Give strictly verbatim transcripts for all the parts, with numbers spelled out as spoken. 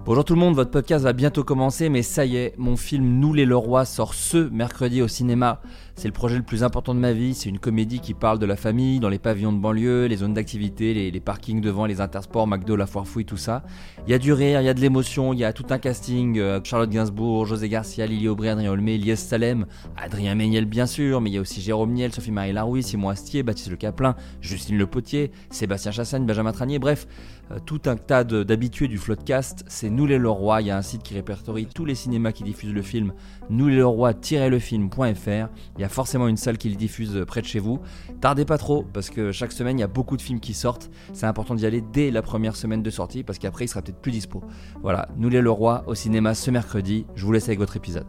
Bonjour tout le monde, votre podcast va bientôt commencer, mais ça y est, mon film Nous les Leroy sort ce mercredi au cinéma. C'est le projet le plus important de ma vie, c'est une comédie qui parle de la famille, dans les pavillons de banlieue, les zones d'activité, les, les parkings devant, les intersports, McDo, la foire fouille, tout ça. Il y a du rire, il y a de l'émotion, il y a tout un casting, euh, Charlotte Gainsbourg, José Garcia, Lily Aubry, Adrien Olmé, Lies Salem, Adrien Méniel bien sûr, mais il y a aussi Jérôme Niel, Sophie-Marie Larouille, Simon Astier, Baptiste Le Caplin, Justine Le Potier, Sébastien Chassagne, Benjamin Tranier, bref, euh, tout un tas de, d'habitués du Floodcast. C'est Nous les Leroy, il y a un site qui répertorie tous les cinémas qui diffusent le film, nous les leroy tiret le film point f r. Il y a forcément une salle qui le diffuse près de chez vous. Tardez pas trop parce que chaque semaine il y a beaucoup de films qui sortent. C'est important d'y aller dès la première semaine de sortie parce qu'après il sera peut-être plus dispo. Voilà, Nous les Leroy au cinéma ce mercredi. Je vous laisse avec votre épisode.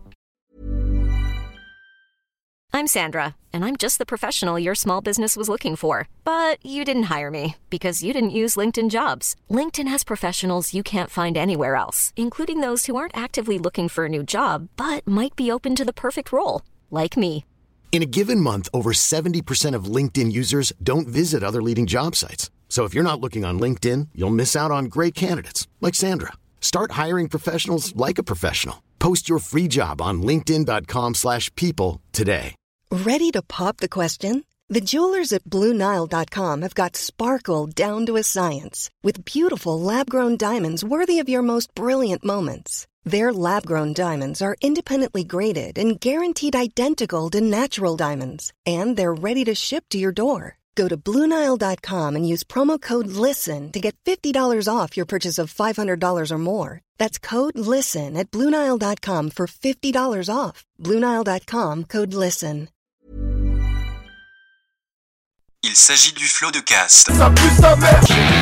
I'm Sandra, and I'm just the professional your small business was looking for. But you didn't hire me because you didn't use LinkedIn Jobs. LinkedIn has professionals you can't find anywhere else, including those who aren't actively looking for a new job, but might be open to the perfect role, like me. In a given month, over seventy percent of LinkedIn users don't visit other leading job sites. So if you're not looking on LinkedIn, you'll miss out on great candidates like Sandra. Start hiring professionals like a professional. Post your free job on linkedin dot com slash people today. Ready to pop the question? The jewelers at Blue Nile dot com have got sparkle down to a science with beautiful lab-grown diamonds worthy of your most brilliant moments. Their lab-grown diamonds are independently graded and guaranteed identical to natural diamonds, and they're ready to ship to your door. Go to Blue Nile dot com and use promo code LISTEN to get fifty dollars off your purchase of five hundred dollars or more. That's code LISTEN at Blue Nile dot com for fifty dollars off. Blue Nile dot com, code LISTEN. Il s'agit du Floodcast. Ça pue sa mère.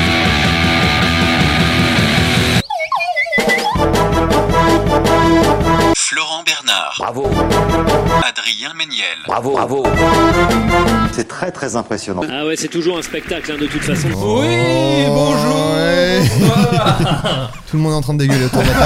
Florent Bernard. Bravo. Adrien Méniel. Bravo, bravo. C'est très très impressionnant. Ah ouais, c'est toujours un spectacle hein, de toute façon. Oh, oui, bonjour. Ouais. Tout le monde est en train de dégueuler autour de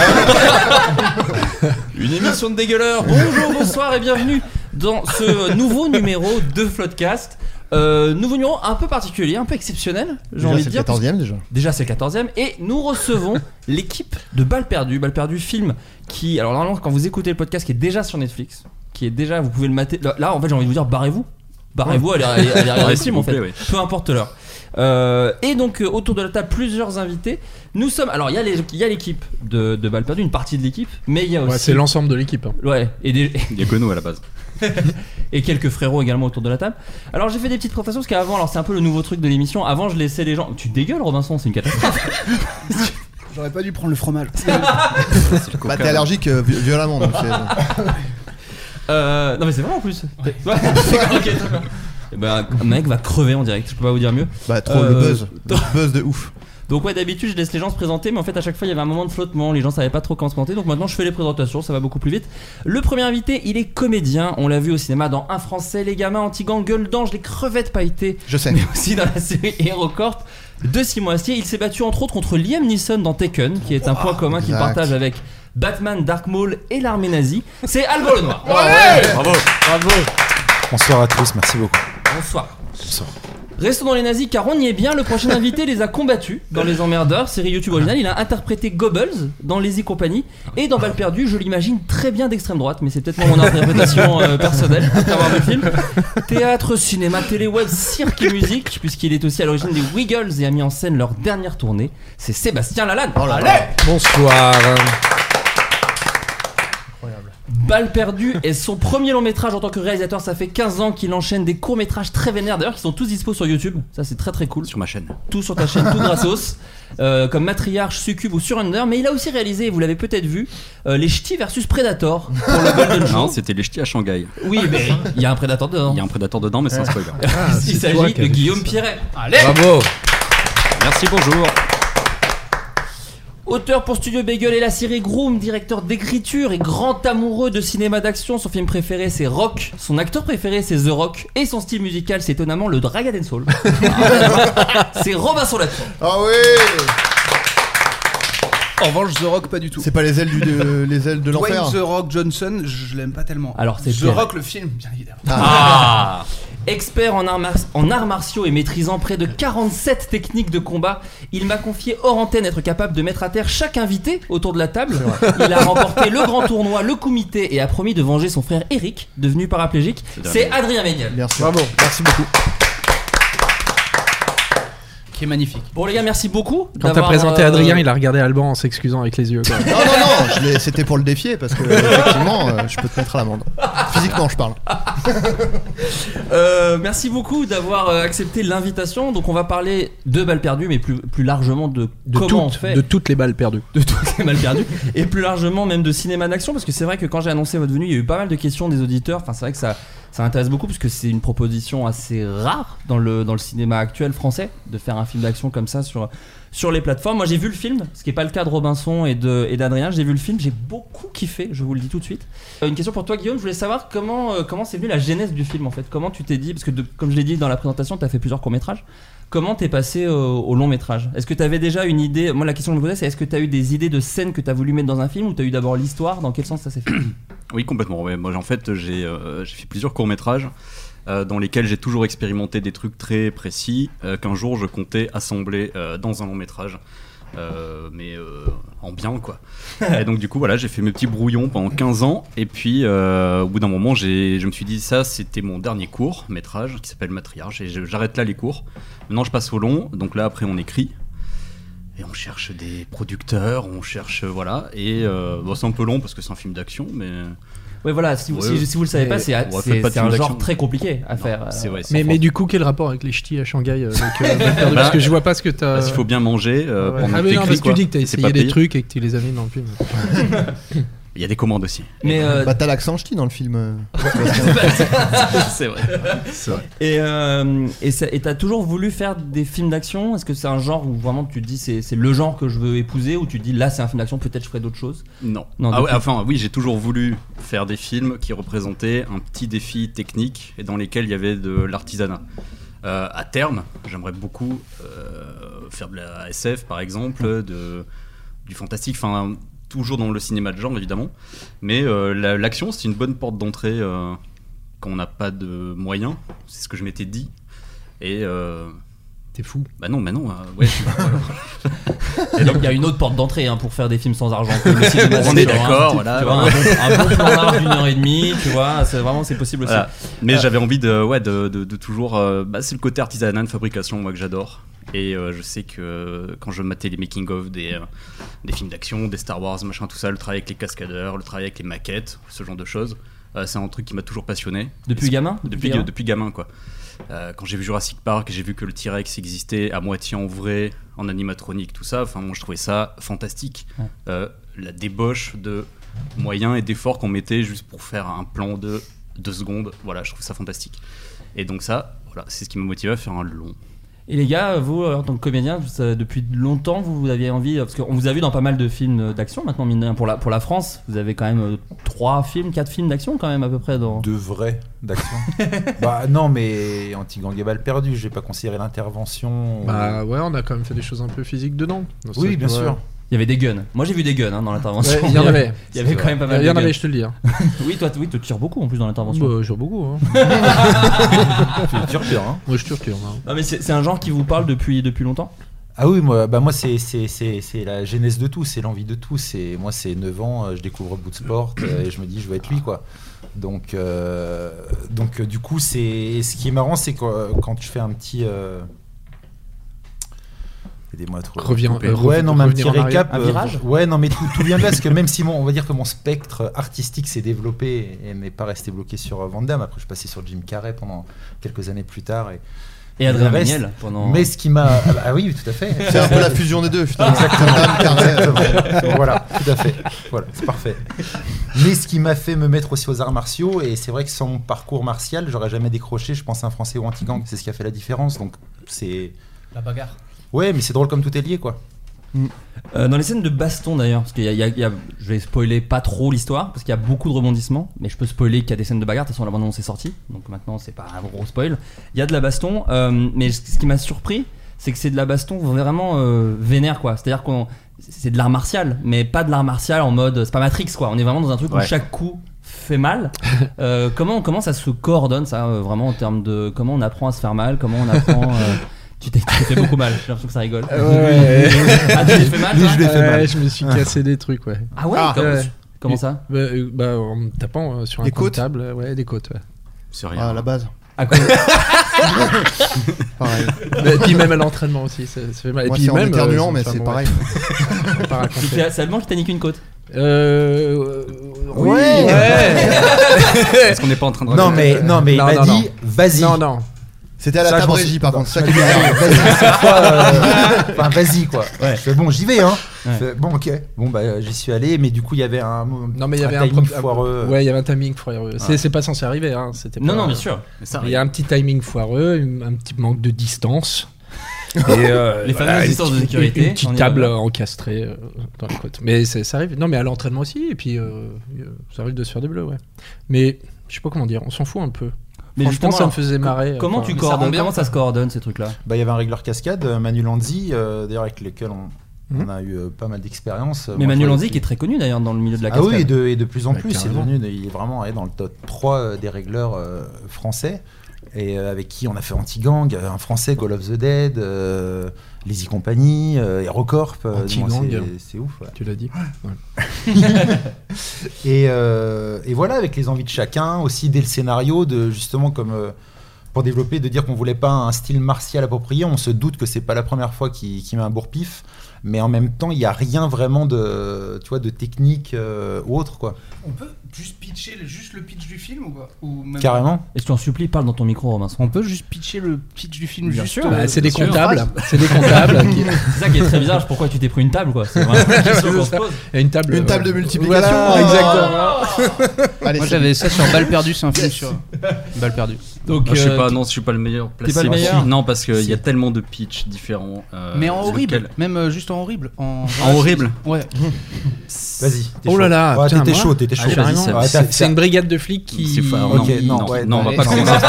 la table. Une émission de dégueuleurs. Bonjour, bonsoir et bienvenue dans ce nouveau numéro de Floodcast. Euh, nouveau numéro un peu particulier, un peu exceptionnel, j'ai déjà, envie c'est de dire. le quatorzième déjà. Déjà c'est le quatorzième et nous recevons l'équipe de Balles Perdues. Balles Perdues film qui, alors normalement quand vous écoutez le podcast qui est déjà sur Netflix, qui est déjà, vous pouvez le mater. Là en fait j'ai envie de vous dire barrez-vous, barrez-vous, allez, allez, allez regarder le film en fait, plaît, oui. Peu importe l'heure. Euh, et donc euh, autour de la table plusieurs invités. Nous sommes, alors il y a les, il y a l'équipe de, de Balles Perdues, une partie de l'équipe, mais il y a aussi. Ouais, c'est l'ensemble de l'équipe. Hein. Ouais. Et des... il y a que nous à la base. Et quelques frérots également autour de la table. Alors j'ai fait des petites préfations parce qu'avant, alors c'est un peu le nouveau truc de l'émission. Avant je laissais les gens. Tu dégueules Robinson, c'est une catastrophe. J'aurais pas dû prendre le fromage. Bah t'es allergique euh, violemment donc c'est... euh, Non mais c'est vrai en plus. Ouais. Ok. Et bah un mec va crever en direct. Je peux pas vous dire mieux. Bah trop euh... le buzz, le buzz de ouf. Donc ouais, d'habitude je laisse les gens se présenter, mais en fait à chaque fois il y avait un moment de flottement, les gens savaient pas trop comment se présenter, donc maintenant je fais les présentations, ça va beaucoup plus vite. Le premier invité, il est comédien, on l'a vu au cinéma dans Un Français, Les Gamins, Antigan, Gueule d'Ange, Les Crevettes Pailletées, je sais, mais aussi dans la série HeroCorp de Simon Astier. Il s'est battu entre autres contre Liam Neeson dans Taken, qui est un point commun exact. Qu'il partage avec Batman, Dark Maul et l'armée nazie. C'est Alban Lenoir. Ouais, bravo, bravo. Bonsoir à tous, merci beaucoup. Bonsoir. Bonsoir. Restons dans les nazis car on y est bien. Le prochain invité les a combattus dans Les Emmerdeurs, série YouTube originale. Il a interprété Goebbels dans Les Y Compagnie et dans Balles Perdues, je l'imagine très bien d'extrême droite, mais c'est peut-être moi mon interprétation euh, personnelle après avoir vu le film. Théâtre, cinéma, télé, web, cirque et musique, puisqu'il est aussi à l'origine des Wiggles et a mis en scène leur dernière tournée. C'est Sébastien Lalanne. Oh là Allez là. Bonsoir. Balles Perdues est son premier long métrage en tant que réalisateur. Ça fait quinze ans qu'il enchaîne des courts métrages très vénères d'ailleurs qui sont tous dispo sur YouTube. Ça c'est très très cool. Sur ma chaîne. Tout sur ta chaîne, tout gratos. Euh, comme Matriarche, Succube ou Surrender. Mais il a aussi réalisé, et vous l'avez peut-être vu, euh, Les Ch'tis versus Predator pour le Golden Show. Non, c'était Les Ch'tis à Shanghai. Oui, mais il y a un Predator dedans. Il y a un Predator dedans, mais c'est un spoiler. Ah, il s'agit de Guillaume Pierret. Allez, bravo. Merci, bonjour. Auteur pour Studio Bagel et la série Groom, directeur d'écriture et grand amoureux de cinéma d'action. Son film préféré c'est Rock, son acteur préféré c'est The Rock et son style musical c'est étonnamment le Dragon and Soul. C'est Robinson Latou. Ah oui. En revanche, The Rock, pas du tout. C'est pas les ailes, du, de, les ailes de l'enfer. Dwayne The Rock Johnson, je l'aime pas tellement. Alors, c'est The Pierre. Rock, le film, bien évidemment. Ah. Expert en arts, mar- en arts martiaux et maîtrisant près de quarante-sept techniques de combat, il m'a confié hors antenne être capable de mettre à terre chaque invité autour de la table. Il a remporté le grand tournoi, le comité et a promis de venger son frère Eric, devenu paraplégique. C'est Adrien Méniel. Bien sûr. Bravo, merci beaucoup. Qui est magnifique. Bon les gars, merci beaucoup. Quand t'as présenté euh... Adrien, il a regardé Alban en s'excusant avec les yeux. Quoi. Non, non, non, je l'ai, c'était pour le défier parce que effectivement, euh, je peux te mettre à l'amende. Physiquement, je parle. euh, merci beaucoup d'avoir accepté l'invitation. Donc on va parler de balles perdues, mais plus, plus largement de, de comment toutes, on fait. De toutes les balles perdues. De toutes les balles perdues. Et plus largement même de cinéma d'action, parce que c'est vrai que quand j'ai annoncé votre venue, il y a eu pas mal de questions des auditeurs. Enfin, c'est vrai que ça... Ça m'intéresse beaucoup parce que c'est une proposition assez rare dans le, dans le cinéma actuel français de faire un film d'action comme ça sur, sur les plateformes. Moi j'ai vu le film, ce qui n'est pas le cas de Robinson et, de, et d'Adrien. J'ai vu le film, j'ai beaucoup kiffé, je vous le dis tout de suite. Euh, une question pour toi Guillaume, je voulais savoir comment, euh, comment c'est venu la genèse du film en fait. Comment tu t'es dit, parce que de, comme je l'ai dit dans la présentation, tu as fait plusieurs courts-métrages. Comment t'es passé euh, au long métrage ? Est-ce que t'avais déjà une idée ? Moi la question que je me posais c'est est-ce que t'as eu des idées de scènes que t'as voulu mettre dans un film ou t'as eu d'abord l'histoire ? Dans quel sens ça s'est fait ? Oui, complètement. Ouais. Moi en fait j'ai, euh, j'ai fait plusieurs courts-métrages euh, dans lesquels j'ai toujours expérimenté des trucs très précis euh, qu'un jour je comptais assembler euh, dans un long-métrage. Euh, mais euh, en bien quoi. Et donc du coup voilà, j'ai fait mes petits brouillons pendant quinze ans et puis euh, au bout d'un moment j'ai, je me suis dit ça c'était mon dernier court métrage qui s'appelle Matriarche et je, j'arrête là les cours. Maintenant je passe au long, donc là après on écrit et on cherche des producteurs, on cherche voilà et euh, bon, c'est un peu long parce que c'est un film d'action mais... Ouais voilà, si vous, ouais, si, si vous le savez pas, c'est, ouais, c'est, c'est un genre très compliqué à non, faire. C'est vrai, c'est mais, mais du coup, quel rapport avec les ch'tis à Shanghai euh, avec, euh, bah, parce que je vois pas ce que t'as. Parce qu'il faut bien manger euh, ouais. pendant ah, que mais non, t'écris, parce que quoi. tu dis que t'as essayé des trucs et que tu les as mis dans le film. Il y a des commandes aussi. Mais euh... bah t'as l'accent ch'ti dans le film. C'est vrai. C'est vrai. Et euh, et, ça, et t'as toujours voulu faire des films d'action ? Est-ce que c'est un genre où vraiment tu te dis c'est c'est le genre que je veux épouser ou tu te dis là c'est un film d'action peut-être je ferai d'autres choses ? Non. non ah ouais, enfin oui j'ai toujours voulu faire des films qui représentaient un petit défi technique et dans lesquels il y avait de l'artisanat. Euh, à terme, j'aimerais beaucoup euh, faire de la S F par exemple, de du fantastique. Enfin. Toujours dans le cinéma de genre évidemment, mais euh, la, l'action c'est une bonne porte d'entrée euh, quand on n'a pas de moyens, c'est ce que je m'étais dit. Et euh... t'es fou. Bah non, bah non, euh, ouais. Et donc il y a une autre porte d'entrée hein, pour faire des films sans argent. Que le cinéma on est d'accord, voilà. Tu vois, un, bon, un bon plan large d'une heure et demie, tu vois, c'est vraiment c'est possible aussi. Voilà. Mais euh... j'avais envie de, ouais, de, de, de toujours, euh, bah, c'est le côté artisanal de fabrication moi que j'adore. Et euh, je sais que euh, quand je matais les making-of des, euh, des films d'action, des Star Wars, machin, tout ça, le travail avec les cascadeurs, le travail avec les maquettes, ce genre de choses, euh, c'est un truc qui m'a toujours passionné. Depuis et gamin Depuis, depuis gamin, depuis gamin quoi. Euh, quand j'ai vu Jurassic Park, j'ai vu que le T-Rex existait à moitié en vrai, en animatronique, tout ça, enfin moi je trouvais ça fantastique. Ouais. Euh, la débauche de moyens et d'efforts qu'on mettait juste pour faire un plan de deux secondes, voilà, je trouve ça fantastique. Et donc ça, voilà, c'est ce qui m'a motivé à faire un long. Et les gars, vous, en tant que comédien, ça, depuis longtemps, vous, vous aviez envie, parce qu'on vous a vu dans pas mal de films d'action maintenant, mine de rien, pour la, pour la France, vous avez quand même euh, trois films, quatre films d'action quand même à peu près dans... De vrais d'action. Bah non, mais Anti-Gang et Balles Perdues, je vais pas considérer l'intervention. Bah ouais, on a quand même fait des choses un peu physiques dedans. Donc, oui, bien sûr. Il y avait des guns. Moi j'ai vu des guns hein, dans l'intervention. Ouais, il y en avait. Il y avait quand même pas mal de guns. Il y en avait, je te le dis. Hein. oui, toi, oui, tu tires beaucoup en plus dans l'intervention. Bah, je tire beaucoup. Hein. Tu tires bien. Hein. Moi je tire bien. Hein. Non mais c'est, c'est un genre qui vous parle depuis depuis longtemps. Ah oui, moi, bah moi c'est, c'est, c'est, c'est la genèse de tout, c'est l'envie de tout. C'est, moi c'est neuf ans, je découvre Bootsport et je me dis je veux être lui quoi. Donc, euh, donc du coup, c'est, ce qui est marrant, c'est que quand tu fais un petit... Euh, aidez-moi à trouver. Reviens, euh, ouais, non, mais un petit récap. Un virage euh, ouais, non, mais tout, tout vient de là, parce que même si mon, on va dire que mon spectre artistique s'est développé et n'est pas resté bloqué sur Van Damme, après je suis passé sur Jim Carrey pendant quelques années plus tard. Et, et Adrien Méniel pendant. Mais ce qui m'a. Ah, bah, ah oui, tout à fait. C'est un peu la fusion des deux, finalement. Exactement. Voilà, tout à fait. Voilà, c'est parfait. Mais ce qui m'a fait me mettre aussi aux arts martiaux, et c'est vrai que sans mon parcours martial, j'aurais jamais décroché, je pense, un Français ou Anti-Gang. C'est ce qui a fait la différence. Donc, c'est. La bagarre. Ouais, mais c'est drôle comme tout est lié, quoi. Mm. Euh, dans les scènes de baston d'ailleurs, parce qu'il y a, il y a, il y a, je vais spoiler pas trop l'histoire parce qu'il y a beaucoup de rebondissements, mais je peux spoiler qu'il y a des scènes de bagarre. De toute façon, la bande-annonce est sortie, donc maintenant c'est pas un gros spoil. Il y a de la baston, euh, mais ce qui m'a surpris, c'est que c'est de la baston vraiment euh, vénère, quoi. C'est-à-dire qu'on c'est de l'art martial, mais pas de l'art martial en mode c'est pas Matrix quoi. On est vraiment dans un truc Ouais. où chaque coup fait mal. euh, comment comment ça se coordonne ça euh, vraiment en termes de comment on apprend à se faire mal, comment on apprend. Euh, tu t'es, tu t'es fait beaucoup mal. J'ai l'impression que ça rigole. Ouais. Ah, tu t'es fait mal. Lui, toi je l'ai fait Ouais, mal. Je me suis cassé des trucs, ouais. Ah ouais. Ah, comment, ouais. comment ça bah, euh, bah, en me tapant euh, sur Des un coin de côtes table, euh, ouais, des côtes. Ouais. C'est rien. Ah, à la base. À quoi Pareil. Et puis même à l'entraînement aussi, ça, ça fait mal. Moi, et puis c'est en même éternuant, euh, mais enfin, c'est bon, pareil. ouais. Faut pas raconter. Tu fais seulement qui t'a niqué une côte. Euh, euh, oui, Ouais. ouais. Est-ce qu'on n'est pas en train de Non raconter mais non mais Non, il m'a non, dit vas-y. Non, non. C'était à la Ça, je table m'en régie suis- par non, contre, ça tu qui m'as est dit, bizarre. vas-y, cette fois, euh, enfin vas-y quoi. Ouais. Je fais, bon j'y vais hein. Ouais. Je fais, bon ok. Bon bah j'y suis allé, mais du coup il y avait un Non mais il y avait un, timing pro- foireux. Ouais, il y avait un timing foireux. C'est, Ouais. c'est pas censé arriver, hein. C'était Non pas- non bien sûr. Mais ça Il y a un petit timing foireux, une- un petit manque de distance. Et euh, Les fameuses une distances de petite- sécurité, Une on petite y table revient. encastrée euh, dans les côtes. Mais c'est- ça arrive. Non, mais à l'entraînement aussi. Et puis, euh, euh, ça arrive de se faire des bleus, ouais. Mais je sais pas comment dire. On s'en fout un peu. Mais Franchement, justement, ça me alors, faisait marrer. Comment enfin, tu mais ça rend coordonnes bien, Comment ça se coordonne ces trucs-là? Bah, il y avait un régleur cascade, euh, Manu Lanzi, euh, d'ailleurs avec lequel on, Mhm. on a eu euh, pas mal d'expérience. Mais Moi, Manu je Lanzi vois qui est très connu d'ailleurs dans le milieu de la Ah cascade. oui, et de, et de plus en Ouais, plus, c'est carrément. devenu, il est vraiment allé dans le top trois euh, des régleurs euh, français, et euh, avec qui on a fait Anti-Gang, euh, un français, Goal of the Dead, euh, Lazy Company, euh, Aerocorp. euh, Anti-Gang. moi, c'est, c'est ouf. Ouais. Tu l'as dit. Et, euh, et voilà, avec les envies de chacun, aussi dès le scénario, de justement comme euh, pour développer, de dire qu'on voulait pas un style martial approprié. On se doute que c'est pas la première fois qu'il, qu'il met un bourre-pif, mais en même temps, il y a rien vraiment de, tu vois, de technique euh, ou autre quoi. On peut juste pitcher le, juste le pitch du film ou pas ou même Carrément. Et je t'en supplie, parle dans ton micro, Robinson. On peut juste pitcher le pitch du film Bien juste. sûr. euh, Bah, c'est des sur une comptables. phrase. C'est des comptables. qui- C'est ça qui est très bizarre. Pourquoi tu t'es pris une table quoi? C'est vraiment une question qu'on se pose. Il y a une table. Une table de euh, multiplication. Voilà, Ah. exactement. Allez, Moi c'est- j'avais ça sur Balle perdue, c'est un film sur Balle perdue. Donc, Ah, je suis euh, pas, non, je suis pas le meilleur placé. pas le dessus. meilleur Non, parce qu'il y a Si. tellement de pitchs différents. euh, Mais en horrible, lequel- même euh, juste en horrible. En, En horrible. Ouais. Vas-y. t'es Oh là chaud. là, Ouais, putain, t'étais moi chaud, t'étais chaud. Allez, vas-y, Carrément. ça- Ouais, C'est- t'as- C'est une brigade de flics qui. C'est fa- Ok, non, non, non, ouais, non, on non, va pas mais- commencer.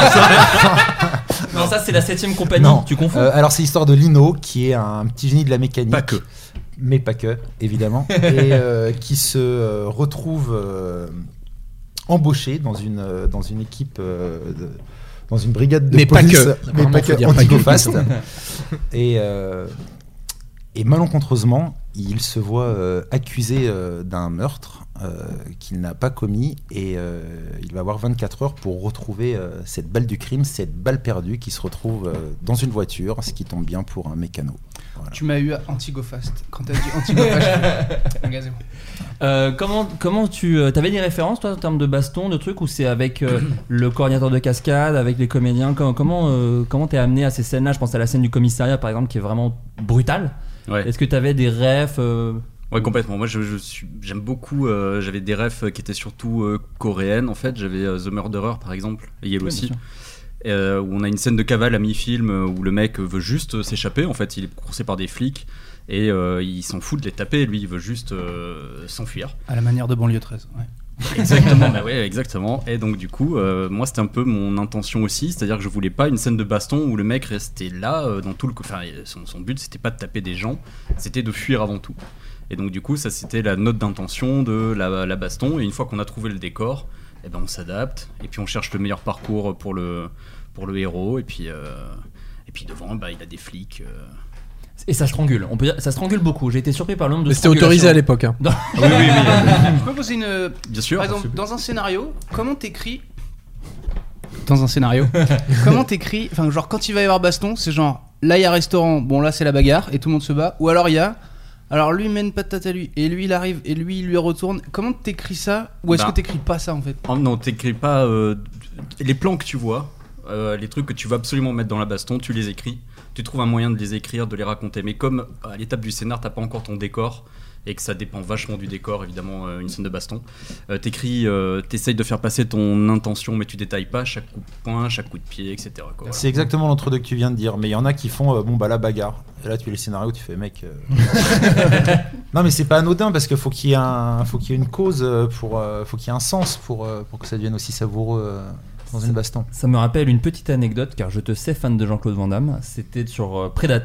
Non, ça c'est la septième compagnie. Non. Tu confonds. Euh, alors c'est l'histoire de Lino qui est un petit génie de la mécanique. Pas que. Mais pas que, évidemment. et euh, qui se euh, retrouve euh, embauché dans une, euh, dans une équipe, euh, de- dans une brigade de Mais pas police. que. Mais Apparemment, pas faut que, dire pas que. anti-go-fast. et, euh, et malencontreusement, il se voit euh, accusé euh, d'un meurtre euh, qu'il n'a pas commis et euh, il va avoir vingt-quatre heures pour retrouver euh, cette balle du crime, cette balle perdue qui se retrouve euh, dans une voiture, ce qui tombe bien pour un mécano. Voilà. Tu m'as eu à Anti-Go-Fast. Quand t'as dit Anti-Go-Fast, je fais, c'est bon. Euh, comment, comment tu euh, t'avais des références toi en termes de baston, de trucs, ou c'est avec euh, le coordinateur de cascade, avec les comédiens? Comment comment euh, comment t'es amené à ces scènes-là? Je pense à la scène du commissariat par exemple qui est vraiment brutale. Ouais. Est-ce que t'avais des refs euh, Ouais, complètement. Moi, je, je suis, j'aime beaucoup. euh, j'avais des refs qui étaient surtout euh, coréennes, en fait. J'avais euh, The Murderer, par exemple, et Yellow Ouais, aussi, bien euh, où on a une scène de cavale à mi-film euh, où le mec veut juste euh, s'échapper. En fait, il est coursé par des flics et euh, il s'en fout de les taper. Lui, il veut juste euh, s'enfuir. À la manière de Banlieue treize. Ouais. Exactement, bah ouais, exactement. Et donc du coup, euh, moi c'était un peu mon intention aussi, c'est-à-dire que je voulais pas une scène de baston où le mec restait là euh, dans tout le, enfin son, son but c'était pas de taper des gens, c'était de fuir avant tout. Et donc du coup, ça c'était la note d'intention de la, la baston. Et une fois qu'on a trouvé le décor, eh ben on s'adapte et puis on cherche le meilleur parcours pour le pour le héros. Et puis euh, et puis devant, bah il a des flics. Euh... Et ça strangule. On peut dire, ça strangule beaucoup. J'ai été surpris par le nombre de. Mais c'était autorisé à l'époque. Hein. Non. Ah oui, oui, oui. Je peux poser une. Bien sûr. Par exemple, dans un scénario, comment t'écris. Dans un scénario, comment t'écris. Enfin, genre, quand il va y avoir baston, c'est genre. Là, il y a restaurant, bon, là, c'est la bagarre et tout le monde se bat. Ou alors, il y a. Alors, lui, il met une patate à lui. Et lui, il arrive. Et lui, il lui retourne. Comment t'écris ça? Ou est-ce Bah. que t'écris pas ça, en fait? Oh, non, t'écris pas euh, les plans que tu vois, euh, les trucs que tu vas absolument mettre dans la baston, tu les écris. Tu trouves un moyen de les écrire, de les raconter. Mais comme à l'étape du scénar, t'as pas encore ton décor et que ça dépend vachement du décor, évidemment, euh, une scène de baston. Euh, t'écris, euh, t'essayes de faire passer ton intention, mais tu détailles pas chaque coup de poing, chaque coup de pied, et cetera quoi, voilà. C'est exactement l'entre-deux que tu viens de dire, mais il y en a qui font euh, bon bah la bagarre. Et là tu lis le scénario, tu fais mec. euh... non mais c'est pas anodin parce qu'il faut qu'il y ait un, faut qu'il y ait une cause euh, pour, euh, faut qu'il y ait un sens pour euh, pour que ça devienne aussi savoureux euh, dans une baston. Ça me rappelle une petite anecdote car je te sais fan de Jean-Claude Van Damme. C'était sur euh, Predator.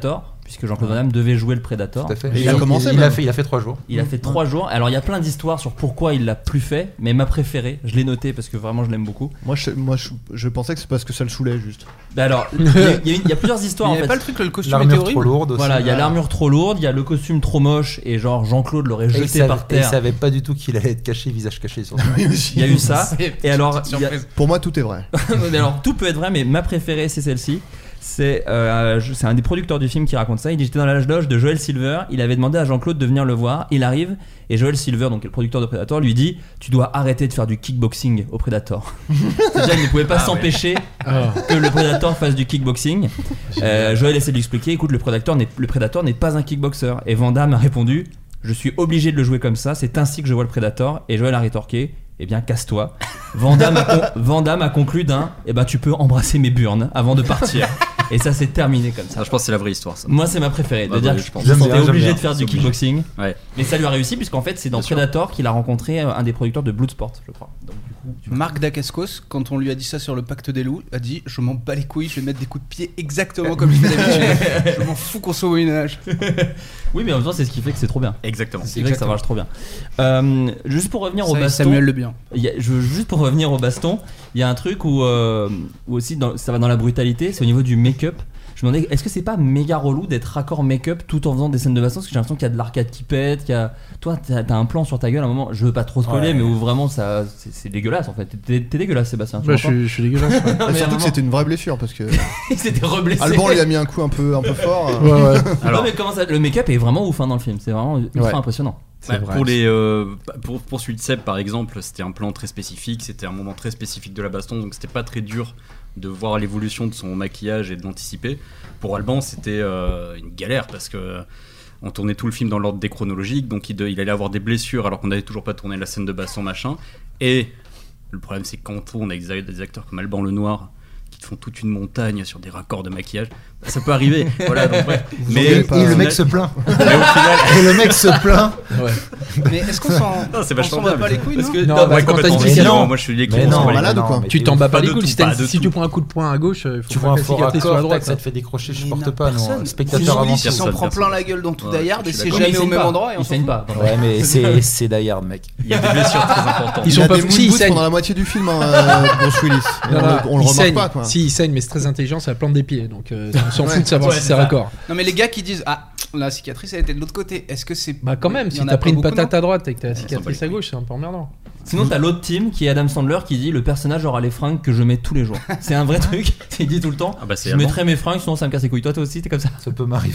puisque Jean-Claude Van Damme devait jouer le Predator. Tout à fait. Et il a commencé, il, il même. a fait, il a fait trois jours. Il a fait trois jours. Alors il y a plein d'histoires sur pourquoi il l'a plus fait, mais ma préférée, je l'ai notée parce que vraiment je l'aime beaucoup. Moi, je, moi je, je pensais que c'est parce que ça le saoulait juste. Bah alors, il y, a- il y a une- il y a plusieurs histoires Il en y avait fait. pas le truc, le costume L'armure était horrible. trop lourde aussi. Voilà, il y a Ah. l'armure trop lourde, il y a le costume trop moche et genre Jean-Claude l'aurait Et il, jeté savait, par et il terre. savait pas du tout qu'il allait être caché, visage caché sur Il y a eu ça. Et alors, il y a- Pour moi, tout est vrai. mais alors tout peut être vrai, mais ma préférée c'est celle-ci. C'est euh, je- c'est un des producteurs du film qui raconte ça. Il dit j'étais dans la loge de Joel Silver. Il avait demandé à Jean-Claude de venir le voir. Il arrive et Joel Silver, donc le producteur de Predator, lui dit tu dois arrêter de faire du kickboxing au Predator. C'est-à-dire il ne pouvait pas Ah ouais. s'empêcher Ah. que le Predator fasse du kickboxing. Euh, Joel essaie de lui expliquer écoute le Predator n'est le Predator n'est pas un kickboxer. Et Van Damme a répondu je suis obligé de le jouer comme ça. C'est ainsi que je vois le Predator. Et Joel a rétorqué eh bien casse-toi. Van Damme a, con- Van Damme a conclu d'un eh ben tu peux embrasser mes burnes avant de partir. Et ça s'est terminé comme ça. Ah, je pense que c'est la vraie histoire, ça. Moi c'est ma préférée, de Ah, dire bah, que je je pense. pense J'aime que bien, t'es obligé j'aime de faire bien. du kickboxing. Ouais. Mais ça lui a réussi puisqu'en fait c'est dans Bien sûr. Predator qu'il a rencontré euh, un des producteurs de Bloodsport, je crois. Donc, du coup, tu vois. Marc Dacascos, quand on lui a dit ça sur le pacte des loups, a dit je m'en bats les couilles, je vais mettre des coups de pied exactement comme je fais d'habitude. Je m'en fous qu'on soit au Moyen-Âge. Oui mais en même temps c'est ce qui fait que c'est trop bien. Exactement. C'est vrai que ça marche trop bien. Euh, juste pour revenir au Ça, baston. Samuel Le Bihan. Il y a- je, juste pour revenir au baston, il y a un truc où, euh, où aussi dans- ça va dans la brutalité, c'est au niveau du make-up. Je me demandais, est-ce que c'est pas méga relou d'être raccord make-up tout en faisant des scènes de baston? Parce que j'ai l'impression qu'il y a de l'arcade qui pète, qu'il y a... Toi, t'as, t'as un plan sur ta gueule à un moment, je veux pas trop spoiler, Ouais. mais où vraiment ça, c'est, c'est dégueulasse en fait. T'es, t'es dégueulasse, Sébastien. tu Bah, je, m'entends suis, je suis dégueulasse. ouais. Non, Et mais à un surtout que moment, c'était une vraie blessure parce que il s'était reblessé. Alban lui a mis un coup un peu, un peu fort. Ouais, ouais. Alors, non, mais comment ça, le make-up est vraiment ouf hein, dans le film, c'est vraiment ultra Ouais. impressionnant. C'est bah, vrai. pour les euh, pour, pour celui de Seb par exemple, c'était un plan très spécifique, c'était un moment très spécifique de la baston, donc c'était pas très dur de voir l'évolution de son maquillage et de l'anticiper. Pour Alban, c'était euh, une galère parce que on tournait tout le film dans l'ordre déchronologique, donc il, de- il allait avoir des blessures alors qu'on n'avait toujours pas tourné la scène de baston machin. Et le problème c'est que quand on tourne avec des acteurs comme Alban Lenoir qui te font toute une montagne sur des raccords de maquillage, bah, ça peut arriver. Voilà, donc, bref. Mais- Et, pas- et le au mec final- se plaint. Mais au final, Et le mec se plaint. Mais est-ce qu'on s'en, non, c'est on vachement s'en bat bien. pas les couilles, Parce non que Non, non, bah, bah, quand t'as complètement une Mais cicatrice- non, moi je suis l'équipe. Mais on non, s'en bat les malade couilles. ou quoi Tu mais t'en bats pas pas les de couilles. tout, Si, t'as pas une- de si tout. tu prends un coup de poing à gauche, euh, faut Tu pas vois un que la faux cicatrice soit à raccord, droite. tac, ça te fait décrocher, je Mais supporte non, pas. Non. personne. Spectateur Bruce Willis, avancé. il s'en personne, prend personne. plein la gueule dans tout Ouais, Die Hard je et suis c'est d'accord. mais il jamais au saigne même pas. endroit. Et on Il s'en saigne fout. pas. Ouais, mais c'est c'est Die Hard, mec. Il y a des blessures très importantes. Ils Il sont a pas des fous, moon si, ils boots saignent. pendant la moitié du film, hein, euh, Bruce Willis. Et Non, on, non, le- on le il remarque saigne. pas quoi. Si, il saigne, mais c'est très intelligent, c'est la plante des pieds. Donc, euh, on s'en Ouais. fout de savoir Ouais, si c'est c'est ça. raccord. Non, mais les gars qui disent ah, la cicatrice elle était de l'autre côté, est-ce que c'est. Bah, quand même, Il y si en a t'as pas pris une beaucoup, patate non à droite et que t'as la s'en bat cicatrice les à gauche, c'est un peu emmerdant. Sinon, t'as l'autre team qui est Adam Sandler qui dit le personnage aura les fringues que je mets tous les jours. C'est un vrai truc. Il dit tout le temps. Ah bah, c'est je Alban. mettrai mes fringues, sinon ça me casse les couilles. Toi, toi aussi, t'es comme ça. Ça peut m'arriver.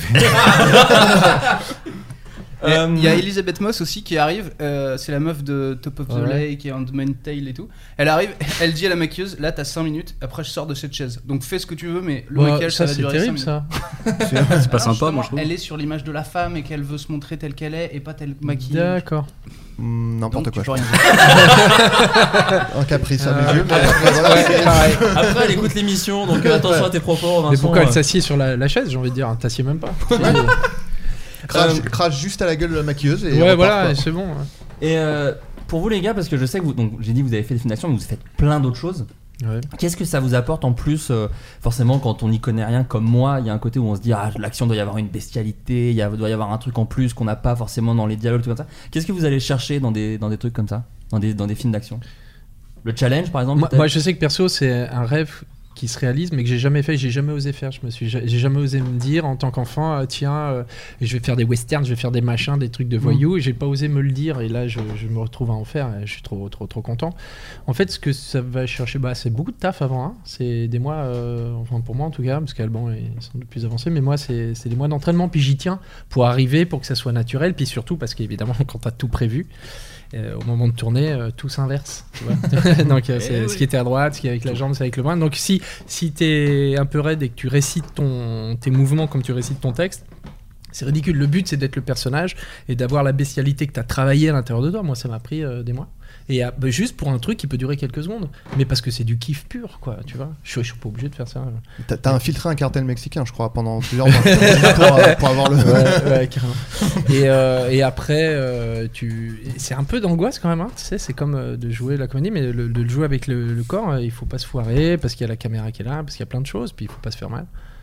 Il y a- Euh, il y a Elizabeth Moss aussi qui arrive, euh, c'est la meuf de Top of the Ouais. Lake et Handmaid's Tale et tout. Elle arrive, elle dit à la maquilleuse là t'as cinq minutes, après je sors de cette chaise. Donc fais ce que tu veux, mais le Ouais, maquillage ça, ça, va c'est durer terrible, cinq minutes. ça. C'est pas Alors, sympa, moi justement, je trouve. Elle est sur l'image de la femme et qu'elle veut se montrer telle qu'elle est et pas telle maquillée. D'accord. Hmm, N'importe Donc, quoi. tu je peux rien dire. pense. Un caprice à Euh, mes yeux. Mais après, voilà, Ouais, c'est- pareil. Après, elle écoute l'émission, donc euh, attention à tes propos. Vincent, Mais pourquoi euh. elle s'assied sur la, la chaise, j'ai envie de dire, t'assieds même pas. Crache, Euh, crache juste à la gueule de la maquilleuse. Et Ouais, repart, voilà, quoi. c'est bon. ouais. Et euh, pour vous les gars, parce que je sais que vous, donc j'ai dit que vous avez fait des films d'action, mais vous faites plein d'autres choses. Ouais. Qu'est-ce que ça vous apporte en plus euh, forcément, quand on n'y connaît rien comme moi, il y a un côté où on se dit ah l'action doit y avoir une bestialité, il y a- doit y avoir un truc en plus qu'on n'a pas forcément dans les dialogues, tout comme ça. Qu'est-ce que vous allez chercher dans des dans des trucs comme ça, dans des dans des films d'action? Le challenge par exemple. Moi, peut-être moi, je sais que perso, c'est un rêve qui se réalise, mais que j'ai jamais fait, j'ai jamais osé faire. Je me suis, j'ai jamais osé me dire en tant qu'enfant, euh, tiens, euh, je vais faire des westerns, je vais faire des machins, des trucs de voyous, et j'ai pas osé me le dire. Et là, je, je me retrouve à en faire. Et je suis trop, trop, trop content. En fait, ce que ça va chercher, bah, c'est beaucoup de taf avant. Hein. C'est des mois, euh, enfin pour moi en tout cas, parce qu'Alban est sans doute plus avancé, mais moi, c'est, c'est des mois d'entraînement. Puis j'y tiens pour arriver, pour que ça soit naturel. Puis surtout parce qu'évidemment, quand t'as tout prévu. Euh, au moment de tourner, euh, tout s'inverse. Tu vois. Donc, euh, c'est, Eh oui. ce qui était à droite, ce qui est avec la jambe, c'est avec le bras. Donc, si, si t'es un peu raide et que tu récites ton, tes mouvements comme tu récites ton texte, c'est ridicule. Le but, c'est d'être le personnage et d'avoir la bestialité que t'as travaillé à l'intérieur de toi. Moi, ça m'a pris euh, des mois. Et euh, bah, juste pour un truc qui peut durer quelques secondes. Mais parce que c'est du kiff pur, quoi. Tu vois. Je, je suis pas obligé de faire ça. T'as- T'as infiltré un cartel mexicain, je crois, pendant plusieurs mois. pour, euh, pour avoir le. Ouais, ouais, carrément. Et, euh, et après, euh, tu... et c'est un peu d'angoisse quand même. Hein, tu sais, c'est comme euh, de jouer la comédie, mais le- de le jouer avec le, le corps, euh, il faut pas se foirer parce qu'il y a la caméra qui est là, parce qu'il y a plein de choses, puis il faut pas se faire mal.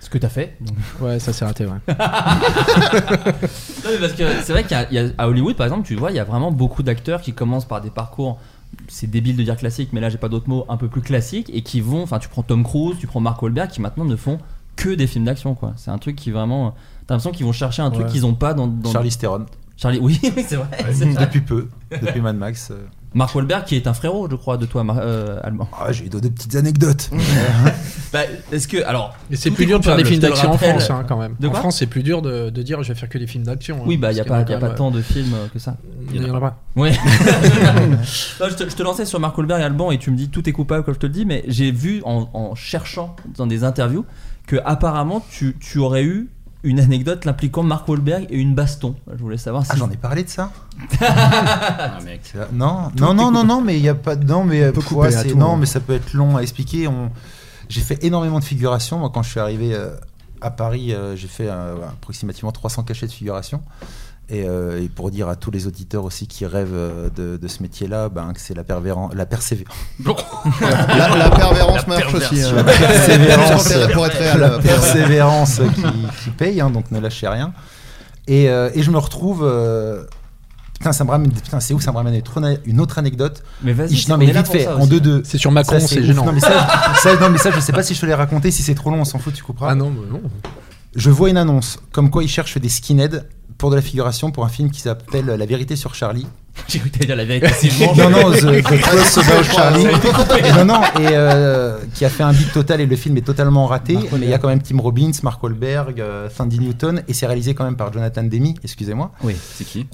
Ce que t'as fait. Donc. Ouais, ça s'est raté, ouais. Non, mais parce que c'est vrai qu'à Hollywood, par exemple, tu vois, il y a vraiment beaucoup d'acteurs qui commencent par des parcours, c'est débile de dire classique, mais là j'ai pas d'autres mots, un peu plus classiques, et qui vont, enfin tu prends Tom Cruise, tu prends Mark Wahlberg, qui maintenant ne font que des films d'action, quoi. C'est un truc qui vraiment, t'as l'impression qu'ils vont chercher un truc ouais. qu'ils ont pas dans, dans... Charlize Theron. Charlie, oui, c'est vrai. Ouais, c'est depuis peu, depuis Mad Max. Euh... Mark Wahlberg qui est un frérot, je crois, de toi, euh, allemand. Ah, j'ai eu deux petites anecdotes. Bah, est-ce que alors et c'est plus dur de faire des films d'action en France, hein, quand même. De en quoi France, c'est plus dur de, de dire je vais faire que des films d'action. Oui, bah il y a pas, y a pas même... tant de films que ça. Il y en a pas. Ouais. Non, je, te, je te lançais sur Mark Wahlberg et Alban et tu me dis tout est coupable quand je te le dis, mais j'ai vu en, en cherchant dans des interviews que apparemment tu, tu aurais eu une anecdote l'impliquant Mark Wahlberg et une baston. Je voulais savoir si. Ah, j'en ai parlé de ça. Ah, mec. Non, non, non, non, non, mais il y a pas de non, mais peut ouais, couper à tout, non, hein. mais ça peut être long à expliquer. On... J'ai fait énormément de figuration. Moi, quand je suis arrivé euh, à Paris, euh, j'ai fait euh, approximativement trois cents cachets de figuration. Et, euh, et pour dire à tous les auditeurs aussi qui rêvent euh, de, de ce métier-là, ben, que c'est la, pervéran- la persévérance. la, la persévérance marche aussi. Hein. La persévérance, pour être réel. la persévérance qui, qui paye, hein, donc ne lâchez rien. Et, euh, et je me retrouve. Euh, putain, ça me ramène. Putain, c'est où ça me ramène une autre anecdote. Mais vas-y. Je, non, mais vite fait, en deux deux. C'est sur Macron, ça, c'est, c'est gênant. Non mais, ça, ça, non, mais ça, je sais pas si je te l'ai raconté. Si c'est trop long, on s'en fout, tu couperas. Ah non, mais non. Je vois une annonce comme quoi ils cherchent des skinheads pour de la figuration pour un film qui s'appelle La vérité sur Charlie. J'ai cru que t'allais dire la vérité. C'est non, non, The, the Truth About Charlie. non, non, et euh, qui a fait un beat total et le film est totalement raté. Mark mais il y a quand même Tim Robbins, Mark Wahlberg, euh, Sandy Newton et c'est réalisé quand même par Jonathan Demme. Excusez-moi. Oui. C'est qui?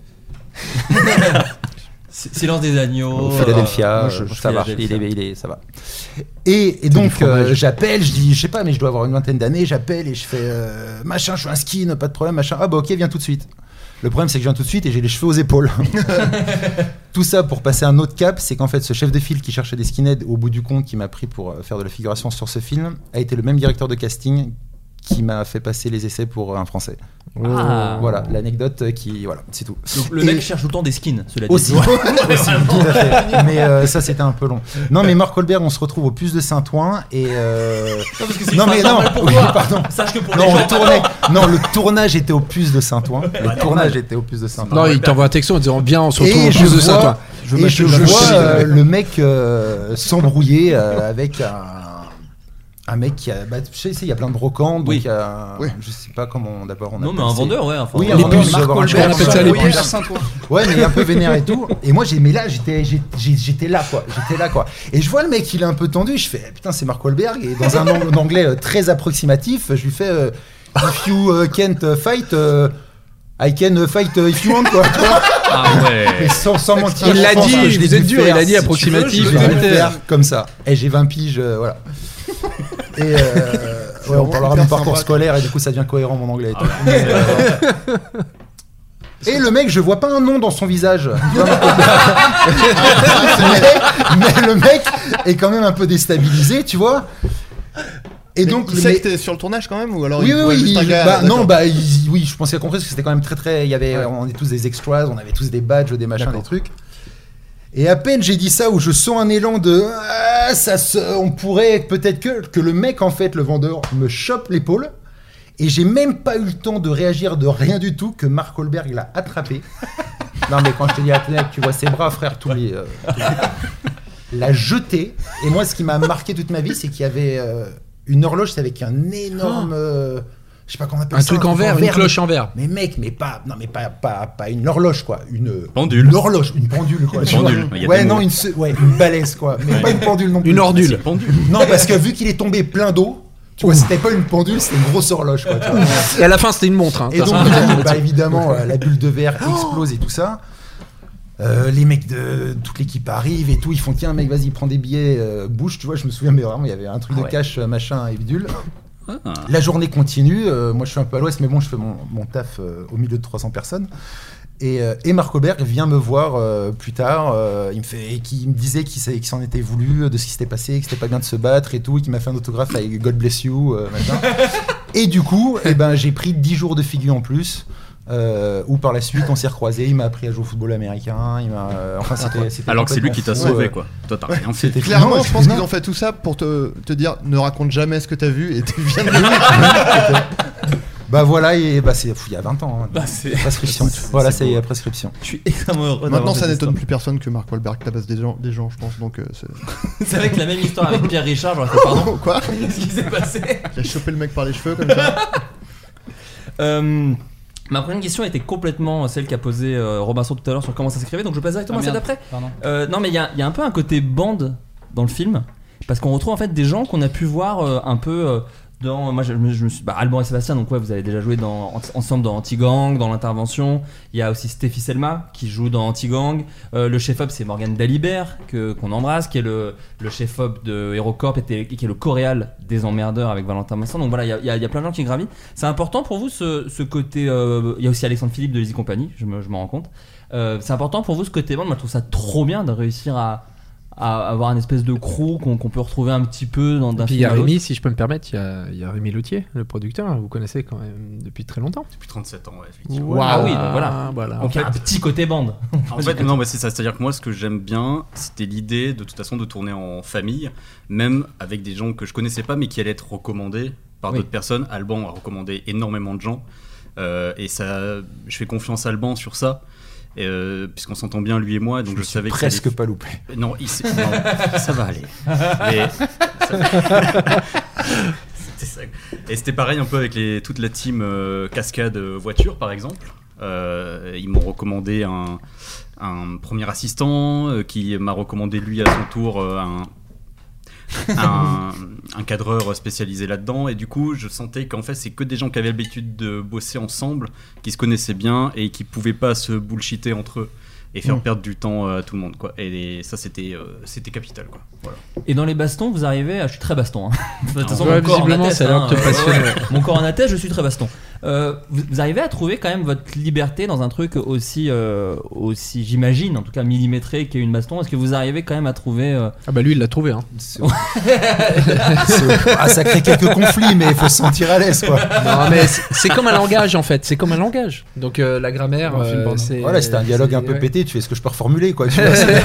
Silence des agneaux. Philadelphia, euh, je, je ça va, il est, il est, ça va. Et, et donc euh, j'appelle, je dis, je sais pas, mais je dois avoir une vingtaine d'années, j'appelle et je fais euh, machin, je suis un skin, pas de problème, machin. Ah bah ok, viens tout de suite. Le problème c'est que je viens tout de suite et j'ai les cheveux aux épaules. Tout ça pour passer un autre cap, c'est qu'en fait ce chef de file qui cherchait des skinheads au bout du compte, qui m'a pris pour faire de la figuration sur ce film, a été le même directeur de casting qui m'a fait passer les essais pour un français. Ah. Voilà, l'anecdote qui, voilà, c'est tout. Donc le et mec cherche tout le temps des skins, cela dit. Aussi, aussi tout à fait. Mais euh, ça c'était un peu long. Non mais Mark Wahlberg, on se retrouve au Puce de Saint-Ouen et euh... non, parce que c'est non mais non, pour oui, toi. pardon. Sache que pour non, les on gens, tournait. Non, le tournage était au Puce de Saint-Ouen. Le bah, tournage normal. était au Puce de Saint-Ouen. Non, il t'envoie un texto en disant bien, on se retrouve et au je Puce de vois, Saint-Ouen. Je et je, je vois euh, le mec euh, s'embrouiller euh, avec un. Un mec qui a. Bah, je sais, il y a plein de brocantes, oui. donc il y a. Oui. Je sais pas comment on d'abord on a. Non, mais un vendeur, ouais. Enfin, oui, un un vendeur, puces. mais Mark je Wahlberg, on appelle ça les puces. Ouais, mais un peu vénère et tout. Et moi, j'ai. Mais là, j'étais, j'étais là, quoi. J'étais là, quoi. Et je vois le mec, il est un peu tendu. Je fais, putain, c'est Mark Wahlberg. Et dans un anglais très approximatif, je lui fais, euh, if you uh, can't fight. Uh, I can fight if you want, quoi. Tu vois Ah ouais. Mais sans, sans mentir. Il l'a je pense dit, que je l'ai vous êtes dû dur, faire, il a dit si tu approximatif. veux, je vais le faire comme ça. Et j'ai vingt piges, euh, voilà. Et euh, ouais, on parlera de mon parcours scolaire et du coup ça devient cohérent mon anglais. Et, tout. Mais, euh, et le mec, je vois pas un nom dans son visage. mais, mais le mec est quand même un peu déstabilisé, tu vois. Et mais donc il le sait mec... que t'es sur le tournage quand même ou alors oui il oui, voit oui juste un il... gars, bah, non d'accord. bah il... oui je pense qu'il a compris parce que c'était quand même très très il y avait ouais. On est tous des extras, on avait tous des badges, des machins, D'accord. des trucs. Et à peine j'ai dit ça où je sens un élan de ah, ça se... on pourrait peut-être que que le mec en fait le vendeur me chope l'épaule et j'ai même pas eu le temps de réagir de rien du tout que Mark Wahlberg l'a attrapé. Non mais quand je te dis attention, tu vois ses bras frère tous les, euh, tous les... l'a jeté et moi ce qui m'a marqué toute ma vie c'est qu'il y avait euh, une horloge, c'est avec un énorme euh, je sais pas comment on appelle Un ça, truc en verre, une cloche en verre. mais mec, mais pas, non mais pas, pas, pas une horloge quoi, une pendule. Une horloge, une pendule quoi. Une tu vois. pendule. Il y a Ouais des non mots. une, se- ouais une balèze quoi, mais pas une pendule non plus. Une ordule. Non parce que vu qu'il est tombé plein d'eau, tu vois c'était pas une pendule, c'était une grosse horloge quoi. Tu vois. Et à la fin c'était une montre. Hein, Et donc bah, évidemment euh, la bulle de verre explose et tout ça. Euh, les mecs de toute l'équipe arrivent et tout, ils font tiens mec vas-y prends des billets, euh, bouge, tu vois, je me souviens mais vraiment il y avait un truc Ah de ouais. cash euh, machin et bidule. Ah. La journée continue, euh, moi je suis un peu à l'ouest mais bon je fais mon, mon taf euh, au milieu de trois cents personnes et, euh, et Mark Wahlberg vient me voir euh, plus tard, euh, il me fait, et qui me disait qu'il, qu'il s'en était voulu de ce qui s'était passé, que c'était pas bien de se battre et tout, et qu'il m'a fait un autographe avec God bless you euh, machin. Et du coup eh ben, j'ai pris dix jours de figure en plus. Euh, ou par la suite on s'est recroisés, il m'a appris à jouer au football américain, il m'a, euh, enfin c'était, c'était alors que c'est lui qui t'a fou, sauvé euh, quoi. Toi t'as rien fait. Clairement, Non, je pense non. qu'ils ont fait tout ça pour te, te dire ne raconte jamais ce que t'as vu et tu viens de Bah voilà, et bah c'est pff, il y a vingt ans. Hein, Bah, c'est- prescription. c'est- voilà, c'est c'est beau. la prescription. Je suis extrêmement heureux. Maintenant, d'avoir ça cette n'étonne histoire. plus personne que Mark Wahlberg tabasse des gens, des gens je pense. Donc, euh, c'est... C'est vrai que la même histoire avec Pierre Richard, j'aurais fait pardon. Quoi Qu'est-ce qui s'est passé? J'ai chopé le mec par les cheveux comme ça. Euh, Ma prochaine question était complètement celle qu'a posée euh, Robinson tout à l'heure sur comment ça s'écrivait, donc je passe directement Ah, à celle merde. d'après. Pardon. Euh, non, mais il y, a- il y a un peu un côté bande dans le film, parce qu'on retrouve en fait des gens qu'on a pu voir euh, un peu euh, dans. Moi, je, me- je me suis. Bah, Alban et Sébastien, donc ouais, vous avez déjà joué dans, en- ensemble dans Anti-Gang, dans l'intervention. Il y a aussi Stéphie Selma qui joue dans Anti-Gang. Euh, le chef-op, c'est Morgane Dalibert, que, qu'on embrasse, qui est le, le chef-op de HeroCorp et t- qui est le choréal des emmerdeurs avec Valentin Masson. Donc voilà, il y a, il y a- il y a plein de gens qui gravitent. C'est important pour vous ce, ce côté. euh, Il y a aussi Alexandre Philippe de Easy Company, je, me, je m'en rends compte. Euh, c'est important pour vous ce côté bande. Moi, je trouve ça trop bien de réussir à. à avoir une espèce de crew qu'on, qu'on peut retrouver un petit peu dans d'un Puis il y film a à l'autre. Rémi, si je peux me permettre, il y a, il y a Rémi Lautier, le producteur, hein, vous connaissez quand même depuis très longtemps. Depuis trente-sept ans, ouais, effectivement. Wow. Ah oui, donc voilà. voilà. Donc il y a un petit côté bande. En fait, non, mais c'est ça. C'est-à-dire que moi, ce que j'aime bien, c'était l'idée, de toute façon, de tourner en famille, même avec des gens que je connaissais pas, mais qui allaient être recommandés par Oui. d'autres personnes. Alban a recommandé énormément de gens, euh, et ça, je fais confiance à Alban sur ça. Euh, puisqu'on s'entend bien lui et moi, donc je, Je me suis savais que presque ça allait- pas loupé. Non, il s'est- non, ça va aller. Mais ça- C'était ça. Et c'était pareil un peu avec les, toute la team euh, cascade euh, voiture par exemple. Euh, ils m'ont recommandé un, un premier assistant euh, qui m'a recommandé lui à son tour euh, un, un, un cadreur spécialisé là-dedans, et du coup je sentais qu'en fait c'est que des gens qui avaient l'habitude de bosser ensemble, qui se connaissaient bien et qui pouvaient pas se bullshiter entre eux et faire Mm. perdre du temps euh, à tout le monde quoi. Et ça c'était euh, c'était capital quoi. Voilà. Et dans les bastons, vous arrivez à... Je suis très baston. Hein. De toute façon, Ouais, mon corps en visiblement, atteste, ça a l'air de te hein. passionner. Ouais, ouais. Mon corps en atteste, je suis très baston. Euh, vous, vous arrivez à trouver quand même votre liberté dans un truc aussi, euh, aussi j'imagine, en tout cas millimétré qu'est une baston. Est-ce que vous arrivez quand même à trouver euh... Ah bah lui il l'a trouvé hein. C'est- c'est- ah, ça crée quelques conflits, mais il faut se sentir à l'aise quoi. Non mais c'est, c'est comme un langage en fait, c'est comme un langage. Donc euh, la grammaire, Un film, euh, pardon. c'est. Voilà, c'était un dialogue c'est- un peu ouais. pété. Tu fais ce que je peux reformuler quoi. Tu vois, c'est-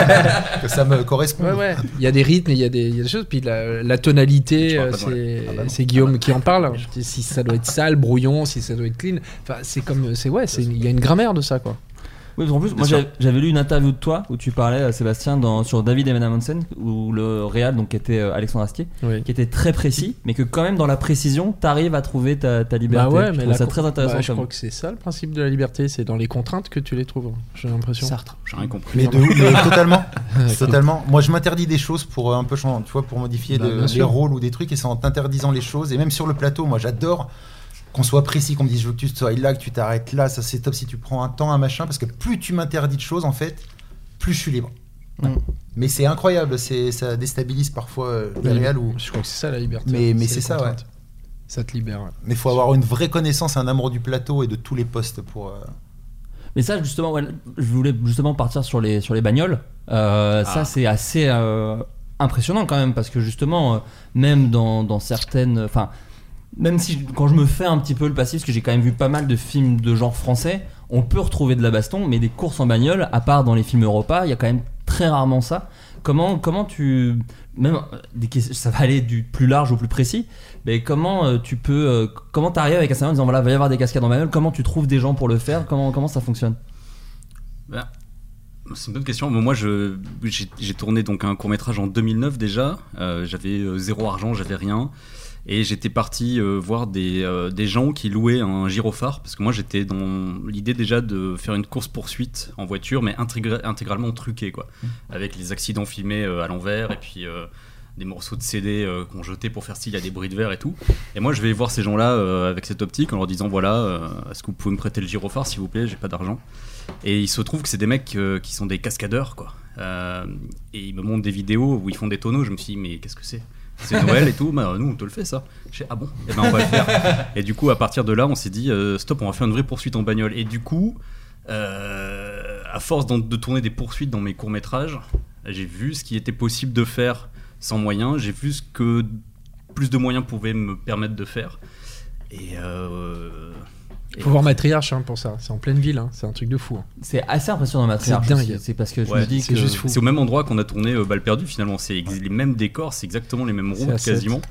que ça me correspond. Ouais, ouais. Il y a des rythmes, il y a des, il y a des choses. Puis la, la tonalité, Je parle euh, pas de moi. c'est, Ah bah non. c'est Guillaume qui en parle. Je dis, si ça doit être sale, brouillon, si ça doit être clean. Enfin, c'est comme, c'est ouais, c'est, il y a une grammaire de ça quoi. Oui, parce qu'en plus, moi sûr. j'avais, j'avais lu une interview de toi où tu parlais, euh, Sébastien, dans, sur David et Madame Hansen, où le réal, donc qui était euh, Alexandre Astier, Oui. qui était très précis, mais que quand même dans la précision, t'arrives à trouver ta, ta liberté. Bah ouais, je mais trouve la ça con- très intéressant. bah, je comme- crois que c'est ça le principe de la liberté, c'est dans les contraintes que tu les trouves. J'ai l'impression. Sartre. J'ai rien compris. Mais de ouf, mais totalement, totalement. Moi, je m'interdis des choses pour euh, un peu changer, tu vois, pour modifier Bah, de- bien des sûr. rôles ou des trucs, et c'est en t'interdisant les choses. Et même sur le plateau, moi, j'adore qu'on soit précis, qu'on me dise je veux que tu sois là, que tu t'arrêtes là. Ça, c'est top si tu prends un temps, un machin, parce que plus tu m'interdis de choses, en fait, plus je suis libre. Mm. Mais c'est incroyable, c'est ça déstabilise parfois euh, les Oui, réals où. Je crois que c'est ça la liberté. Mais- mais les c'est ça, contraintes. Ça te libère. Ouais. Mais il faut avoir une vraie connaissance, un amour du plateau et de tous les postes pour. euh, Mais ça, justement, ouais, je voulais justement partir sur les, sur les bagnoles. Euh, Ah. Ça, c'est assez euh, impressionnant quand même, parce que justement, euh, même dans, dans certaines. Enfin, même si quand je me fais un petit peu le passif, parce que j'ai quand même vu pas mal de films de genre français, on peut retrouver de la baston, mais des courses en bagnole, à part dans les films Europa, il y a quand même très rarement ça. Comment, comment tu. Même, euh, des questions- ça va aller du plus large au plus précis, mais comment euh, tu peux. euh, comment t'arrives avec un scénario en disant voilà, il va y avoir des cascades en bagnole, comment tu trouves des gens pour le faire, comment, comment ça fonctionne? Ben, c'est une bonne question. Moi, je, j'ai, j'ai tourné donc un court métrage en deux mille neuf déjà. Euh, j'avais euh, zéro argent, j'avais rien. Et j'étais parti euh, voir des, euh, des gens qui louaient un gyrophare. Parce que moi, j'étais dans l'idée déjà de faire une course-poursuite en voiture, mais intégra- intégralement truquée, quoi. Mmh. Avec les accidents filmés euh, à l'envers et puis euh, des morceaux de C D euh, qu'on jetait pour faire style à des bruits de verre et tout. Et moi, je vais voir ces gens-là euh, avec cette optique en leur disant voilà, euh, est-ce que vous pouvez me prêter le gyrophare, s'il vous plaît, j'ai pas d'argent. Et il se trouve que c'est des mecs euh, qui sont des cascadeurs, quoi. Euh, et ils me montrent des vidéos où ils font des tonneaux. Je me suis dit, mais qu'est-ce que c'est? C'est Noël et tout. Bah, nous, on te le fait, ça. Je dis, ah bon? Et ben, on va le faire. Et du coup, à partir de là, on s'est dit, euh, stop, on va faire une vraie poursuite en bagnole. Et du coup, euh, à force de, de tourner des poursuites dans mes courts-métrages, j'ai vu ce qui était possible de faire sans moyens. J'ai vu ce que plus de moyens pouvaient me permettre de faire. Et. Euh, Faut voir Matriarche hein, pour ça. C'est en pleine ville, hein. C'est un truc de fou. Hein. C'est assez impressionnant Matriarche. C'est dingue. C'est parce que je Ouais, me dis c'est que juste fou. C'est au même endroit qu'on a tourné euh, Balle perdue finalement. C'est ex- les mêmes décors, c'est exactement les mêmes C'est routes à sept. quasiment.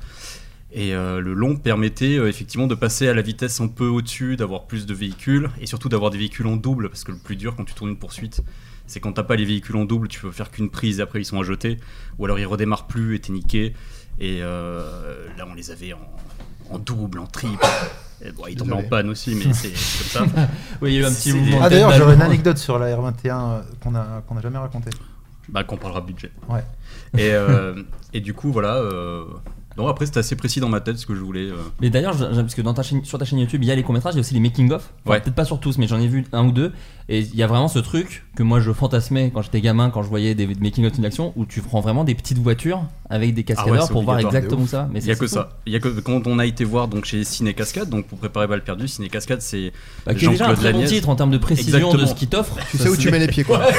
Et euh, le long permettait euh, effectivement de passer à la vitesse un peu au-dessus, d'avoir plus de véhicules et surtout d'avoir des véhicules en double parce que le plus dur quand tu tournes une poursuite, c'est quand t'as pas les véhicules en double, tu peux faire qu'une prise et après ils sont à jeter ou alors ils redémarrent plus et t'es niqué. Et euh, là on les avait en, en double, en triple. Et bon, ils tombaient en panne aussi, mais c'est, c'est comme ça. oui, il y a eu un petit C'est- mouvement. Ah de tête d'ailleurs, j'aurais une d'allemand. anecdote sur la R vingt et un euh, qu'on a, qu'on a jamais racontée. Bah, qu'on parlera budget. Ouais. Et, euh, et du coup, voilà. Euh... Non, après, c'était assez précis dans ma tête ce que je voulais. Euh... Mais d'ailleurs, je- je- parce que dans ta chaîne, sur ta chaîne YouTube, il y a les courts-métrages, il y a aussi les making-of. Enfin, Ouais. Peut-être pas sur tous, mais j'en ai vu un ou deux. Et il y a vraiment ce truc que moi je fantasmais quand j'étais gamin, quand je voyais des making-of de action, où tu prends vraiment des petites voitures avec des cascadeurs Ah ouais, c'est pour voir obligatoire, exactement ça. Mais Il y a c'est que fou. ça. Il y a que quand on a été voir donc chez Ciné Cascade, donc pour préparer Balle perdue, Ciné Cascade, c'est Bah, qui est déjà un Jean-Claude très bon Lagnès. titre en termes de précision Exactement. de ce qu'il t'offre. Tu sais où tu mets les pieds, quoi.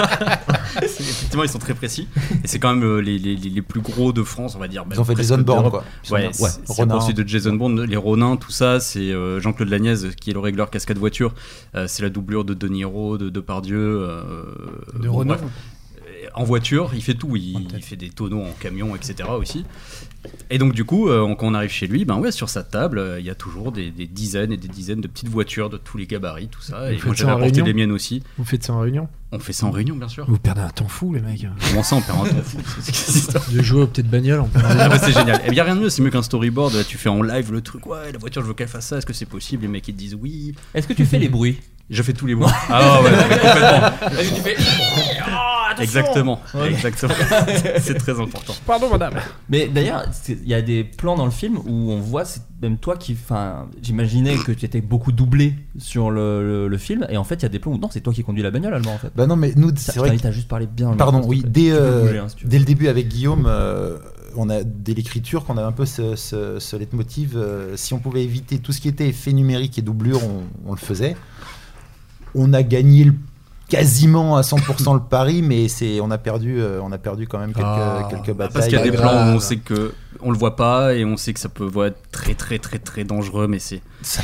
C'est- Effectivement, ils sont très précis. Et c'est quand même euh, les, les, les les plus gros de France, on va dire. Ils ont fait presque Jason Bourne, d'Europe. quoi. Ils sont Ouais, bien. c'est, Ouais, c'est Ronin. la poursuite de Jason Bourne, les Ronin, tout ça. C'est euh, Jean-Claude Lagnès qui est le régleur cascade voiture. Euh, c'est la doublure de De Niro, de Depardieu. Euh, De bon, Renault. bref. En voiture, il fait tout. Il, il fait des tonneaux en camion, et cetera aussi. Et donc, du coup, euh, quand on arrive chez lui, ben ouais, sur sa table, euh, il y a toujours des, des dizaines et des dizaines de petites voitures de tous les gabarits, tout ça. Vous Et faites moi, ça j'avais en apporté réunion les miennes aussi. Vous faites ça en réunion? On fait ça en réunion, bien sûr. Vous perdez un temps fou, les mecs. Comment ça, on perd un temps fou? C'est- c'est- c'est ça. De jouer aux petites bagnoles. On peut... Ah bah c'est génial. Il n'y a rien de mieux, c'est mieux qu'un storyboard. Là, tu fais en live le truc, ouais, la voiture, je veux qu'elle fasse ça, est-ce que c'est possible? Les mecs ils te disent oui. Est-ce que tu fais les bruits? Je fais tous les bruits. Ah ouais, mais complètement. Est-ce que tu fais Ah, attention Exactement. Ouais. Exactement. C'est très important. Pardon, madame. Mais d'ailleurs, c'est- il y a des plans dans le film où on voit, c'est même toi qui. Enfin, j'imaginais que tu étais beaucoup doublé sur le, le, le film, et en fait, il y a des plans où non, c'est toi qui conduis la bagnole, Allemand, en fait. Bah non, mais nous, Ça, c'est je vrai. t'invite que- à juste parler bien. le Pardon, micro, oui, s'il te plaît. dès, Tu peux euh, bouger, hein, si tu veux. dès le début avec Guillaume, euh, on a dès l'écriture qu'on avait un peu ce, ce, ce leitmotiv. euh, si on pouvait éviter tout ce qui était effet numérique et doublure, on, on le faisait. On a gagné le- quasiment à cent pour cent le pari, mais c'est, on a perdu, euh, on a perdu quand même quelques, Ah, quelques Bah, batailles. parce qu'il y a des pas plans où on grave. sait que on le voit pas et on sait que ça peut être très très très très dangereux, mais c'est. Ça-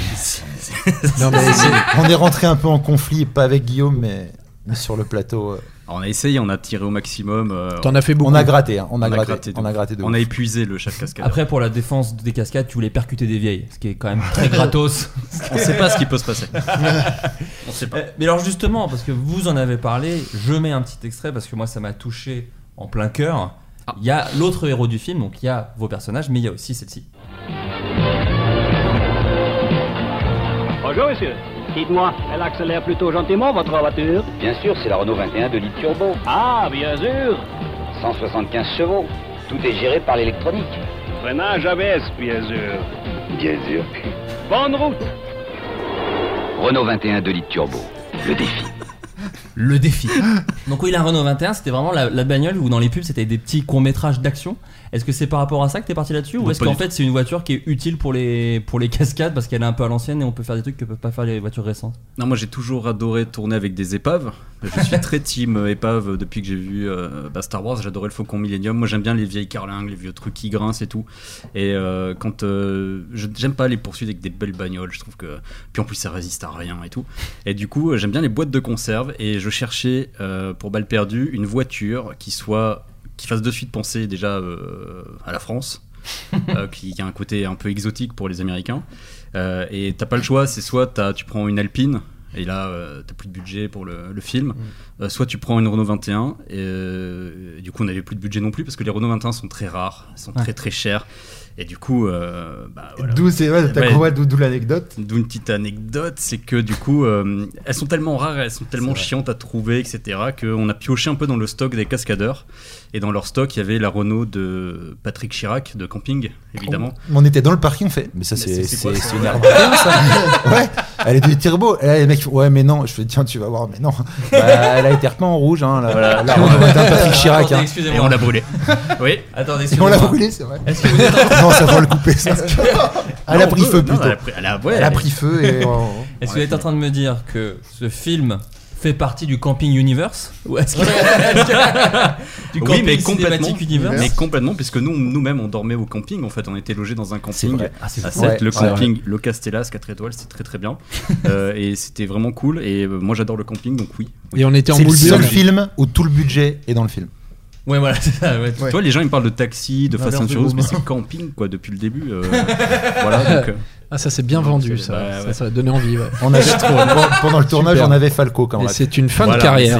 Non, mais c'est- on est rentré un peu en conflit, pas avec Guillaume, mais, mais sur le plateau. euh, Alors, on a essayé, on a tiré au maximum. euh, T'en as fait beaucoup. on a gratté, hein, on, a on a gratté, gratté de on a ouf. gratté de on a ouf. épuisé le chaque cascade. Après, pour la défense des cascades, tu voulais percuter des vieilles, ce qui est quand même très gratos. on sait pas ce qui peut se passer. On sait pas. Euh, Mais alors justement, parce que vous en avez parlé, je mets un petit extrait parce que moi ça m'a touché en plein cœur. Il y a l'autre héros du film, donc il y a vos personnages, mais il y a aussi celle-ci. Bonjour, monsieur. Dites-moi, elle accélère plutôt gentiment, votre voiture? Bien sûr, c'est la Renault vingt et un de litre turbo. Ah, bien sûr. cent soixante-quinze chevaux. Tout est géré par l'électronique. Freinage A B S, bien sûr. Bien sûr. Bonne route. Renault vingt et un de litre turbo. Le défi. Le défi. Donc oui, la Renault vingt et un, c'était vraiment la, la bagnole où dans les pubs c'était des petits courts-métrages d'action. Est-ce que c'est par rapport à ça que t'es parti là-dessus, ou Non, est-ce pas qu'en du fait c'est une voiture qui est utile pour les, pour les cascades parce qu'elle est un peu à l'ancienne et on peut faire des trucs que peuvent pas faire les voitures récentes? Non, moi j'ai toujours adoré tourner avec des épaves. Je suis très team euh, épave depuis que j'ai vu euh, bah, Star Wars. J'adorais le Faucon Millennium. Moi j'aime bien les vieilles carlingues, les vieux trucs qui grincent et tout. Et euh, quand euh, je- j'aime pas les poursuites avec des belles bagnoles. Je trouve que puis en plus ça résiste à rien et tout. Et du coup euh, j'aime bien les boîtes de conserve. Et je cherchais euh, pour Balle perdue une voiture qui soit qui fasse de suite penser déjà euh, à la France. euh, qui, qui a un côté un peu exotique pour les Américains. Euh, et t'as pas le choix, c'est soit t'as- tu prends une Alpine, et là euh, t'as plus de budget pour le, le film, Mm. euh, soit tu prends une Renault vingt et un, et, euh, et du coup on n'avait plus de budget non plus, parce que les Renault vingt et un sont très rares, elles sont Ouais. très très chères, et du coup, euh, bah voilà. D'où c'est, ouais, t'as Ouais. compris, d'où, d'où l'anecdote. D'où une petite anecdote, c'est que du coup, euh, elles sont tellement rares, elles sont tellement chiantes à trouver, et cetera, qu'on a pioché un peu dans le stock des cascadeurs. Et dans leur stock, il y avait la Renault de Patrick Chirac, de camping, évidemment. On était dans le parking, on fait. Mais ça, Mais c'est, c'est- c'est quoi, c'est, ça c'est une R vingt et un, ça. Ouais, elle est du turbo. Et là, les mecs font, ouais, mais non. Je fais, tiens, tu vas voir, mais non. Bah, elle a été repeinte en rouge, hein, la, Voilà. la Renault vingt et un Patrick Chirac. Attendez, Hein. excusez-moi. Et on l'a brûlé. Oui. Attendez, Et on excusez-moi. l'a brûlé, c'est vrai. Est-ce que vous êtes en- Non, ça va le couper, ça. Elle Non, a on pris peut. feu Non, plutôt. elle a pris- elle a- ouais, Elle a elle- pris feu et. Est-ce que vous êtes en train de me dire que ce film fait partie du camping universe ou est-ce que du Oui, camping mais complètement, cinématique universe mais complètement, puisque nous, nous-mêmes, on dormait au camping. En fait, on était logés dans un camping vrai. Ah, c'est à fou. Sète, Ouais, le c'est camping, vrai. le Castellas, quatre étoiles, c'était très très bien. euh, et c'était vraiment cool. Et euh, moi, j'adore le camping, donc oui. Et on était en C'est le boule seul blanche. film où tout le budget est dans le film. Ouais, voilà, c'est ça. Ouais. Tu vois, les gens ils me parlent de taxi, de Fast and L'inverse de Furious, mais Boom. c'est camping quoi depuis le début. euh, voilà, donc, euh, Ah, ça c'est bien vendu, ça. Bah, ça. ouais. Ça a donné envie. Ouais. On avait trop. Pendant le tournage, Super. on avait Falco quand Et même. c'est une fin Voilà, de carrière.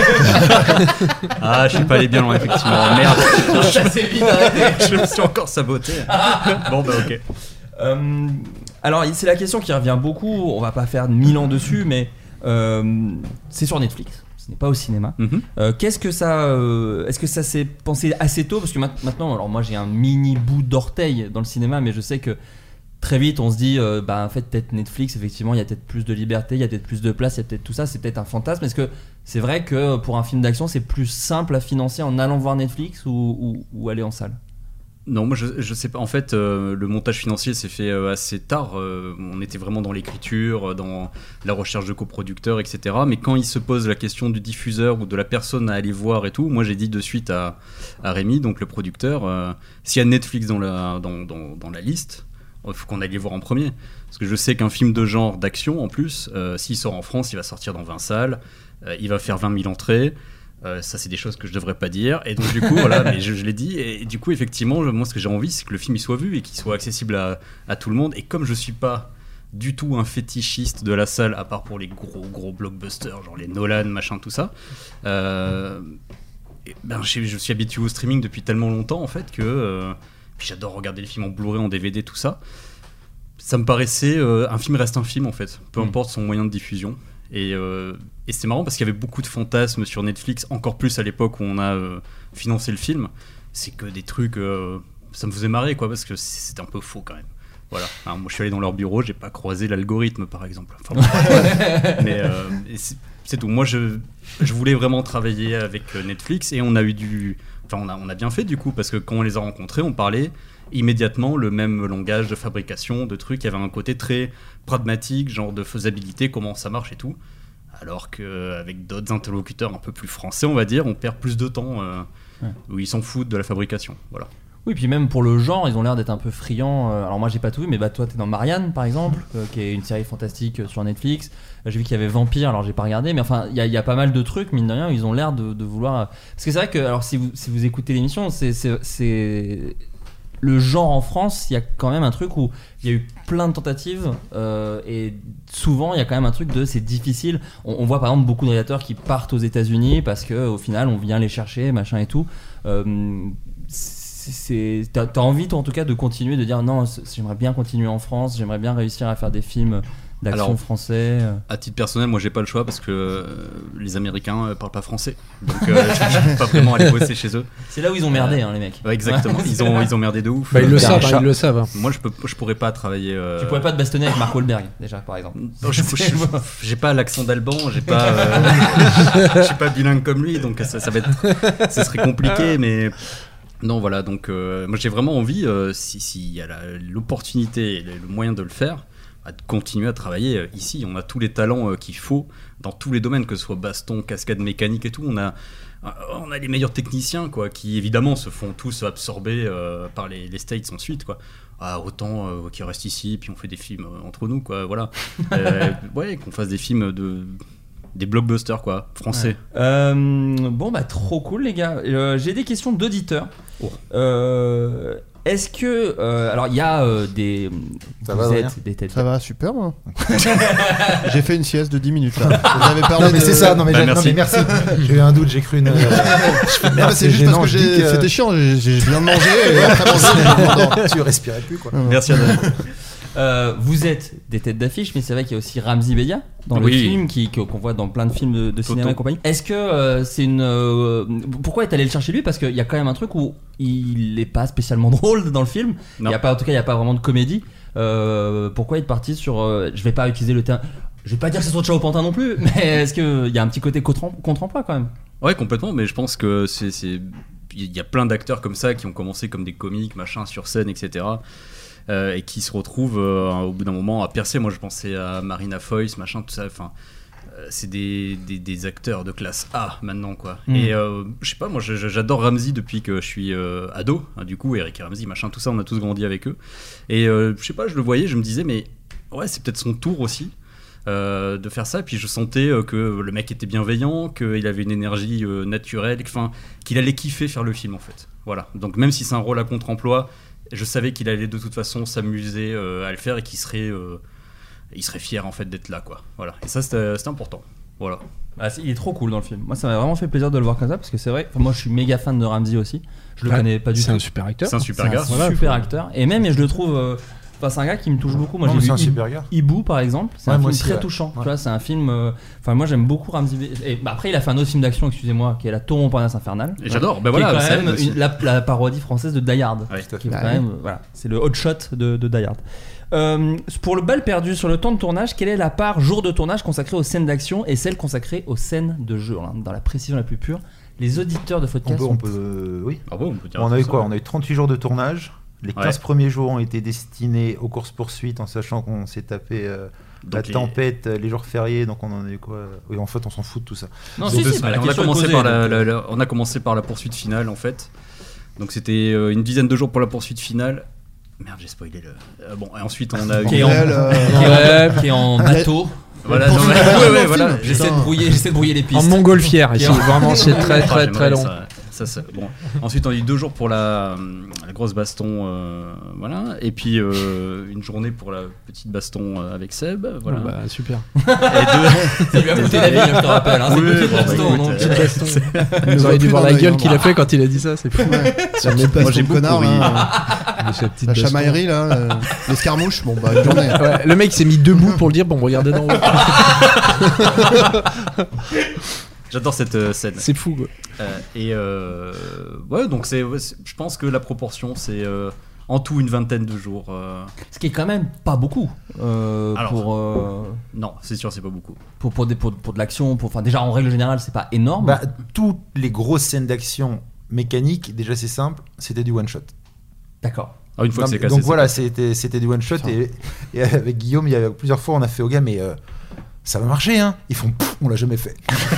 c'est- ah, je suis pas allé bien loin effectivement. Merde. Ça, c'est vite arrêté. Je me suis encore saboté. Bon bah ok. Euh, alors c'est la question qui revient beaucoup, on va pas faire mille ans dessus, mais euh, c'est sur Netflix, ce n'est pas au cinéma. Mm-hmm. Euh, qu'est-ce que ça, euh, est-ce que ça s'est pensé assez tôt? Parce que ma- maintenant, alors moi j'ai un mini bout d'orteil dans le cinéma, mais je sais que très vite on se dit, euh, bah en fait peut-être Netflix, effectivement il y a peut-être plus de liberté, il y a peut-être plus de place, il y a peut-être tout ça, c'est peut-être un fantasme. Est-ce que c'est vrai que pour un film d'action c'est plus simple à financer en allant voir Netflix ou, ou, ou aller en salle? Non, moi je, je sais pas. En fait, euh, le montage financier s'est fait euh, assez tard. Euh, on était vraiment dans l'écriture, dans la recherche de coproducteurs, et cetera. Mais quand il se pose la question du diffuseur ou de la personne à aller voir et tout, moi j'ai dit de suite à, à Rémi, donc le producteur, euh, s'il y a Netflix dans la, dans, dans, dans la liste, il faut qu'on aille les voir en premier. Parce que je sais qu'un film de genre, d'action en plus, euh, s'il sort en France, il va sortir dans vingt salles, euh, il va faire vingt mille entrées. Euh, ça c'est des choses que je devrais pas dire et donc du coup voilà, mais je, je l'ai dit et, et du coup effectivement je, moi ce que j'ai envie c'est que le film il soit vu et qu'il soit accessible à, à tout le monde. Et comme je suis pas du tout un fétichiste de la salle à part pour les gros gros blockbusters genre les Nolan machin tout ça, euh, et ben je, je suis habitué au streaming depuis tellement longtemps en fait que euh, puis j'adore regarder les films en Blu-ray, en D V D, tout ça. Ça me paraissait euh, un film reste un film en fait, peu mmh. importe son moyen de diffusion. Et, euh, et c'est marrant parce qu'il y avait beaucoup de fantasmes sur Netflix, encore plus à l'époque où on a euh, financé le film. C'est que des trucs, euh, ça me faisait marrer quoi, parce que c'était un peu faux quand même. Voilà. Alors, moi je suis allé dans leur bureau, j'ai pas croisé l'algorithme par exemple. Enfin, bon, mais euh, c'est, c'est tout. Moi je, je voulais vraiment travailler avec Netflix et on a eu du. Enfin, on a, on a bien fait du coup, parce que quand on les a rencontrés, on parlait immédiatement le même langage de fabrication, de trucs. Il y avait un côté très pragmatique, genre de faisabilité, comment ça marche et tout. Alors qu'avec d'autres interlocuteurs un peu plus français, on va dire, on perd plus de temps euh, ouais. où ils s'en foutent de la fabrication. Voilà. Oui, puis même pour le genre, ils ont l'air d'être un peu friands. Alors moi j'ai pas tout vu, mais bah toi t'es dans Marianne par exemple, euh, qui est une série fantastique sur Netflix. J'ai vu qu'il y avait Vampire, alors j'ai pas regardé, mais enfin il y, y a pas mal de trucs, mine de rien, ils ont l'air de, de vouloir. Parce que c'est vrai que, alors si vous, si vous écoutez l'émission, c'est, c'est, c'est le genre en France, il y a quand même un truc où il y a eu plein de tentatives euh, et souvent il y a quand même un truc de c'est difficile. On, on voit par exemple beaucoup de réalisateurs qui partent aux États-Unis parce que au final on vient les chercher, machin et tout. Euh, c'est, t'as, t'as envie toi en tout cas de continuer, de dire non, j'aimerais bien continuer en France, j'aimerais bien réussir à faire des films d'action Alors, français. À titre personnel, moi j'ai pas le choix parce que euh, les Américains euh, parlent pas français, donc euh, je peux pas vraiment aller bosser chez eux. C'est là où ils ont merdé, hein, les mecs. Ouais, exactement, ils ont ils ont merdé de ouf. Bah, ils le savent, hein, ils le savent. Moi je peux je pourrais pas travailler. Euh... Tu pourrais pas te bastonner avec Mark Wahlberg déjà par exemple. Non, je, je, je, j'ai pas l'accent d'Alban, j'ai pas euh, je suis pas bilingue comme lui, donc ça, ça va être ça serait compliqué, mais. Non, voilà, donc euh, moi j'ai vraiment envie, euh, s'il si y a la, l'opportunité et le moyen de le faire, bah, de continuer à travailler euh, ici. On a tous les talents euh, qu'il faut dans tous les domaines, que ce soit baston, cascade mécanique et tout. On a, euh, on a les meilleurs techniciens, quoi, qui évidemment se font tous absorber euh, par les, les States ensuite, quoi. Ah, autant euh, qu'ils restent ici, puis on fait des films euh, entre nous, quoi, voilà. euh, ouais, qu'on fasse des films de... des blockbusters quoi, français. Ouais. Euh, bon bah trop cool les gars. Euh, j'ai des questions d'auditeurs. Oh. Euh, est-ce que euh, alors il y a euh, des ça va êtes, des têtes. Ça va super moi. J'ai fait une sieste de dix minutes là. J'avais parlé non mais de... c'est ça, non mais, bah, non, mais merci. J'ai eu un doute, j'ai cru une. Euh... non, mais c'est juste gênant, parce que j'ai... que... c'était chiant. J'ai, j'ai viens de manger et après manger. Tu respirais plus quoi. Merci Adam. Euh, vous êtes des têtes d'affiche, mais c'est vrai qu'il y a aussi Ramzi Bedia dans oui. le film, qui, qu'on voit dans plein de films de, de cinéma et compagnie. Est-ce que euh, c'est une. Euh, pourquoi est allé le chercher lui? Parce qu'il y a quand même un truc où il n'est pas spécialement drôle dans le film. Il y a pas, en tout cas, il n'y a pas vraiment de comédie. Euh, pourquoi être parti sur. Euh, je vais pas utiliser le terme. Je vais pas dire que c'est sur Ciao Pantin non plus, mais est-ce qu'il y a un petit côté contre-emploi quand même? Ouais, complètement, mais je pense que c'est. c'est... Il y a plein d'acteurs comme ça qui ont commencé comme des comiques, machin, sur scène, et cetera. Euh, et qui se retrouvent euh, au bout d'un moment à percer. Moi je pensais à Marina Foïs, machin, tout ça. Enfin, c'est des, des, des acteurs de classe A maintenant quoi. Mm. Et euh, je sais pas, moi je, je, j'adore Ramsey depuis que je suis euh, ado, hein, du coup Eric et Ramsey machin tout ça, on a tous grandi avec eux et euh, je sais pas, je le voyais, je me disais mais ouais c'est peut-être son tour aussi euh, de faire ça, et puis je sentais euh, que le mec était bienveillant, qu'il avait une énergie euh, naturelle, enfin qu'il allait kiffer faire le film en fait, voilà. Donc même si c'est un rôle à contre-emploi, je savais qu'il allait de toute façon s'amuser euh, à le faire et qu'il serait euh, il serait fier en fait d'être là quoi, voilà. Et ça c'était, c'était important, voilà. Bah, il est trop cool dans le film. Moi ça m'a vraiment fait plaisir de le voir comme ça, parce que c'est vrai, moi je suis méga fan de Ramsey aussi, je le Ouais, connais pas du c'est tout. un super acteur. C'est un super C'est gars. un Voilà, super faut- acteur, et même et je le trouve euh, enfin, c'est un gars qui me touche beaucoup. Moi Non, j'ai mais vu c'est un Hi- super gars. Hibou par exemple, c'est Ouais, un moi film aussi, très ouais. touchant, Ouais. tu vois, c'est un film euh, enfin moi j'aime beaucoup Ramsey. Et bah, après il a fait un autre film d'action, excusez-moi, qui est La Tour Montparnasse Infernale, Et j'adore, bah qui voilà, est quand ça même aide aussi. une- la, la parodie française de Die Hard, Ouais, qui est Bah quand oui. même euh, voilà, c'est le hot shot de, de Die Hard. Euh, pour le bal perdu sur le temps de tournage, quelle est la part jour de tournage consacrée aux scènes d'action et celle consacrée aux scènes de jeu, hein, dans la précision la plus pure? Les auditeurs de On podcast peut, sont- on peut, oui. Ah bon, on peut dire On tout a eu ça, quoi ouais. On a eu trente-huit jours de tournage. Les quinze Ouais. premiers jours ont été destinés aux courses-poursuites, en sachant qu'on s'est tapé euh, Donc la les- tempête, euh, les jours fériés, donc on en a eu quoi Oui, en fait, on s'en fout de tout ça. Non, Donc si, deux si, bah, semaines. la on, a question est commencé posée, par la, donc, la- la- on a commencé par la poursuite finale en fait. Donc c'était euh, une dizaine de jours pour la poursuite finale. Merde, j'ai spoilé le. Euh, bon, et ensuite on a eu. qui est en, Bordel, euh, qui est en- qui est en bateau. Voilà, Pour non, finir ouais, dans ouais, le ouais, film. voilà. J'essaie de Putain. brouiller, j'essaie de brouiller les pistes. En montgolfière ici, Qui est en- vraiment c'est très Ah, très j'aimerais très long. Ça, ça, ça- bon. Ensuite, on a eu deux jours pour la, la grosse baston, euh, voilà. Et puis euh, une journée pour la petite baston euh, avec Seb, voilà. Oh, bah, super. Et deux. Ça lui a coûté la vie, hein, je te rappelle. Hein, c'est Oui, une petite bon, bah, baston, écoute, donc. euh, Petite baston. nous Vous a auriez dû pris voir dans la l'œil, gueule hein. qu'il a fait quand il a dit ça, c'est fou. Ça me passe Moi, j'ai ton beaucoup connard ri. là. De sa petite La baston. chamaillerie là, euh, l'escarmouche, bon bah une journée. Ouais, le mec s'est mis debout pour le dire, bon regardez d'en haut. J'adore cette euh, scène. C'est fou quoi. Euh, et euh, ouais, donc c'est, ouais, c'est- je pense que la proportion, c'est euh, en tout une vingtaine de jours. euh. Ce qui est quand même pas beaucoup euh, Alors, pour, euh, Non, c'est sûr, c'est pas beaucoup. pour, pour, des, pour, pour de l'action. Pour, enfin, déjà en règle générale, c'est pas énorme. Bah, toutes les grosses scènes d'action mécaniques, déjà c'est simple, c'était du one shot. D'accord. Ah, une fois Non, que c'est mais- cassé. donc c'est voilà, cassé. c'était, c'était du one shot et, et avec Guillaume, il y a plusieurs fois, on a fait au gars, mais euh, ça va marcher, hein. Ils font, pff, on l'a jamais fait.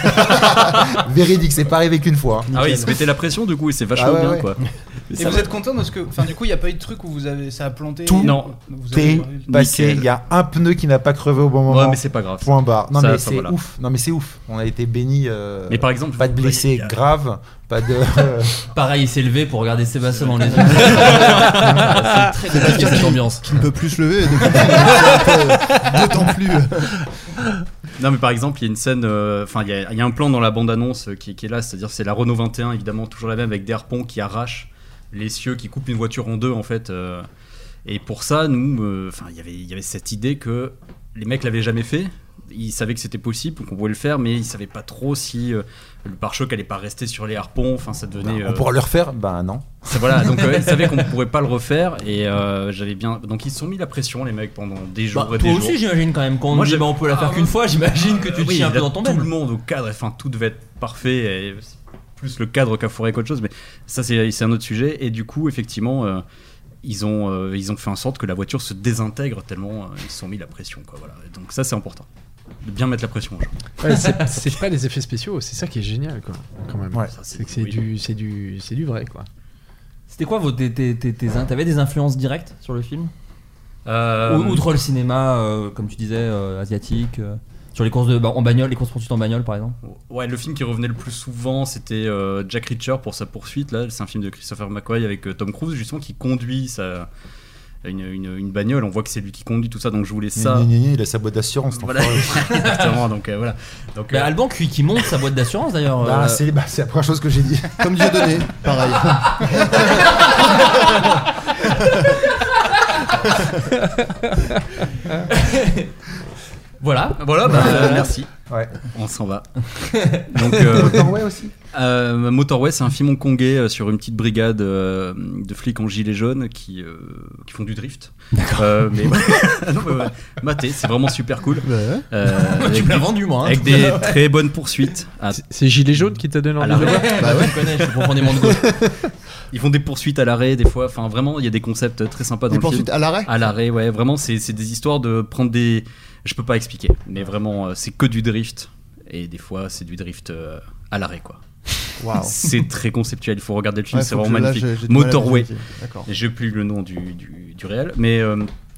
Véridique, c'est pas arrivé qu'une fois. hein. Ah oui, il se mettait la pression du coup, et c'est vachement Ah ouais, bien ouais. quoi. Et Ça vous va. êtes content parce que, enfin, du coup, il n'y a pas eu de truc où vous avez, ça a planté. Tout Non. Vous avez- T'es passé, Nickel. il y a un pneu qui n'a pas crevé au bon moment. Ouais, mais c'est pas grave. Point barre. Non Ça, mais ça, c'est voilà. ouf. Non mais c'est ouf. On a été bénis. euh, Mais par exemple, pas de blessés il y a- graves, pas de. Pareil, il s'est levé pour regarder Sébastien dans les yeux. C'est très compliqué cette ambiance. Qui ne peut plus se lever, donc c'est un peu- d'autant plus. Non mais par exemple il y a une scène, enfin il y, a- il y a un plan dans la bande-annonce euh, qui, qui est là, c'est-à-dire c'est la Renault vingt et un évidemment toujours la même avec des harpons qui arrachent les cieux, qui coupent une voiture en deux en fait. euh, et pour ça nous, enfin il y avait il y avait cette idée que les mecs l'avaient jamais fait, ils savaient que c'était possible, qu'on pouvait le faire, mais ils savaient pas trop si euh, le pare-choc allait pas rester sur les harpons, enfin ça devenait. On euh, pourra le refaire. Bah non. c'est- voilà, donc euh, ils savaient qu'on pourrait pas le refaire et euh, j'avais bien, donc ils se sont mis la pression les mecs pendant des jours Bah, et toi des aussi, jours. j'imagine quand même. Quand on Moi, dit j'ai- bah, on peut la faire Ah, qu'une fois, j'imagine que tu te oui, chies un peu là, dans ton tout bain. le monde au cadre, enfin tout devait être parfait, et c'est plus le cadre qu'a foiré qu'autre chose, mais ça c'est, c'est un autre sujet. Et du coup, effectivement, euh, ils ont euh, ils ont fait en sorte que la voiture se désintègre tellement euh, ils se sont mis la pression, quoi. Voilà. Et donc ça c'est important, de bien mettre la pression. Genre. Ouais, c'est, c'est pas les effets spéciaux, c'est ça qui est génial quoi. Quand même. Ouais. Ça, c'est, C'est que c'est oui. du, c'est du, c'est du vrai quoi. C'était quoi vos, tes, tes, tes, tes- t'avais des influences directes sur le film Euh, Ou- Outre le cinéma, euh, comme tu disais, euh, asiatique, euh, sur les courses de, bah, en bagnole, les courses poursuites en bagnole par exemple. Ouais, le film qui revenait le plus souvent, c'était euh, Jack Reacher pour sa poursuite. Là, c'est un film de Christopher McQuarrie avec euh, Tom Cruise, justement, qui conduit sa, une, une, une bagnole. On voit que c'est lui qui conduit tout ça, donc je voulais ça. Gna, gna, gna, il a sa boîte d'assurance. ton Voilà, frère. exactement. Donc euh, voilà. Donc, Bah, euh, Alban qui, qui monte sa boîte d'assurance d'ailleurs. Bah, euh, c'est, bah, c'est la première chose que j'ai dit. Comme Dieudonné, pareil. Voilà. Voilà, bah, euh, merci. Ouais. On s'en va. Donc, euh, Motorway aussi. euh, Motorway, c'est un film hongkongais euh, sur une petite brigade euh, de flics en gilet jaune qui, euh, qui font du drift. D'accord. Euh, mais non, mais ouais. Maté, c'est vraiment super cool. Euh, tu avec me l'as des- vendu moi. Hein. Avec des très bonnes poursuites. Ah, C'est, c'est Gilet jaune qui t'a donné à envie la de le voir. Bah ouais, je connais, je suis profondément de gauche. Ils font des poursuites à l'arrêt des fois. Enfin, vraiment, il y a des concepts très sympas dans Des le film. poursuites à l'arrêt À l'arrêt, ouais. Vraiment, c'est, c'est des histoires de prendre des. Je peux pas expliquer, mais vraiment, euh, c'est que du drift. Et des fois, c'est du drift euh, à l'arrêt, quoi. Wow. C'est très conceptuel. Il faut regarder le film, Ouais, c'est faut vraiment que je- là, magnifique. j'ai- j'ai du mal à Motorway. visualiser. D'accord. Et j'ai plus le nom du, du, du réel, mais. Euh,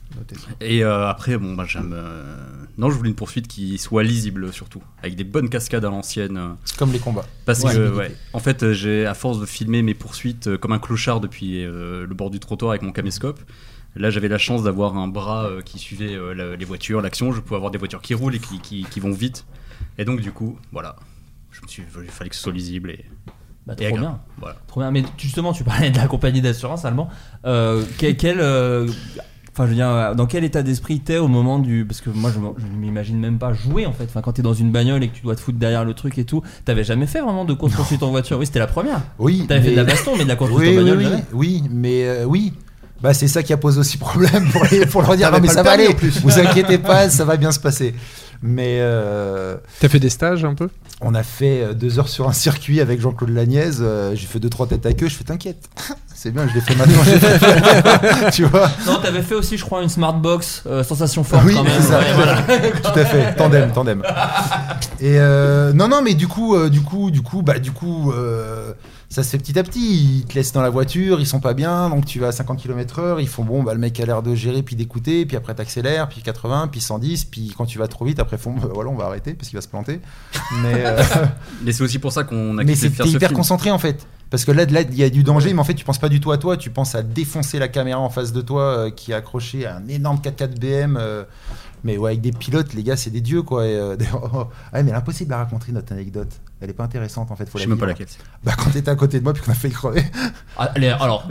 et euh, après, bon, bah, j'aime. Euh... Non, je voulais une poursuite qui soit lisible surtout, avec des bonnes cascades à l'ancienne. euh. Comme les combats. Parce Ouais. que, ouais, en fait, euh, j'ai à force de filmer mes poursuites euh, comme un clochard depuis euh, le bord du trottoir avec mon caméscope. Là, j'avais la chance d'avoir un bras euh, qui suivait euh, la- les voitures, l'action. Je pouvais avoir des voitures qui roulent et qui, qui, qui vont vite. Et donc, du coup, voilà, je me suis, il fallait que ce soit lisible et. Bah, et trop agréable. bien. Voilà. Trop bien. Mais tu- justement, tu parlais de la compagnie d'assurance allemand. Euh, quel, quel, euh, enfin, je veux dire, euh, dans quel état d'esprit t'es au moment du, parce que moi, je, m- je ne m'imagine même pas jouer en fait. Enfin, quand t'es dans une bagnole et que tu dois te foutre derrière le truc et tout, t'avais jamais fait vraiment de course poursuite en voiture. Oui, c'était la première. Oui. T'avais fait de la mais- baston, mais de la course oui, poursuite en oui, bagnole. oui, jamais. oui, mais euh, oui. Bah, c'est ça qui a posé aussi problème pour, les, pour leur dire T'avais non mais pas ça le va permis, aller, en plus. vous inquiétez pas, ça va bien se passer. Mais euh, T'as fait des stages un peu? on a fait euh, deux heures sur un circuit avec Jean-Claude Lagnaise. euh, j'ai fait deux trois têtes à queue. Je fais t'inquiète, c'est bien, je l'ai fait maintenant. j'ai fait- tu vois. Non, t'avais fait aussi, je crois, une Smartbox, euh, sensation forte Oui, quand même. c'est ça, Ouais, tout, voilà. à fait, tout à fait, tandem, tandem. Et euh, non, non, mais du coup, euh, du coup, du coup, bah, du coup, euh, ça se fait petit à petit. Ils te laissent dans la voiture, ils sont pas bien, donc tu vas à cinquante kilomètres heure. Ils font bon, bah, le mec a l'air de gérer, puis d'écouter, puis après t'accélères, puis quatre-vingts, puis cent dix, puis quand tu vas trop vite, après ils font, bah, voilà, on va arrêter parce qu'il va se planter. Mais, euh, Mais c'est aussi pour ça qu'on a mais quitté c'est de faire t'es ce hyper film. concentré en fait. Parce que là, là, il y a du danger, mais en fait, tu penses pas du tout à toi. Tu penses à défoncer la caméra en face de toi euh, qui est accrochée à un énorme quatre-quatre B M. euh, mais ouais, avec des pilotes, les gars, c'est des dieux quoi. Et, euh, des- oh, oh. Ah, mais impossible à raconter notre anecdote. Elle est pas intéressante en fait. Faut Je la sais même pas vivre. laquelle c'est. Bah, quand t'étais à côté de moi, puis qu'on a failli crever. Ah, allez, alors,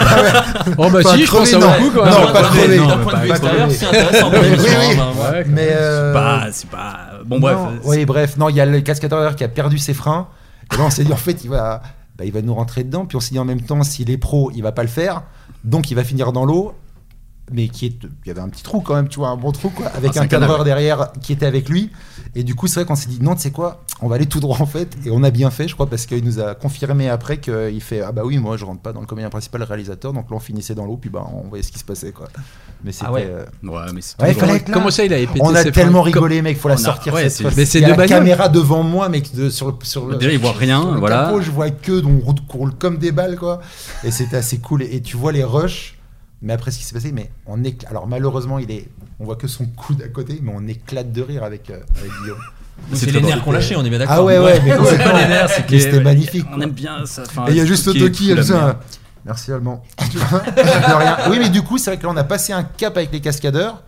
Oh bah Pas si, je pense crever, à non. beaucoup quand même. Non, pas crever. D'un Non, point de pas vue crever. extérieur, c'est intéressant. Oui, comme oui, émission, oui. hein, bah, ouais. Mais euh, Bah, c'est pas. Bon, bref. non, c'est- oui, bref, non, il y a le cascadeur derrière qui a perdu ses freins. Et là, on s'est dit, en fait, il va, bah, il va nous rentrer dedans. Puis on s'est dit en même temps, s'il est pro, il va pas le faire. Donc, il va finir dans l'eau. Mais qui est, il y avait un petit trou quand même, tu vois, un bon trou, quoi, avec Ah, c'est un un canal. cadreur derrière qui était avec lui. Et du coup, c'est vrai qu'on s'est dit, non, tu sais quoi, on va aller tout droit en fait. Et on a bien fait, je crois, parce qu'il nous a confirmé après qu'il fait, ah bah oui, moi, je rentre pas dans le comédien principal, le réalisateur. Donc là, on finissait dans l'eau, puis bah, on voyait ce qui se passait, quoi. Mais c'était. Ah ouais. euh, Ouais, mais c'est Ouais, toujours- fallait être là. Comment ça, il avait pété On a ses tellement freins? rigolé, mec, faut la On a- sortir ouais, cette c'est- fois. mais c'est Il y a deux la bagnoles. caméra devant moi, mec, de, sur le sur le. Déjà, ils voient rien, sur le voilà. capot, je vois que on roule, qu'on roule comme des balles, quoi. Et c'était assez cool. Et, et tu vois les rushs. Mais après, ce qui s'est passé, mais on éclate. Alors malheureusement, il est. On voit que son coude à côté, mais on éclate de rire avec euh, avec Guillaume. C'est très les bon. nerfs qu'on lâchait, on est bien d'accord. Ah ouais, ouais, mais c'est pas les nerfs, c'est Mais que. c'était magnifique. On quoi. aime bien ça. enfin, Et il y a tout juste ce qui est Toki, fou, elle la faisait un- merde. Merci allemand. Tu vois, de rien. Oui, mais du coup, c'est vrai que là, on a passé un cap avec les cascadeurs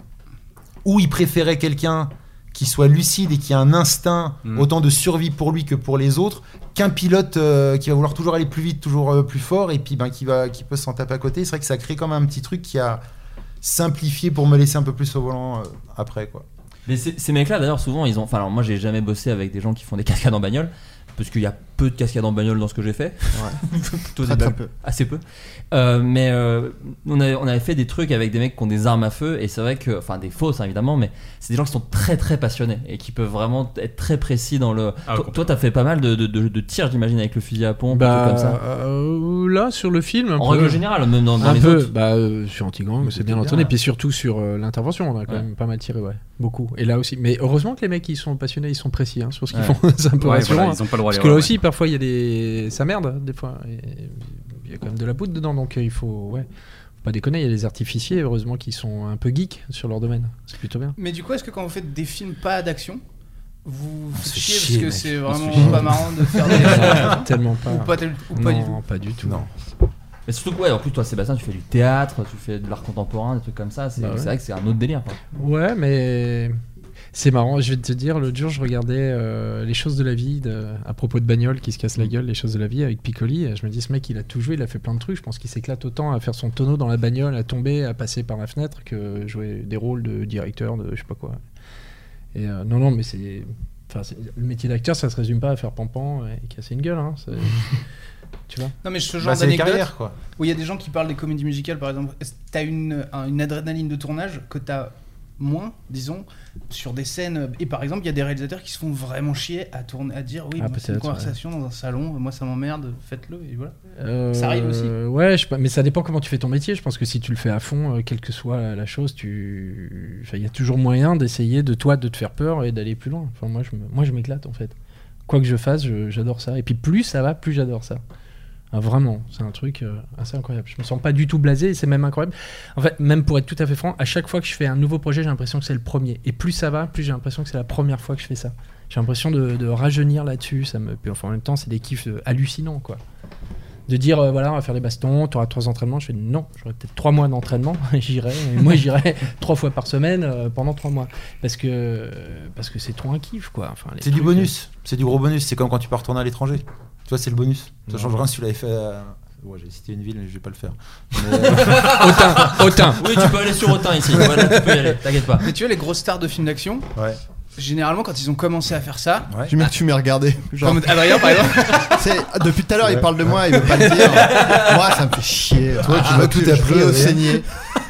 où il préférait quelqu'un qui soit lucide et qui a un instinct Mm. autant de survie pour lui que pour les autres, qu'un pilote euh, qui va vouloir toujours aller plus vite, toujours euh, plus fort, et puis ben, qui, va, qui peut s'en taper à côté. C'est vrai que ça crée comme un petit truc qui a simplifié pour me laisser un peu plus au volant euh, après, quoi. Mais ces ces mecs-là, d'ailleurs, souvent, ils ont. Enfin, alors moi, j'ai jamais bossé avec des gens qui font des cascades en bagnole, parce qu'il y a peu de cascades en bagnole dans ce que j'ai fait. Plutôt Très, des très bagnoles- peu. Assez peu. Euh, mais euh, on, avait, on avait fait des trucs avec des mecs qui ont des armes à feu, et c'est vrai que. Enfin, des fausses, hein, évidemment, mais c'est des gens qui sont très très passionnés et qui peuvent vraiment être très précis dans le. Ah, toi, toi, t'as fait pas mal de, de, de, de tirs, j'imagine, avec le fusil à pompe, Bah, des trucs comme ça. euh, là, sur le film, un En peu. règle générale, même dans, dans un les peu, autres. bah, euh, sur Antigang, c'est bien bien, entendu, et là. puis surtout sur euh, l'intervention, on a quand Ouais. même pas mal tiré, ouais, beaucoup. Et là aussi, mais heureusement que les mecs, ils sont passionnés, ils sont précis hein, sur ce qu'ils Ouais. font, c'est un peu Ouais, rassurant. voilà, hein. ils ont pas le droit à Parce que là l'erreur, aussi, parfois, il y a des, ça merde des fois, et il y a quand même de la poudre dedans, donc euh, il faut, ouais, faut pas déconner, il y a des artificiers, heureusement, qui sont un peu geeks sur leur domaine, c'est plutôt bien. Mais du coup, est-ce que quand vous faites des films pas d'action, vous vous se faites fait chier chier, parce que mec. c'est On se vraiment fait chier. pas marrant de faire des Non, tellement pas. ou pas, tel- ou pas non, du tout. pas du tout. Non. Mais surtout que, ouais, en plus, toi, Sébastien, tu fais du théâtre, tu fais de l'art contemporain, des trucs comme ça. C'est Bah ouais. c'est vrai que c'est un autre délire, quoi. Ouais, mais c'est marrant. Je vais te dire, l'autre jour, je regardais euh, Les choses de la vie de- à propos de bagnole qui se casse la gueule, Les choses de la vie avec Piccoli. Et je me dis, ce mec, il a tout joué, il a fait plein de trucs. Je pense qu'il s'éclate autant à faire son tonneau dans la bagnole, à tomber, à passer par la fenêtre que jouer des rôles de directeur, de je sais pas quoi. Et euh, non, non, mais c'est. Enfin, c'est- le métier d'acteur, ça se résume pas à faire pampan et casser une gueule. Hein. C'est- Tu vois. Non mais ce Bah, genre c'est les d'anecdote carrières, quoi. où il y a des gens qui parlent des comédies musicales par exemple, est-ce que t'as une, un- une adrénaline de tournage que t'as moins, disons, sur des scènes. Et par exemple, il y a des réalisateurs qui se font vraiment chier à tourner, à dire oui, Ah, moi, c'est une peut-être, conversation dans un salon, moi ça m'emmerde, faites-le et voilà. Euh, Ça arrive aussi. Ouais, je sais pas, mais ça dépend comment tu fais ton métier. Je pense que si tu le fais à fond, euh, quelle que soit la, la chose, tu, enfin, il y a toujours moyen d'essayer de toi de te faire peur et d'aller plus loin. Enfin, moi, je me... moi, je m'éclate en fait. Quoi que je fasse, je- j'adore ça. Et puis plus ça va, plus j'adore ça. Ah, vraiment, c'est un truc euh, assez incroyable. Je me sens pas du tout blasé et c'est même incroyable. En fait, même pour être tout à fait franc, à chaque fois que je fais un nouveau projet, j'ai l'impression que c'est le premier. Et plus ça va, plus j'ai l'impression que c'est la première fois que je fais ça. J'ai l'impression de, de rajeunir là-dessus. Ça me... Puis enfin, en même temps, c'est des kiffs euh, hallucinants, quoi. De dire, euh, voilà, on va faire des bastons, tu auras trois entraînements. Je fais non, j'aurai peut-être trois mois d'entraînement. J'irai, et moi, j'irai trois fois par semaine euh, pendant trois mois. Parce que euh, parce que c'est trop un kiff, quoi. Enfin, les C'est du trucs, bonus, c'est du gros bonus. C'est comme quand tu pars retourner à l'étranger. Tu vois, c'est le bonus. Ça Non. change rien si tu l'avais fait. à- Ouais, j'ai cité une ville, mais je vais pas le faire. Mais... Autun, Autun. Oui, tu peux aller sur Autun ici. Voilà, tu peux y aller, t'inquiète pas. Mais tu vois, les grosses stars de films d'action, Ouais. généralement, quand ils ont commencé à faire ça. Ouais. Tu m'as, tu m'as regardé. Genre, Comme Adrien, par exemple. c'est, depuis tout à l'heure, il Ouais. parle de moi, il veut pas le dire. Moi, ça me fait chier. Toi, tu Ah, m'as que tout je appris, veux Adrien. saigner.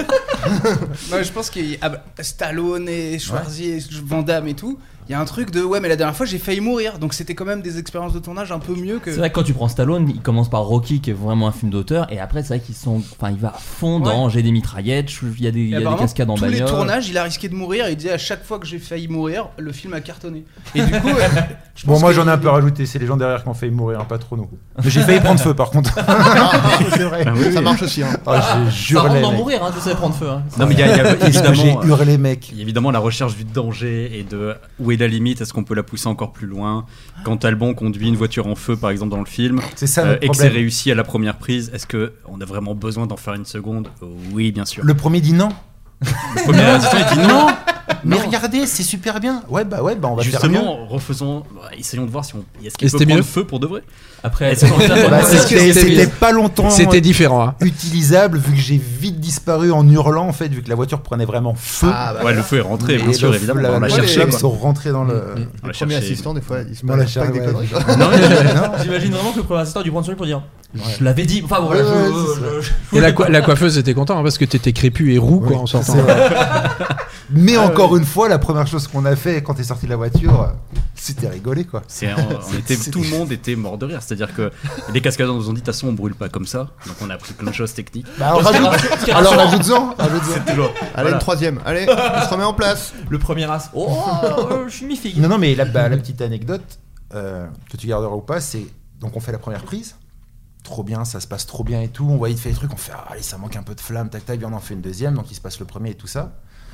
Moi, je pense qu'il y a ah bah, Stallone et Schwarzy, Van Damme et tout. Il y a un truc de ouais, mais la dernière fois j'ai failli mourir, donc c'était quand même des expériences de tournage un peu mieux que. C'est vrai que quand tu prends Stallone, il commence par Rocky qui est vraiment un film d'auteur et après c'est vrai qu'ils sont, enfin il va à fond dans Ouais. j'ai des mitraillettes, il y a des, il y a des apparemment, cascades en tous bagnole. les tournages, il a risqué de mourir et il disait à chaque fois que j'ai failli mourir, le film a cartonné. Et du coup, euh, je Bon, pense moi que- j'en ai un peu rajouté, c'est les gens derrière qui ont failli mourir, hein, pas trop nous. Mais j'ai failli prendre feu par contre. C'est vrai. Ah oui, Ça oui. marche aussi. Hein. Ah, j'ai Ça rentre hurlé, dans mec. mourir, hein, je sais prendre feu. Hein. Non mais il y a, il y a Qu'est-ce que j'ai évidemment, hurlé, mec. il y a évidemment la recherche du danger et de où est la limite, est-ce qu'on peut la pousser encore plus loin. Quand Albon conduit une voiture en feu par exemple dans le film, C'est ça euh, notre et que c'est problème. réussi à la première prise, est-ce que on a vraiment besoin d'en faire une seconde? Oui, bien sûr. Le premier dit non. Le premier assistant, il dit non. Mais Non. regardez, c'est super bien. Ouais, bah ouais, bah on va faire mieux. Justement, refaisons, essayons de voir si on, est-ce Et qu'il peut c'était prendre mieux feu pour de vrai. Après, Est-ce qu'on- Bah, Est-ce que c'était c'était c'était mieux pas longtemps C'était différent, hein. utilisable vu que j'ai vite disparu en hurlant en fait vu que la voiture prenait vraiment feu. Ah, bah, Ouais, le feu est rentré, Et bien le sûr, feu, évidemment. la- on l'a les cherché. flammes quoi. sont rentrées dans le. On le l'a premier cherché. assistant, des fois, il se Bon, la passe pas avec des charrue, ouais. conneries. Non, mais- Non. j'imagine vraiment que le premier assistant a dû prendre sur lui pour dire je l'avais dit. Enfin voilà, Ouais, je- ouais, c'est je- je- Et la, coi- la coiffeuse était contente hein, parce que t'étais crépu et roux quoi Oui, en sortant. c'est vrai. Mais Ah, encore ouais. une fois, la première chose qu'on a fait quand t'es sorti de la voiture, c'était rigoler quoi. C'est, on, on était, C'est- tout le monde était mort de rire. C'est-à-dire que les cascadeurs nous ont dit de toute façon on brûle pas comme ça. Donc on a appris plein de choses techniques. Bah, alors Ce qui est rajoute- rassurant- ce qui est alors rassurant- rajoute-en, rajoute-en. C'est toujours. Allez, Voilà. une troisième. Allez, on se remet en place. Le premier as. Oh, euh, je suis mi-figue. Non, non, mais la, bah, la petite anecdote euh, que tu garderas ou pas, c'est donc on fait la première prise, trop bien, ça se passe trop bien et tout. On voit il fait les trucs, on fait ah, allez, ça manque un peu de flamme, tac tac, bien on en fait une deuxième, donc il se passe le premier et tout ça.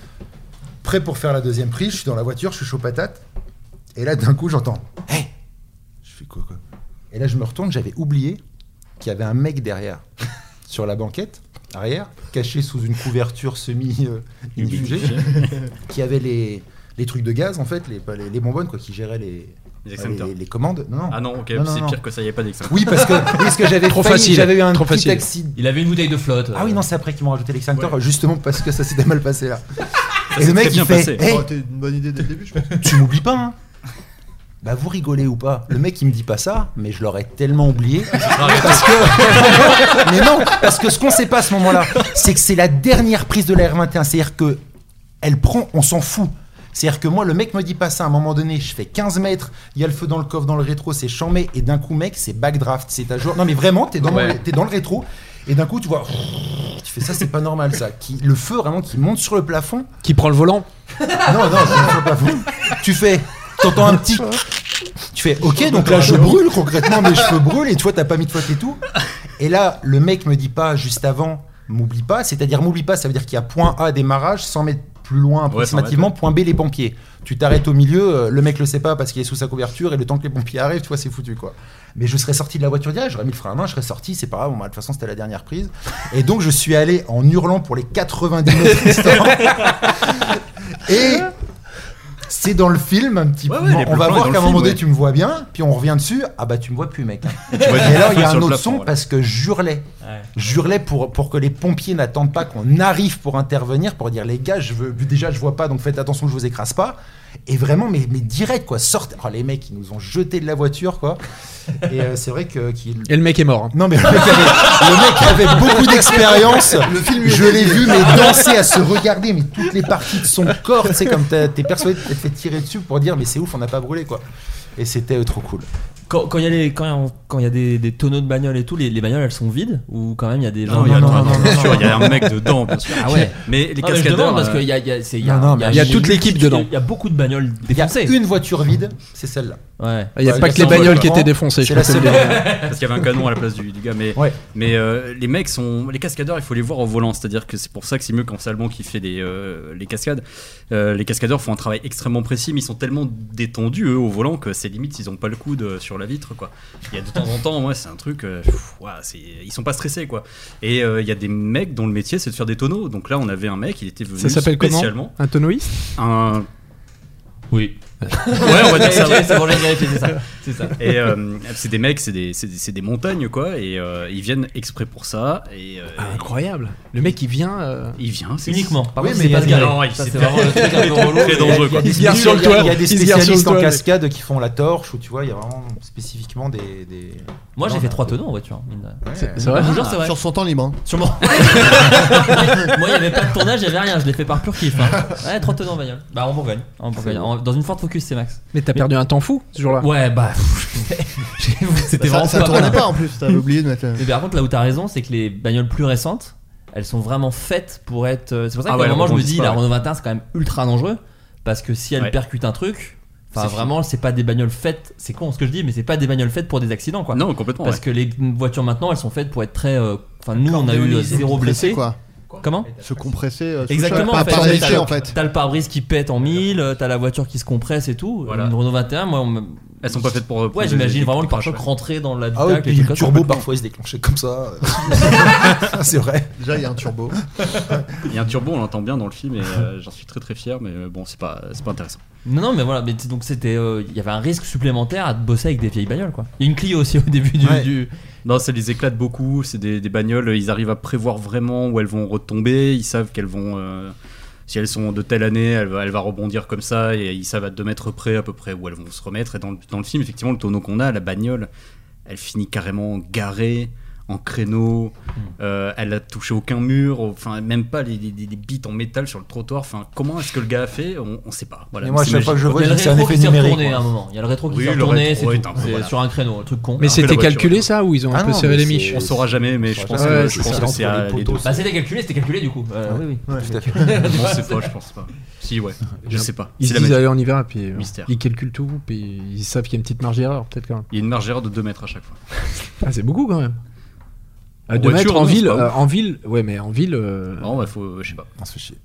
Prêt pour faire la deuxième prise, je suis dans la voiture, je suis chaud patate, et là d'un coup j'entends hey, je fais quoi quoi. Et là je me retourne, j'avais oublié qu'il y avait un mec derrière sur la banquette arrière, caché sous une couverture semi euh, inifugée, qui avait les les trucs de gaz en fait, les, pas les, les bonbonnes quoi, qui géraient les, Les extincteurs. les, les commandes. Non, non. Ah non, ok, Non, non, c'est non. pire que ça, y avait pas d'extincteur. Oui, parce que, oui, parce que j'avais Trop failli, facile, j'avais eu un trop petit facile. accident. Il avait une bouteille de flotte. Ah oui, non, c'est après qu'ils m'ont rajouté l'extincteur, Ouais. justement parce que ça s'était mal passé là. Ça Et s'est le mec très il bien fait passé. hey, Oh, c'était une bonne idée dès le début, je pense. tu m'oublies pas, hein. Bah vous rigolez ou pas? Le mec il me dit pas ça, mais je l'aurais tellement oublié. Parce que mais non, parce que ce qu'on sait pas à ce moment-là, c'est que c'est la dernière prise de la R vingt et un, c'est-à-dire que elle prend, on s'en fout. C'est-à-dire que moi, le mec me dit pas ça, à un moment donné, je fais quinze mètres, il y a le feu dans le coffre, dans le rétro, c'est chambé, et d'un coup, mec, c'est backdraft, c'est ta jour. Non mais vraiment, t'es dans, Ouais. le, t'es dans le rétro, et d'un coup, tu vois, tu fais ça, c'est pas normal ça. Qui, le feu vraiment qui monte sur le plafond. Qui prend le volant? Non, non, c'est sur le plafond. Tu fais, t'entends un petit. Tu fais, ok, donc là, je brûle concrètement, mes cheveux brûlent, et tu vois, t'as pas mis de flotte et tout. Et là, le mec me dit pas juste avant, m'oublie pas, c'est-à-dire m'oublie pas, ça veut dire qu'il y a point A démarrage, cent mètres plus loin approximativement, Ouais, cent point B les pompiers. Tu t'arrêtes au milieu, euh, le mec le sait pas parce qu'il est sous sa couverture et le temps que les pompiers arrivent, tu vois, c'est foutu quoi. Mais je serais sorti de la voiture direct, j'aurais mis le frein à main, je serais sorti, c'est pas grave, bon, bah, de toute façon c'était la dernière prise. Et donc je suis allé en hurlant pour les quatre-vingt-dix mètres restants. Et c'est dans le film un petit Ouais, peu. ouais, les On va plans voir dans le qu'à un film, moment donné ouais. tu me vois bien, puis on revient dessus, ah bah tu me vois plus mec. Tu vois Et du là il y feu a sur un le autre plafond, son voilà. parce que je hurlais. Ouais. Je hurlais pour, pour que les pompiers n'attendent pas qu'on arrive pour intervenir, pour dire les gars, je veux, déjà je vois pas, donc faites attention que je vous écrase pas. Et vraiment, mais, mais direct, quoi. Sortez. Oh, les mecs, ils nous ont jeté de la voiture, quoi. Et euh, c'est vrai que. Qu'il... Et le mec est mort. Hein. Non, mais le mec avait, le mec avait beaucoup d'expérience. Le film, je l'ai vu, mais danser, à se regarder, mais toutes les parties de son corps, tu sais, comme t'es persuadé de t'être fait tirer dessus pour dire, mais c'est ouf, on n'a pas brûlé, quoi. Et c'était euh, trop cool. Quand il y a les quand quand il y a des, des tonneaux de bagnoles et tout, les, les bagnoles elles sont vides ou quand même il y a des gens. Non, il y a, non, non, non, non, bien sûr, il y a un mec dedans, bien sûr. Ah ouais. Mais les non, cascadeurs. Mais parce qu'il y a il y a c'est il y a, non, non, il y a, y a toute l'équipe dedans. Il y a beaucoup de bagnoles défoncées. Il y a une voiture vide, c'est celle-là. Ouais. Il y a ouais, pas que les bagnoles qui étaient défoncées. C'est la seule. Parce qu'il y avait un canon à la place du, du gars, mais ouais. mais euh, les mecs sont les cascadeurs, il faut les voir au volant, c'est-à-dire que c'est pour ça que c'est mieux quand c'est Alban qui fait les euh, les cascades. Euh, les cascadeurs font un travail extrêmement précis, mais ils sont tellement détendus eux au volant que c'est limite ils ont pas le coude sur la vitre, quoi. Il y a de temps en temps, moi, c'est un truc. Euh, pff, ouais, c'est, ils sont pas stressés, quoi. Et il euh, y a des mecs dont le métier, c'est de faire des tonneaux. Donc là, on avait un mec, il était venu. Ça s'appelle spécialement. Comment ? Un tonneauiste ? Un. Oui. Ouais, on va dire ça. Okay, c'est bon, j'ai vérifié, c'est ça. C'est ça. Et euh, c'est des mecs, c'est des, c'est des, c'est des montagnes, quoi. Et euh, ils viennent exprès pour ça. Et, euh, ah, incroyable. Le mec, il vient. Euh... Il vient, c'est uniquement. Par oui, contre, mais c'est pas se garer. Non, ça, c'est vraiment le truc un peu relou. Très dangereux, quoi. Il y a des, sur le toit. Il y a des spécialistes en cascade qui font la torche, ou tu vois, il y a vraiment spécifiquement des. des... Moi, j'ai fait trois tonneaux en voiture. Ouais, c'est, c'est vrai. Toujours, c'est vrai. Sur son temps libre. Hein. Sûrement. Moi, il n'y avait pas de tournage, il n'y avait rien. Je l'ai fait par pur kiff. Hein. Ouais, trois tonneaux en bagnole. Bah, en Bourgogne. En Bourgogne. En, dans une Ford Focus C-Max. Mais t'as perdu un temps fou ce jour-là. Ouais, bah. C'était bah, vraiment ça, ça tournait pas en plus, t'avais oublié de mettre. Mais par contre, là où t'as raison, c'est que les bagnoles plus récentes, elles sont vraiment faites pour être. C'est pour ça qu'à ah ouais, un moment, je me dis, la Renault vingt et un, c'est quand même ultra dangereux. Parce que si elle ouais. percute un truc. Enfin, c'est vraiment, c'est pas des bagnoles faites. C'est con ce que je dis, mais c'est pas des bagnoles faites pour des accidents, quoi. Non, complètement. Parce ouais. que les voitures maintenant, elles sont faites pour être très. Enfin, euh, nous, on a eu zéro blessé. Quoi. Comment ? Se compresser. Euh, Exactement. Pas en fait, pare-brise, en fait. T'as le pare-brise qui pète en mille, t'as la voiture qui se compresse et tout. Voilà. Une Renault vingt et un, moi, on elles sont pas faites pour. pour ouais, j'imagine vraiment le pare-choc rentrer dans l'habitacle. Ah ouais, puis le turbo parfois il se déclenchait comme ça. C'est vrai. Déjà il y a un turbo. Il y a un turbo, on l'entend bien dans le film et euh, j'en suis très très fier, mais bon, c'est pas c'est pas intéressant. Non non, mais voilà, mais donc c'était, il euh, y avait un risque supplémentaire à bosser avec des vieilles bagnoles, quoi. Il y a une Clio aussi au début du. Ouais. du... Non, ça les éclate beaucoup. C'est des, des bagnoles, ils arrivent à prévoir vraiment où elles vont retomber. Ils savent qu'elles vont. Euh, si elles sont de telle année, elle va, elle va rebondir comme ça. Et ils savent à deux mètres près à peu près où elles vont se remettre. Et dans le, dans le film, effectivement, le tonneau qu'on a, la bagnole, elle finit carrément garée en créneau. Mmh. Euh, elle a touché aucun mur. Enfin, même pas les, les, les bites en métal sur le trottoir. Enfin, comment est-ce que le gars a fait ? On, on sait pas. Voilà, et moi, chaque fois que je vois, c'est un effet numérique. À un moment. Il y a le rétro qui oui, s'est retourné, c'est, rétro, tout. un c'est voilà. sur un créneau, un truc con. Mais c'était calculé ça ou ils ont ah un peu non, serré les miches ? On saura jamais, mais je pense ouais, que c'est, je pense que c'est à les deux. Bah c'était calculé, c'était calculé du coup. Euh, ouais. Oui, oui. Ouais, tout à fait. On sait pas, je pense pas. Si, ouais. Je sais pas. Ils se disent allez on y va, puis mystère. Ils calculent tout, puis ils savent qu'il y a une petite marge d'erreur peut-être quand même. Il y a une marge d'erreur de deux mètres à chaque fois. Ah c'est beaucoup quand même. À deux mètres en ville, euh, en ville, ouais mais en ville. Euh... Non, bah faut, je sais pas. On se chie.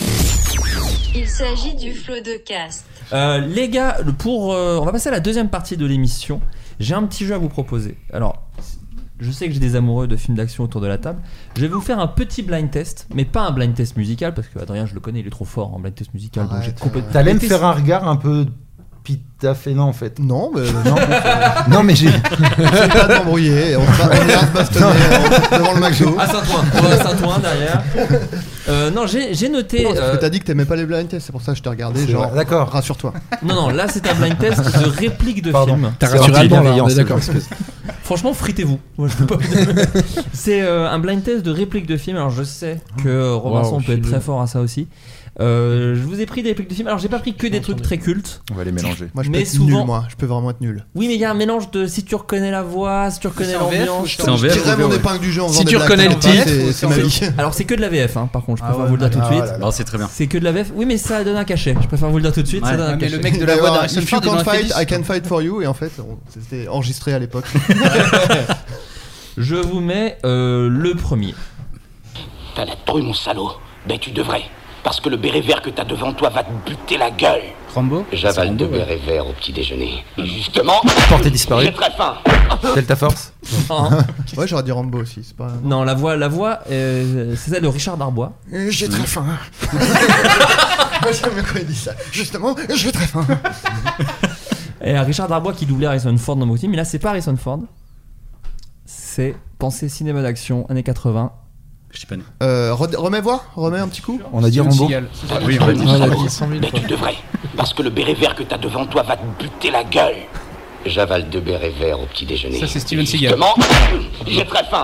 Il s'agit du flot de cast. Euh, les gars, pour, euh, on va passer à la deuxième partie de l'émission. J'ai un petit jeu à vous proposer. Alors, je sais que j'ai des amoureux de films d'action autour de la table. Je vais vous faire un petit blind test, mais pas un blind test musical parce que Adrien, je le connais, il est trop fort en blind test musical. Ah, donc j'ai complètement. T'allais me faire un regard un peu. T'as fait non en fait. Non, mais non, non mais j'ai. C'est pas de m'embrouiller. On va on ira se bastonner devant le McDo. À Saint-Ouen, on va à Saint-Ouen derrière. Euh, non, j'ai, j'ai noté. Non, euh... t'as dit que t'aimais pas les blind tests, c'est pour ça que je t'ai regardé. Genre, vrai. D'accord. Rassure-toi. Non, non, là c'est un blind test de réplique de Pardon. film. T'as rassuré Alban, là, on est d'accord. Franchement, fritez-vous. Moi, je peux pas vous... C'est euh, un blind test de réplique de film. Alors je sais que euh, Robinson wow, peut être très fort à ça aussi. Euh, je vous ai pris des répliques de films. Alors j'ai pas pris que des trucs très cultes. On va les mélanger. Moi je peux mais être souvent... nul, moi. Je peux vraiment être nul. Oui, mais il y a un mélange de si tu reconnais la voix, si tu reconnais l'ambiance. C'est en V F. Je tirerais mon épingle du jeu en faisant Si des tu reconnais le titre, c'est, c'est ma vie. Alors c'est que de la V F, hein, par contre. Je préfère ah ouais, vous le dire tout de ah suite. là là. Non, c'est très bien. C'est que de la V F. Oui, mais ça donne un cachet. Je préfère vous le dire tout de suite. Ouais. Ça donne un Ouais, mais cachet. le mec de la voix d'Harrison If you Ford est dans can't un fight, Félix. I can fight for you. Et en fait, on- c'était enregistré à l'époque. Je vous mets euh, le premier. T'as la trouille, mon salaud. Ben, tu devrais. Parce que le béret vert que t'as devant toi va te buter la gueule. Rambo. J'avale deux bérets verts au petit déjeuner. Et justement, Portée disparue. j'ai très faim. Delta Force. Ouais, j'aurais dit Rambo aussi. C'est pas. Non, la voix, la voix, euh, c'est celle de Richard Darbois. J'ai très faim. Moi j'aime bien quand il dit ça. Justement, j'ai très faim. Et Richard Darbois qui doublait Harrison Ford dans beaucoup de films, mais là c'est pas Harrison Ford. C'est pensée cinéma d'action années quatre-vingts. Je dis pas né. Euh, re- remets voir, remets un petit coup. On a dit Rambo. Ah oui, on a dit. On a dit cent mille Mais fois. tu devrais, parce que le béret vert que t'as devant toi va te buter la gueule. J'avale deux bérets verts au petit déjeuner. Ça, c'est Steven Seagal. Justement, j'ai très faim.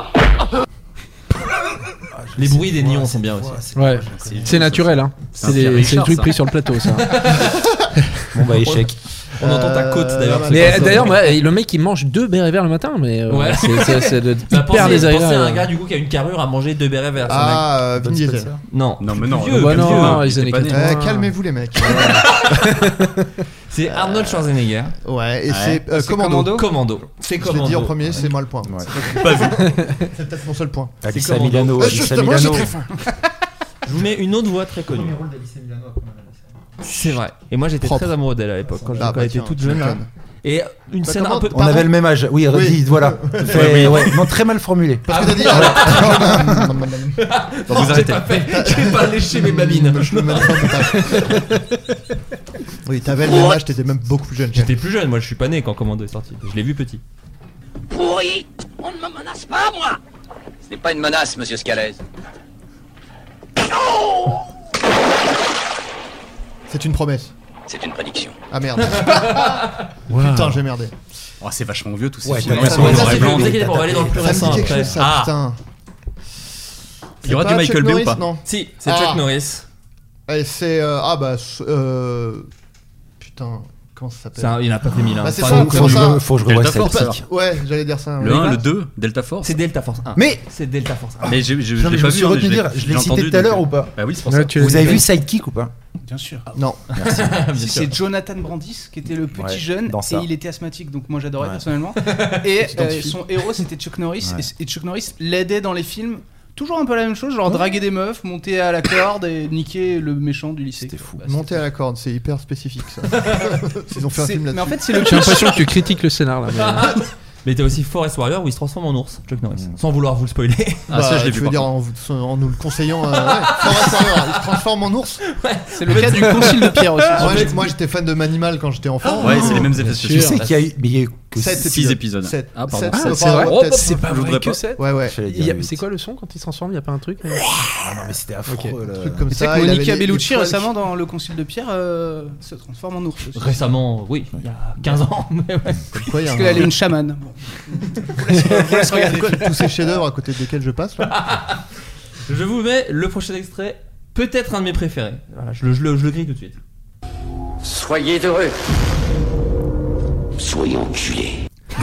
Les bruits des nions sont bien aussi. Ouais, c'est naturel, hein. C'est un C'est des, Pierre c'est des Richard, trucs ça. pris sur le plateau, ça. Bon bah échec. On entend ta côte d'ailleurs. Euh, Mais d'ailleurs, moi, le mec il mange deux bérets verts le matin, mais euh, Ouais. c'est, c'est, c'est de- Bah, hyper pensez, pensez désagréable. à un gars du coup qui a une carrure à manger deux bérets verts. Ah, euh, Vin Diesel. Non, Non, mais non. Plus vieux, Bah plus non, vieux, hein. les il années était pas né. quatre-vingts. Euh, calmez-vous les mecs. C'est Arnold Schwarzenegger. Ouais, et Ouais. c'est euh, C'est Commando. Commando. C'est Je l'ai Commando. dit en premier, c'est moi le point. Ouais. Pas vu. C'est peut-être mon seul point. Alissa Commando. Milano. Euh, Alissa justement, j'ai Milano. très faim. Je vous mets une autre voix très connue. C'est vrai. Et moi j'étais Propre. très amoureux d'elle à l'époque quand, Ah, quand bah, elle était tiens, toute tu jeune. Là. m'étonnes. Et une Bah, scène comment- un peu. On avait le même âge. Oui, Oui. redis, voilà. Fait- ouais, non, très mal formulé. Parce que t'as dit. Bon, vous arrêtez. J'ai pas léché mes babines. Je le mets en montage. Oui, t'avais le même âge, t'étais même beaucoup plus jeune. J'étais plus jeune, moi je suis pas né quand Commando est sorti. Je l'ai vu petit. Pourri, on ne me menace pas, moi. Ce n'est pas une menace, monsieur Scalez. C'est une promesse. C'est une prédiction. Ah merde. Wow. Putain, j'ai merdé. Oh, c'est vachement vieux tous ces Ouais, films. t'as Ils pas- sont en ouais, noir ça, et c'est blanc. Vous mais inquiétez pas, on va aller dans le plus Ça me récent dit quelque après. chose, ça, Ah, putain. Il y aura C'est du pas Michael Chuck Bay ou Norris, pas Non. si, c'est Ah. Chuck Norris. Et c'est. euh, Ah bah. Euh. Putain. Comment ça s'appelle C'est un- il en a pas fait mille. Hein. Bah, c'est Pas ça, non faut plus. Faut que je ça. re- faut que je Delta revoie Force, cette alors. pique. Ouais, j'allais dire ça. Le ouais. un, le deux, Delta Force. C'est Delta Force un. Mais- C'est Delta Force un. Mais j'ai, j'ai, Je je l'ai me pas suis vu. hein, retenu mais dire, j'ai- je l'ai j'ai cité entendu, tout à l'heure donc, ou pas Bah oui, c'est pour Ouais, ça. tu l'as Vous dit. avez vu Sidekick ou pas Bien sûr. Non. Si, c'est Jonathan Brandis qui était le petit Ouais, jeune dans ça. et il était asthmatique, donc moi j'adorais Ouais. personnellement. Et Tu euh, t'identifies. son héros c'était Chuck Norris Ouais. et, et Chuck Norris l'aidait dans les films. Toujours un peu la même chose, genre draguer des meufs, monter à la corde et niquer le méchant du lycée. C'était fou. Bah, Monter à la corde, c'est hyper spécifique ça. Ils ont fait un c'est- film mais là-dessus. en fait c'est le J'ai l'impression que tu critiques le scénar là. mais- Mais t'as aussi Forest Warrior où il se transforme en ours, Chuck Norris. Sans vouloir vous le spoiler. Ah, ça, je l'ai tu vu. veux par dire contre. en, vous- en nous le conseillant. euh, ouais, Forest Warrior, il se transforme en ours. c'est le cas du concile de Pierre aussi. Moi, j'ai- moi j'étais fan de Manimal quand j'étais enfant. Ouais, c'est les mêmes effets Bien spéciaux. Tu sais qu'il y a eu, mais il y a eu que Sept six épisodes. Sept. Ah, pardon. Sept, Ah, euh, c'est pardon, vrai. peut-être. C'est pas Je vrai voudrais que pas. c'est. Ouais, ouais. J'allais Il y dire a- huit. C'est quoi le son quand il se transforme? Il y a pas un truc? Ah non, mais c'était affreux. Ok. là. Un truc comme Tu sais ça. que il avait Monica les- les Bellucci poils récemment dans le concile de Pierre euh, se transforme en ours aussi. Récemment, oui, il y a quinze ans. Mais ouais. Comme quoi, il y a Parce un- qu'elle est une chamane. Bon. Je vous laisse regarder. tous ces chefs-d'œuvre à côté desquels je passe là. Je vous mets le prochain extrait, peut-être un de mes préférés. Voilà, je le, je le, je le grille tout de suite. Soyez heureux. Soyez enculés.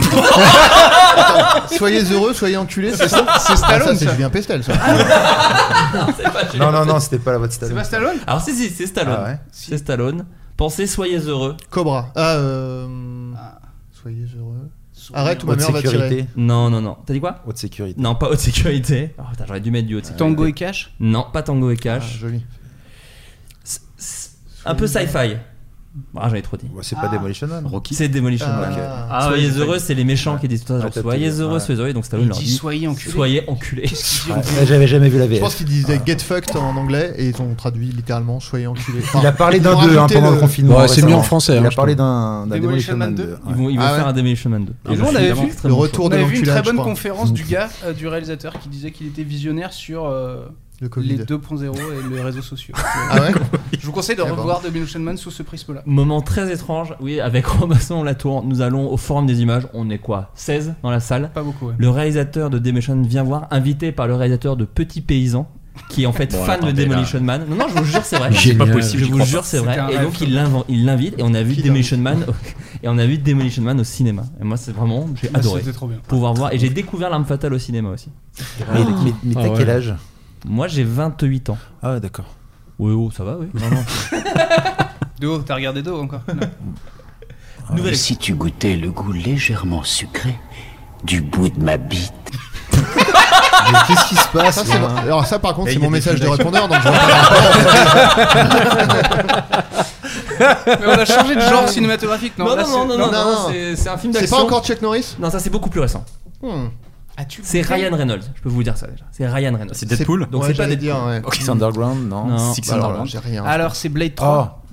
Soyez heureux, soyez enculés, c'est ça. C'est Ah, Stallone, ça, c'est ça. Julien Pestel, ça. Non, non, non, c'était pas la voix de C'est Stallone. pas Stallone? Alors si, si, c'est Stallone. Ah ouais. C'est Stallone. Pensez, soyez heureux. Cobra. Ah, euh. Soyez heureux. Arrête ou ma Haute mère va tirer. sécurité. Non, non, non. T'as dit quoi? Haute sécurité. Non, pas haute sécurité. Oh, putain, j'aurais dû mettre du haute sécurité. Tango et Cash? Non, pas Tango et Ah, Cash. joli. C'est- c'est un peu sci-fi. Ah, j'en ai trop dit. Ouais, c'est pas Demolition Man. Rocky. C'est Demolition Ah, Man. ok. Ah, soyez ouais, j'ai heureux, failli. c'est les méchants qui disent tout ça. Genre, Ah, t'as soyez tout dit. heureux, Ouais. soyez heureux. Donc Stallone Il leur dit dit soyez enculés. soyez enculés. Ouais, J'avais jamais vu la Je V F. pense qu'il disait get fucked en anglais et ils ont traduit littéralement soyez enculés. Enfin, Il a parlé ils d'un ont deux hein, rajouté pendant le le- confinement. Ouais, c'est mieux récemment. en français, Il hein, a je parlé trouve. d'un d'un Demolition Demolition Man Man deux. Ils vont, ils vont Ah ouais. faire un Demolition Man deux. Et nous, on avait vu Le retour On de avait vu une l'enculage, très bonne je crois. conférence du gars, euh, du réalisateur, qui disait qu'il était visionnaire sur euh, Le Covid. les deux point zéro et les réseaux sociaux. Ah ouais. Je vous conseille de Eh ben. revoir Demolition Man sous ce prisme-là. Moment très étrange, oui, avec Robinson Latour, nous allons au Forum des images, on est quoi, seize dans la salle. Pas beaucoup, ouais. Le réalisateur de Demolition vient voir, invité par le réalisateur de Petit Paysan, qui est en fait Bon, fan attendez, de Demolition là. Man. Non, non, je vous jure, c'est vrai. Génial. C'est pas possible, Je j'y vous crois jure, pas. c'est vrai. C'était un Et rêve. donc il l'invite, il l'invite et on a vu Qui Demolition Man et on a vu Demolition Man au cinéma. Et moi, c'est vraiment, j'ai Bah, adoré C'était trop bien. pouvoir voir. Et j'ai découvert L'Arme Fatale au cinéma aussi. Mais, mais, mais Ah t'as ouais. quel âge? Moi, j'ai vingt-huit ans. Ah, d'accord. Oui, oh, ça va, oui. Non, non. De haut, t'as regardé de haut encore? Non. Nouvelle Et si tu goûtais le goût légèrement sucré du bout de ma bite? Mais qu'est-ce qui se passe Ça, c'est là bon. Alors ça par contre Et c'est il y a mon des message de feedbacks. répondeur donc je vois pas le rapport. Mais on a changé de genre cinématographique, non? Non, Là, non, c'est- non, non, non, non, non, non. c'est- c'est un film C'est d'action. pas encore Chuck Norris. Non, ça c'est beaucoup plus récent. Hmm. As-tu C'est goûté Ryan Reynolds, je peux vous dire ça déjà. C'est Ryan Reynolds. C'est Deadpool. Donc Ouais, c'est pas j'allais Deadpool. dire ouais. Six Underground, non? Non. Six Bah alors là, Underground. j'ai rien. Alors c'est Blade Oh, trois.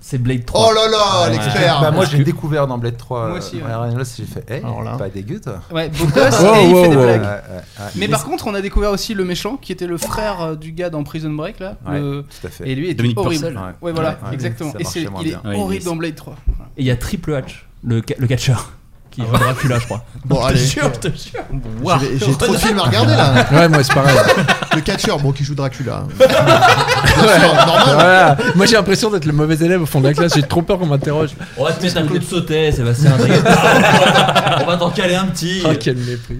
C'est Blade trois. Oh là là, l'expert. Bah moi j'ai découvre dans Blade trois. Moi aussi, ouais. Ryan Reynolds, j'ai fait, hey, Alors là. pas dégueu toi. Ouais, beau gosse Wow, et il wow, fait des wow. blagues. Ouais, ouais, ouais. Mais par contre, on a découvert aussi le méchant qui était le frère euh, du gars dans Prison Break là. Ouais, le- tout à fait. Et lui était Dominic horrible. Purcell. Ouais, Ouais, voilà, ouais, exactement. ça Et c'est, marchait moins il est bien. Ouais, il horrible est- dans Blade trois. Et il y a Triple H, le, ca- le catcheur, qui joue Dracula, je crois. Bon, Je te allez. jure, je te jure. J'ai j'ai trop de films à regarder là. Ouais, moi c'est pareil. Le catcheur, bon, qui joue Dracula. Bien sûr, normal. Voilà. Moi j'ai l'impression d'être le mauvais élève au fond de la classe. J'ai trop peur qu'on m'interroge. On va te mettre un Claude Sautet, Sébastien. On va t'en caler un petit. Oh quel mépris.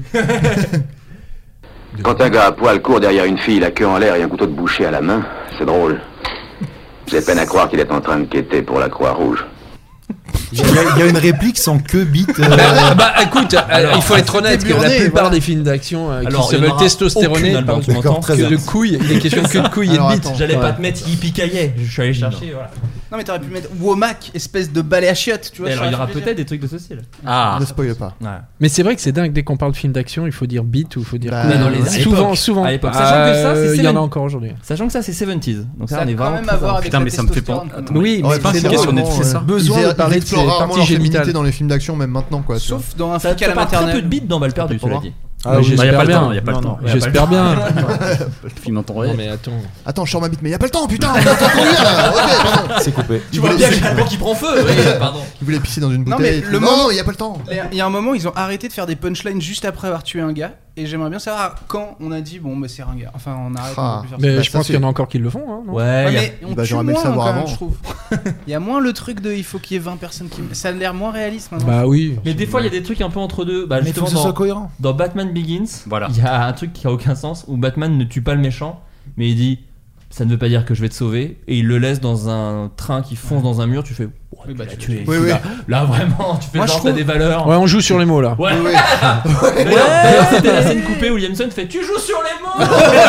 Quand un gars à poil court derrière une fille, la queue en l'air et un couteau de boucher à la main, c'est drôle. J'ai peine à croire qu'il est en train de quêter pour la Croix-Rouge. Il y, a, il y a une réplique sans queue bite. Euh... Bah, bah écoute, Alors, il faut être honnête que la burné, plupart voilà. des films d'action euh, qui Alors, se il y en veulent aura testostéronés aucune, Alban, parlent tu m'entends que de couilles. Il est question que de couilles et Alors, de bites. attends. J'allais Ouais. pas te mettre Yippee-Ki-Yay. Je suis allé chercher, voilà. Non mais t'aurais pu mettre Womack, espèce de balai à chiottes, tu vois. Mais ça alors, il y aurait aura fait plaisir. peut-être des trucs de ce style. Ah, Ne spoil pas. Ouais. Mais c'est vrai que c'est dingue dès qu'on parle de film d'action, il faut dire beat ou il faut dire Bah, couilles. dans les- à souvent, l'époque. souvent. À l'époque. Sachant que ça, c'est Euh, il y en a Seven- encore aujourd'hui. Sachant que ça, c'est soixante-dix. Donc ça, Ça on est a quand vraiment même très à voir avant. avec Putain, la mais ça me fait testostérone, pas- quand même. Ouais, Oui, mais pas c'est indiqué drôle. sur Netflix, ça. Besoin Ils de parler de ces explorent rarement parties leur féminité génitales. dans les films d'action, même maintenant quoi. tu vois. Sauf dans un Ça flic à la part très peu maternelle. de beats dans Balle perdue, cela dit. Ah oui, Bah, y a j'espère pas le bien. temps, y a pas le Non, temps. non, Y a pas le J'espère bien. le film en temps Non réel. mais attends. Attends, je sors ma bite, mais y a pas le temps, putain. On attend combien là. Ok, pardon. C'est coupé. Tu vois bien qu'il y a Alban qui prend feu. Oui, pardon. Il voulait pisser dans une Non, bouteille. mais et tout. le non, moment- non, y a pas le temps. Il y a un moment, ils ont arrêté de faire des punchlines juste après avoir tué un gars. Et j'aimerais bien savoir quand on a dit bon, bah c'est un gars. Enfin, on arrête. Ah. on peut plus faire Mais Bah, je ça, pense c'est- qu'il y en a encore qui le font. Hein, non Ouais, ça. Ouais, y a- mais on Bah, tue j'aurais aimé le moins savoir quand même, avant. je trouve. Il y a moins le truc de il faut qu'il y ait vingt personnes qui. Ça a l'air moins réaliste maintenant. Bah oui. Mais des fois, il y a des trucs un peu entre deux. Bah, Mais il faut justement, que ce soit dans, cohérent. dans Batman Begins, Voilà. il y a un truc qui a aucun sens où Batman ne tue pas le méchant, mais il dit ça ne veut pas dire que je vais te sauver, et il le laisse dans un train qui fonce dans un mur. Tu fais oh, Oui, tu bah, l'as tu- tué. Oui, Tu oui. l'as- Là, vraiment, tu fais Moi, je genre trouve- t'as des valeurs. Ouais, on joue sur les mots là. Ouais. Oui, D'ailleurs, d'ailleurs, c'était la scène coupée où Williamson fait tu joues sur les mots.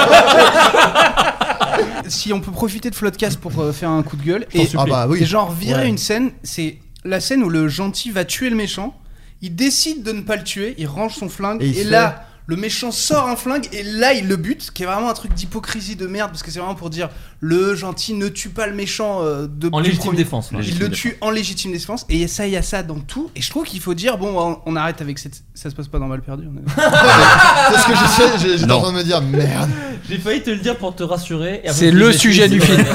Si on peut profiter de Floodcast pour euh, faire un coup de gueule t'en et, supplie. Ah bah oui. et genre virer Ouais. une scène, c'est la scène où le gentil va tuer le méchant. Il décide de ne pas le tuer, il range son flingue Et et, il fait- là le méchant sort un flingue et là il le bute, qui est vraiment un truc d'hypocrisie de merde parce que c'est vraiment pour dire le gentil ne tue pas le méchant euh, de En du légitime premier- défense. là. Il Légitime le tue en légitime défense et ça il y a ça dans tout et je trouve qu'il faut dire bon on, on arrête avec cette ça se passe pas dans Mal perdu. On est... c'est ce que j'essaie. j'ai- J'étais en Non. train de me dire merde. J'ai failli te le dire pour te rassurer. et après, C'est je me le suis dit, sujet c'est du vrai. film.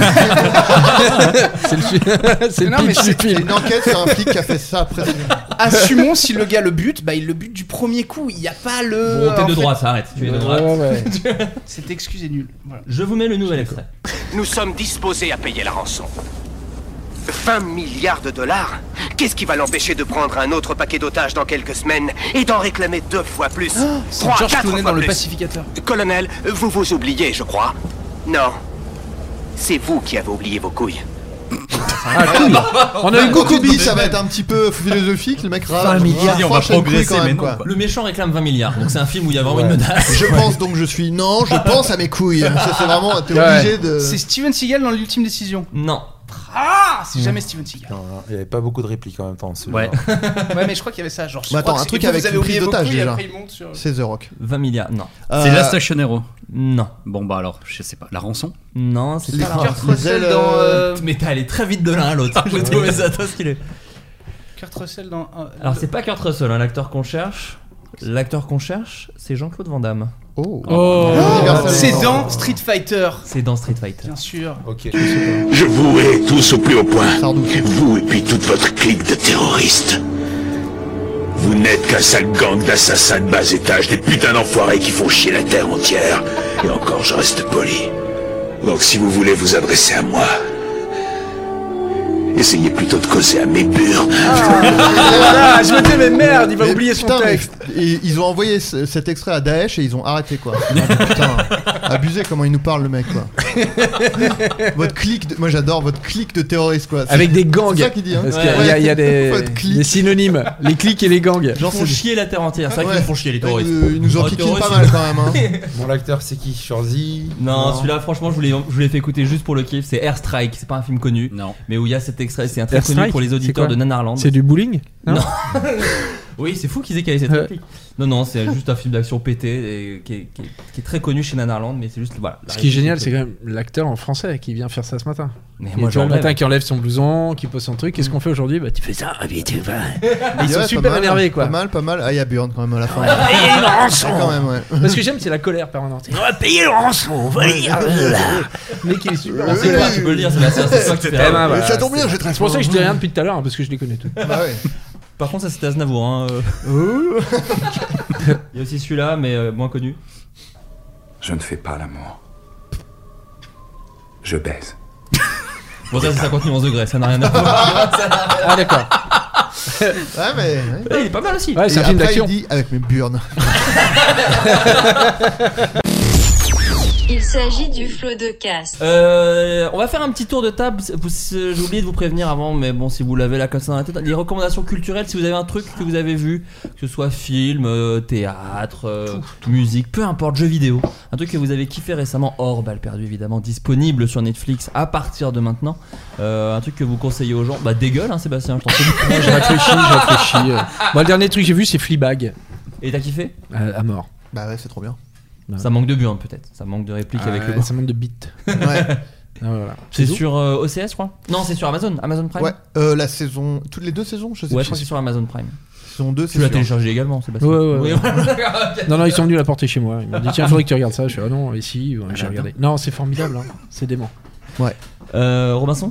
C'est le, su- c'est le Non, mais pitch c'est- du C'est film. une enquête sur un flic qui a fait ça après. Assumons si le gars le bute, bah il le bute du premier coup, il y a pas le. Bon, t'es en de fait, droite, arrête. Tu es de droite. Ouais, ouais. Cette excuse est nulle. Voilà. Je vous mets le nouvel extrait. Nous sommes disposés à payer la rançon. vingt milliards de dollars? Qu'est-ce qui va l'empêcher de prendre un autre paquet d'otages dans quelques semaines et d'en réclamer deux fois plus? C'est Trois, George quatre Clooney fois dans Le plus. Pacificateur. Colonel, vous vous oubliez, je crois. Non. C'est vous qui avez oublié vos couilles. Ah, cool. On a eu Quand beaucoup tu de dis ça va être un petit peu philosophique, le mec râle. milliards, on va progresser, mais non, quoi. Le méchant réclame vingt milliards, donc c'est un film où il y a vraiment une menace. Je pense donc je suis. Non, je pense à mes couilles. Ça, c'est vraiment. T'es Ouais. obligé de. C'est Steven Seagal dans l'ultime décision. Non. Ah, c'est jamais Steven Seagal. Non, non, il n'y avait pas beaucoup de répliques en même temps. celui-là. Ouais. Ouais, mais je crois qu'il y avait ça. Genre, je Mais crois attends, que un c'est- truc vous, avec vous avez une oublié prise vos d'otage, couilles, déjà. après, il monte sur- C'est The Rock. vingt milliards, non. C'est Euh, la Station Hero. Non. Bon bah alors, je sais pas. La rançon. Non, c'est Les pas la Kurt rançon. Russell Russell, dans. euh, Mais t'es allé très vite de l'un à l'autre. J'ai trouvé ça trop stylé. Kurt Russell dans. euh, Alors c'est pas Kurt Russell, hein, l'acteur qu'on cherche. L'acteur qu'on cherche, c'est Jean-Claude Van Damme. Oh. Oh. Universal. C'est dans Street Fighter. C'est dans Street Fighter. Bien sûr. Ok. Je vous hais tous au plus haut point. Sardou. Vous et puis toute votre clique de terroristes. Vous n'êtes qu'un sale gang d'assassins de bas étage, des putains d'enfoirés qui font chier la terre entière. Et encore, je reste poli. Donc si vous voulez vous adresser à moi, essayez plutôt de causer à mes bures. Voilà, je me disais, mais merde, il va Mais oublier son putain, mais texte. et ils ont envoyé ce- cet extrait à Daesh et ils ont arrêté quoi. Ah, putain, abusé comment il nous parle le mec quoi. Votre clique, de... moi j'adore votre clique de terroristes quoi. C'est- Avec des gangs. C'est ça qu'il dit. Hein. Parce Ouais. qu'il y a, il y a des, Votre clique. des synonymes. Les clics et les gangs. Ils Genre font c'est- chier la terre entière. C'est vrai Ouais. qu'ils font chier les terroristes. Euh, Ils nous en Oh, piquent pas terroristes, mal ils- quand même. Hein. Bon, l'acteur, c'est qui? Shorzy? Non, celui-là, franchement, je vous l'ai, je vous l'ai fait écouter juste pour le kiff. C'est Airstrike. C'est pas un film connu, Non. mais où il y a cet extrait. C'est un très Airstrike, connu pour les c'est auditeurs quoi de Nanarland. C'est du bowling? Non. Oui, c'est fou qu'ils aient calé cette réplique. Non, non, c'est juste un film d'action pété et qui, est, qui, est, qui est très connu chez Nanarland, mais c'est juste voilà. Ce qui est génial, c'est quand même l'acteur en français qui vient faire ça ce matin. Mais et moi, tu vois, le rêve. matin qui enlève son blouson, qui pose son truc. Qu'est-ce qu'on fait aujourd'hui? Bah, tu fais ça, et tu vas. Ils sont Ouais, super pas mal, énervés, quoi. Pas mal, pas mal. Ah, il y a Burn quand même à la fin. Payer une rançon. Quand même, ouais. Parce que j'aime, c'est la colère permanente. On va payer le rançon, on va lire. Mais qui est super. On sait pas, tu peux le dire, c'est la c'est toi qui fais. Eh ben, voilà, Ça tombe bien, j'ai très C'est pour ça que je dis rien depuis tout à l'heure, hein, parce que je les connais tous. Bah ouais. Par contre, ça c'était Aznavour. Hein. euh. Il y a aussi celui-là, mais euh, moins connu. Je ne fais pas l'amour. Je baise. Bon, ça c'est cinquante nuances degrés, ça n'a rien à voir. Ah, d'accord. Ouais, mais. Ouais, il est pas mal aussi. Ouais, c'est Et un film après, d'action. il dit avec mes burnes. Il s'agit du flot de cast. Euh, on va faire un petit tour de table. J'ai oublié de vous prévenir avant, mais bon, si vous l'avez là comme ça dans la tête, les recommandations culturelles. Si vous avez un truc que vous avez vu, que ce soit film, euh, théâtre, euh, musique, peu importe, jeux vidéo, un truc que vous avez kiffé récemment, hors balle perdue évidemment, disponible sur Netflix à partir de maintenant. Euh, un truc que vous conseillez aux gens. Bah dégueule, hein, Sébastien. Je t'en prie. Moi, j'ai réfléchi, j'ai réfléchi. euh. Moi, le dernier truc que j'ai vu, c'est Fleabag. Et t'as kiffé? Euh, à mort. Bah ouais, c'est trop bien. Ça manque de burn peut-être. Ça manque de répliques Ah, avec le. ouais, ça manque de beats. Ouais. Ah, voilà. C'est tout sur euh, O C S, je crois. Non, c'est sur Amazon. Amazon Prime. Ouais, euh, la saison. Toutes les deux saisons, je sais Ouais, pas. je crois que c'est sur Amazon Prime. Saison deux, Tu c'est l'as sûr. téléchargé également, Sébastien. Ouais, ouais, ouais. Oui, voilà. Non, non, ils sont venus la porter chez moi. Ils m'ont dit, tiens, il faudrait que tu regardes ça. Je fais, ah non, ici, ouais, j'ai regardé. Non, c'est formidable, hein. C'est dément. Ouais. Euh, Robinson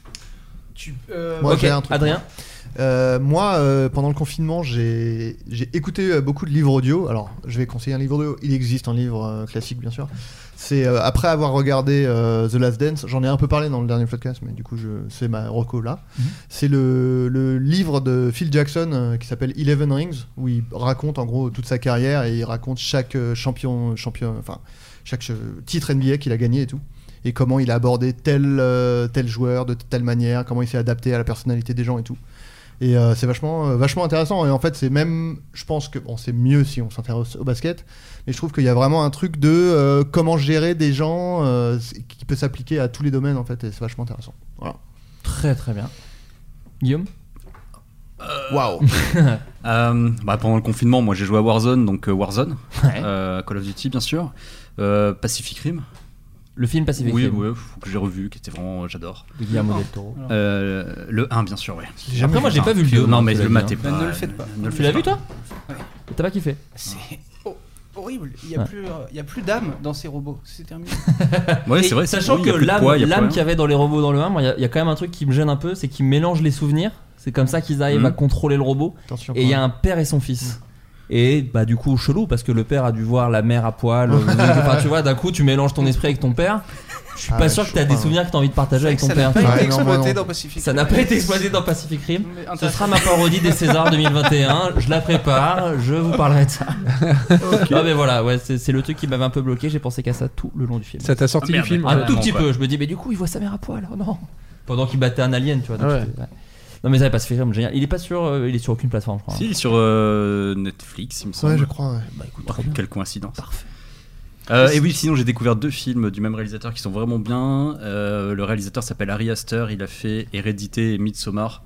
Tu, euh, Moi, Ok, j'ai un truc. Adrien. Euh, moi, euh, pendant le confinement, j'ai j'ai écouté euh, beaucoup de livres audio. Alors, je vais conseiller un livre audio. Il existe un livre euh, classique, bien sûr. C'est euh, après avoir regardé euh, The Last Dance. J'en ai un peu parlé dans le dernier podcast, mais du coup, je, c'est ma reco là. Mhm. C'est le, le livre de Phil Jackson euh, qui s'appelle Eleven Rings, où il raconte en gros toute sa carrière et il raconte chaque euh, champion, champion, enfin chaque euh, titre N B A qu'il a gagné et tout. Et comment il a abordé tel, euh, tel joueur de telle manière, comment il s'est adapté à la personnalité des gens et tout. Et euh, c'est vachement, euh, vachement intéressant. Et en fait, c'est même, je pense que bon, c'est mieux si on s'intéresse au basket, mais je trouve qu'il y a vraiment un truc de euh, comment gérer des gens euh, qui peut s'appliquer à tous les domaines en fait, et c'est vachement intéressant. Voilà. Très très bien. Guillaume. Waouh. Euh, bah, pendant le confinement, moi j'ai joué à Warzone, donc euh, Warzone, Ouais. euh, Call of Duty bien sûr, euh, Pacific Rim. Le film Pacific Oui, Rim. oui, que j'ai revu, qui était vraiment, j'adore. De Guillermo del Toro. Euh, le un bien sûr, ouais. Après, moi j'ai pas vu le deux. Non, moi, mais tu le l'as matez dit, pas. hein. Ne le faites pas. Ne le Tu faites l'as pas. vu toi Ouais. T'as pas kiffé? C'est ho- horrible. Il y a Ouais. plus, euh, il y a plus d'âme dans ces robots. C'est terminé. Ouais, Et c'est vrai. Sachant oui, il y a que plus de l'âme poids, il y a plus l'âme rien. qu'il y avait dans les robots dans le un, il y, a- il y a quand même un truc qui me gêne un peu, c'est qu'ils mélangent les souvenirs. C'est comme ça qu'ils arrivent Mhm. à contrôler le robot. Attention. Et il y a un père et son fils. Et bah du coup chelou parce que le père a dû voir la mère à poil. euh, enfin tu vois, d'un coup tu mélanges ton esprit avec ton père. Je suis Ah pas ouais, sûr je que t'as sais des pas. souvenirs que t'as envie de partager avec ton Ça n'a père. pas tu vois. été Ouais, non, moi, exploité non. dans Pacific. Ça n'a pas été exploité dans Pacific Rim. Mais Ce intéressant. sera ma parodie des Césars deux mille vingt et un. Je la prépare, je vous parlerai de ça. Non mais voilà, ouais, c'est c'est le truc qui m'avait un peu bloqué. J'ai pensé qu'à ça tout le long du film. Ça t'a sorti Ah, merde, du film? Un ouais. tout petit quoi. peu. Je me dis mais du coup il voit sa mère à poil. Oh non. Pendant qu'il battait un alien, tu vois. donc Ouais. c'était- ouais. Non mais ça Pacific Rim génial. Il est pas sur, euh, il est sur aucune plateforme, je crois. Si, sur euh, Netflix, il me semble. Ouais, je crois. Ouais. Bah écoute, Bah, très bien. quelle coïncidence. Parfait. Euh, et oui, sinon j'ai découvert deux films du même réalisateur qui sont vraiment bien. Euh, le réalisateur s'appelle Ari Aster, il a fait Hérédité et Midsommar.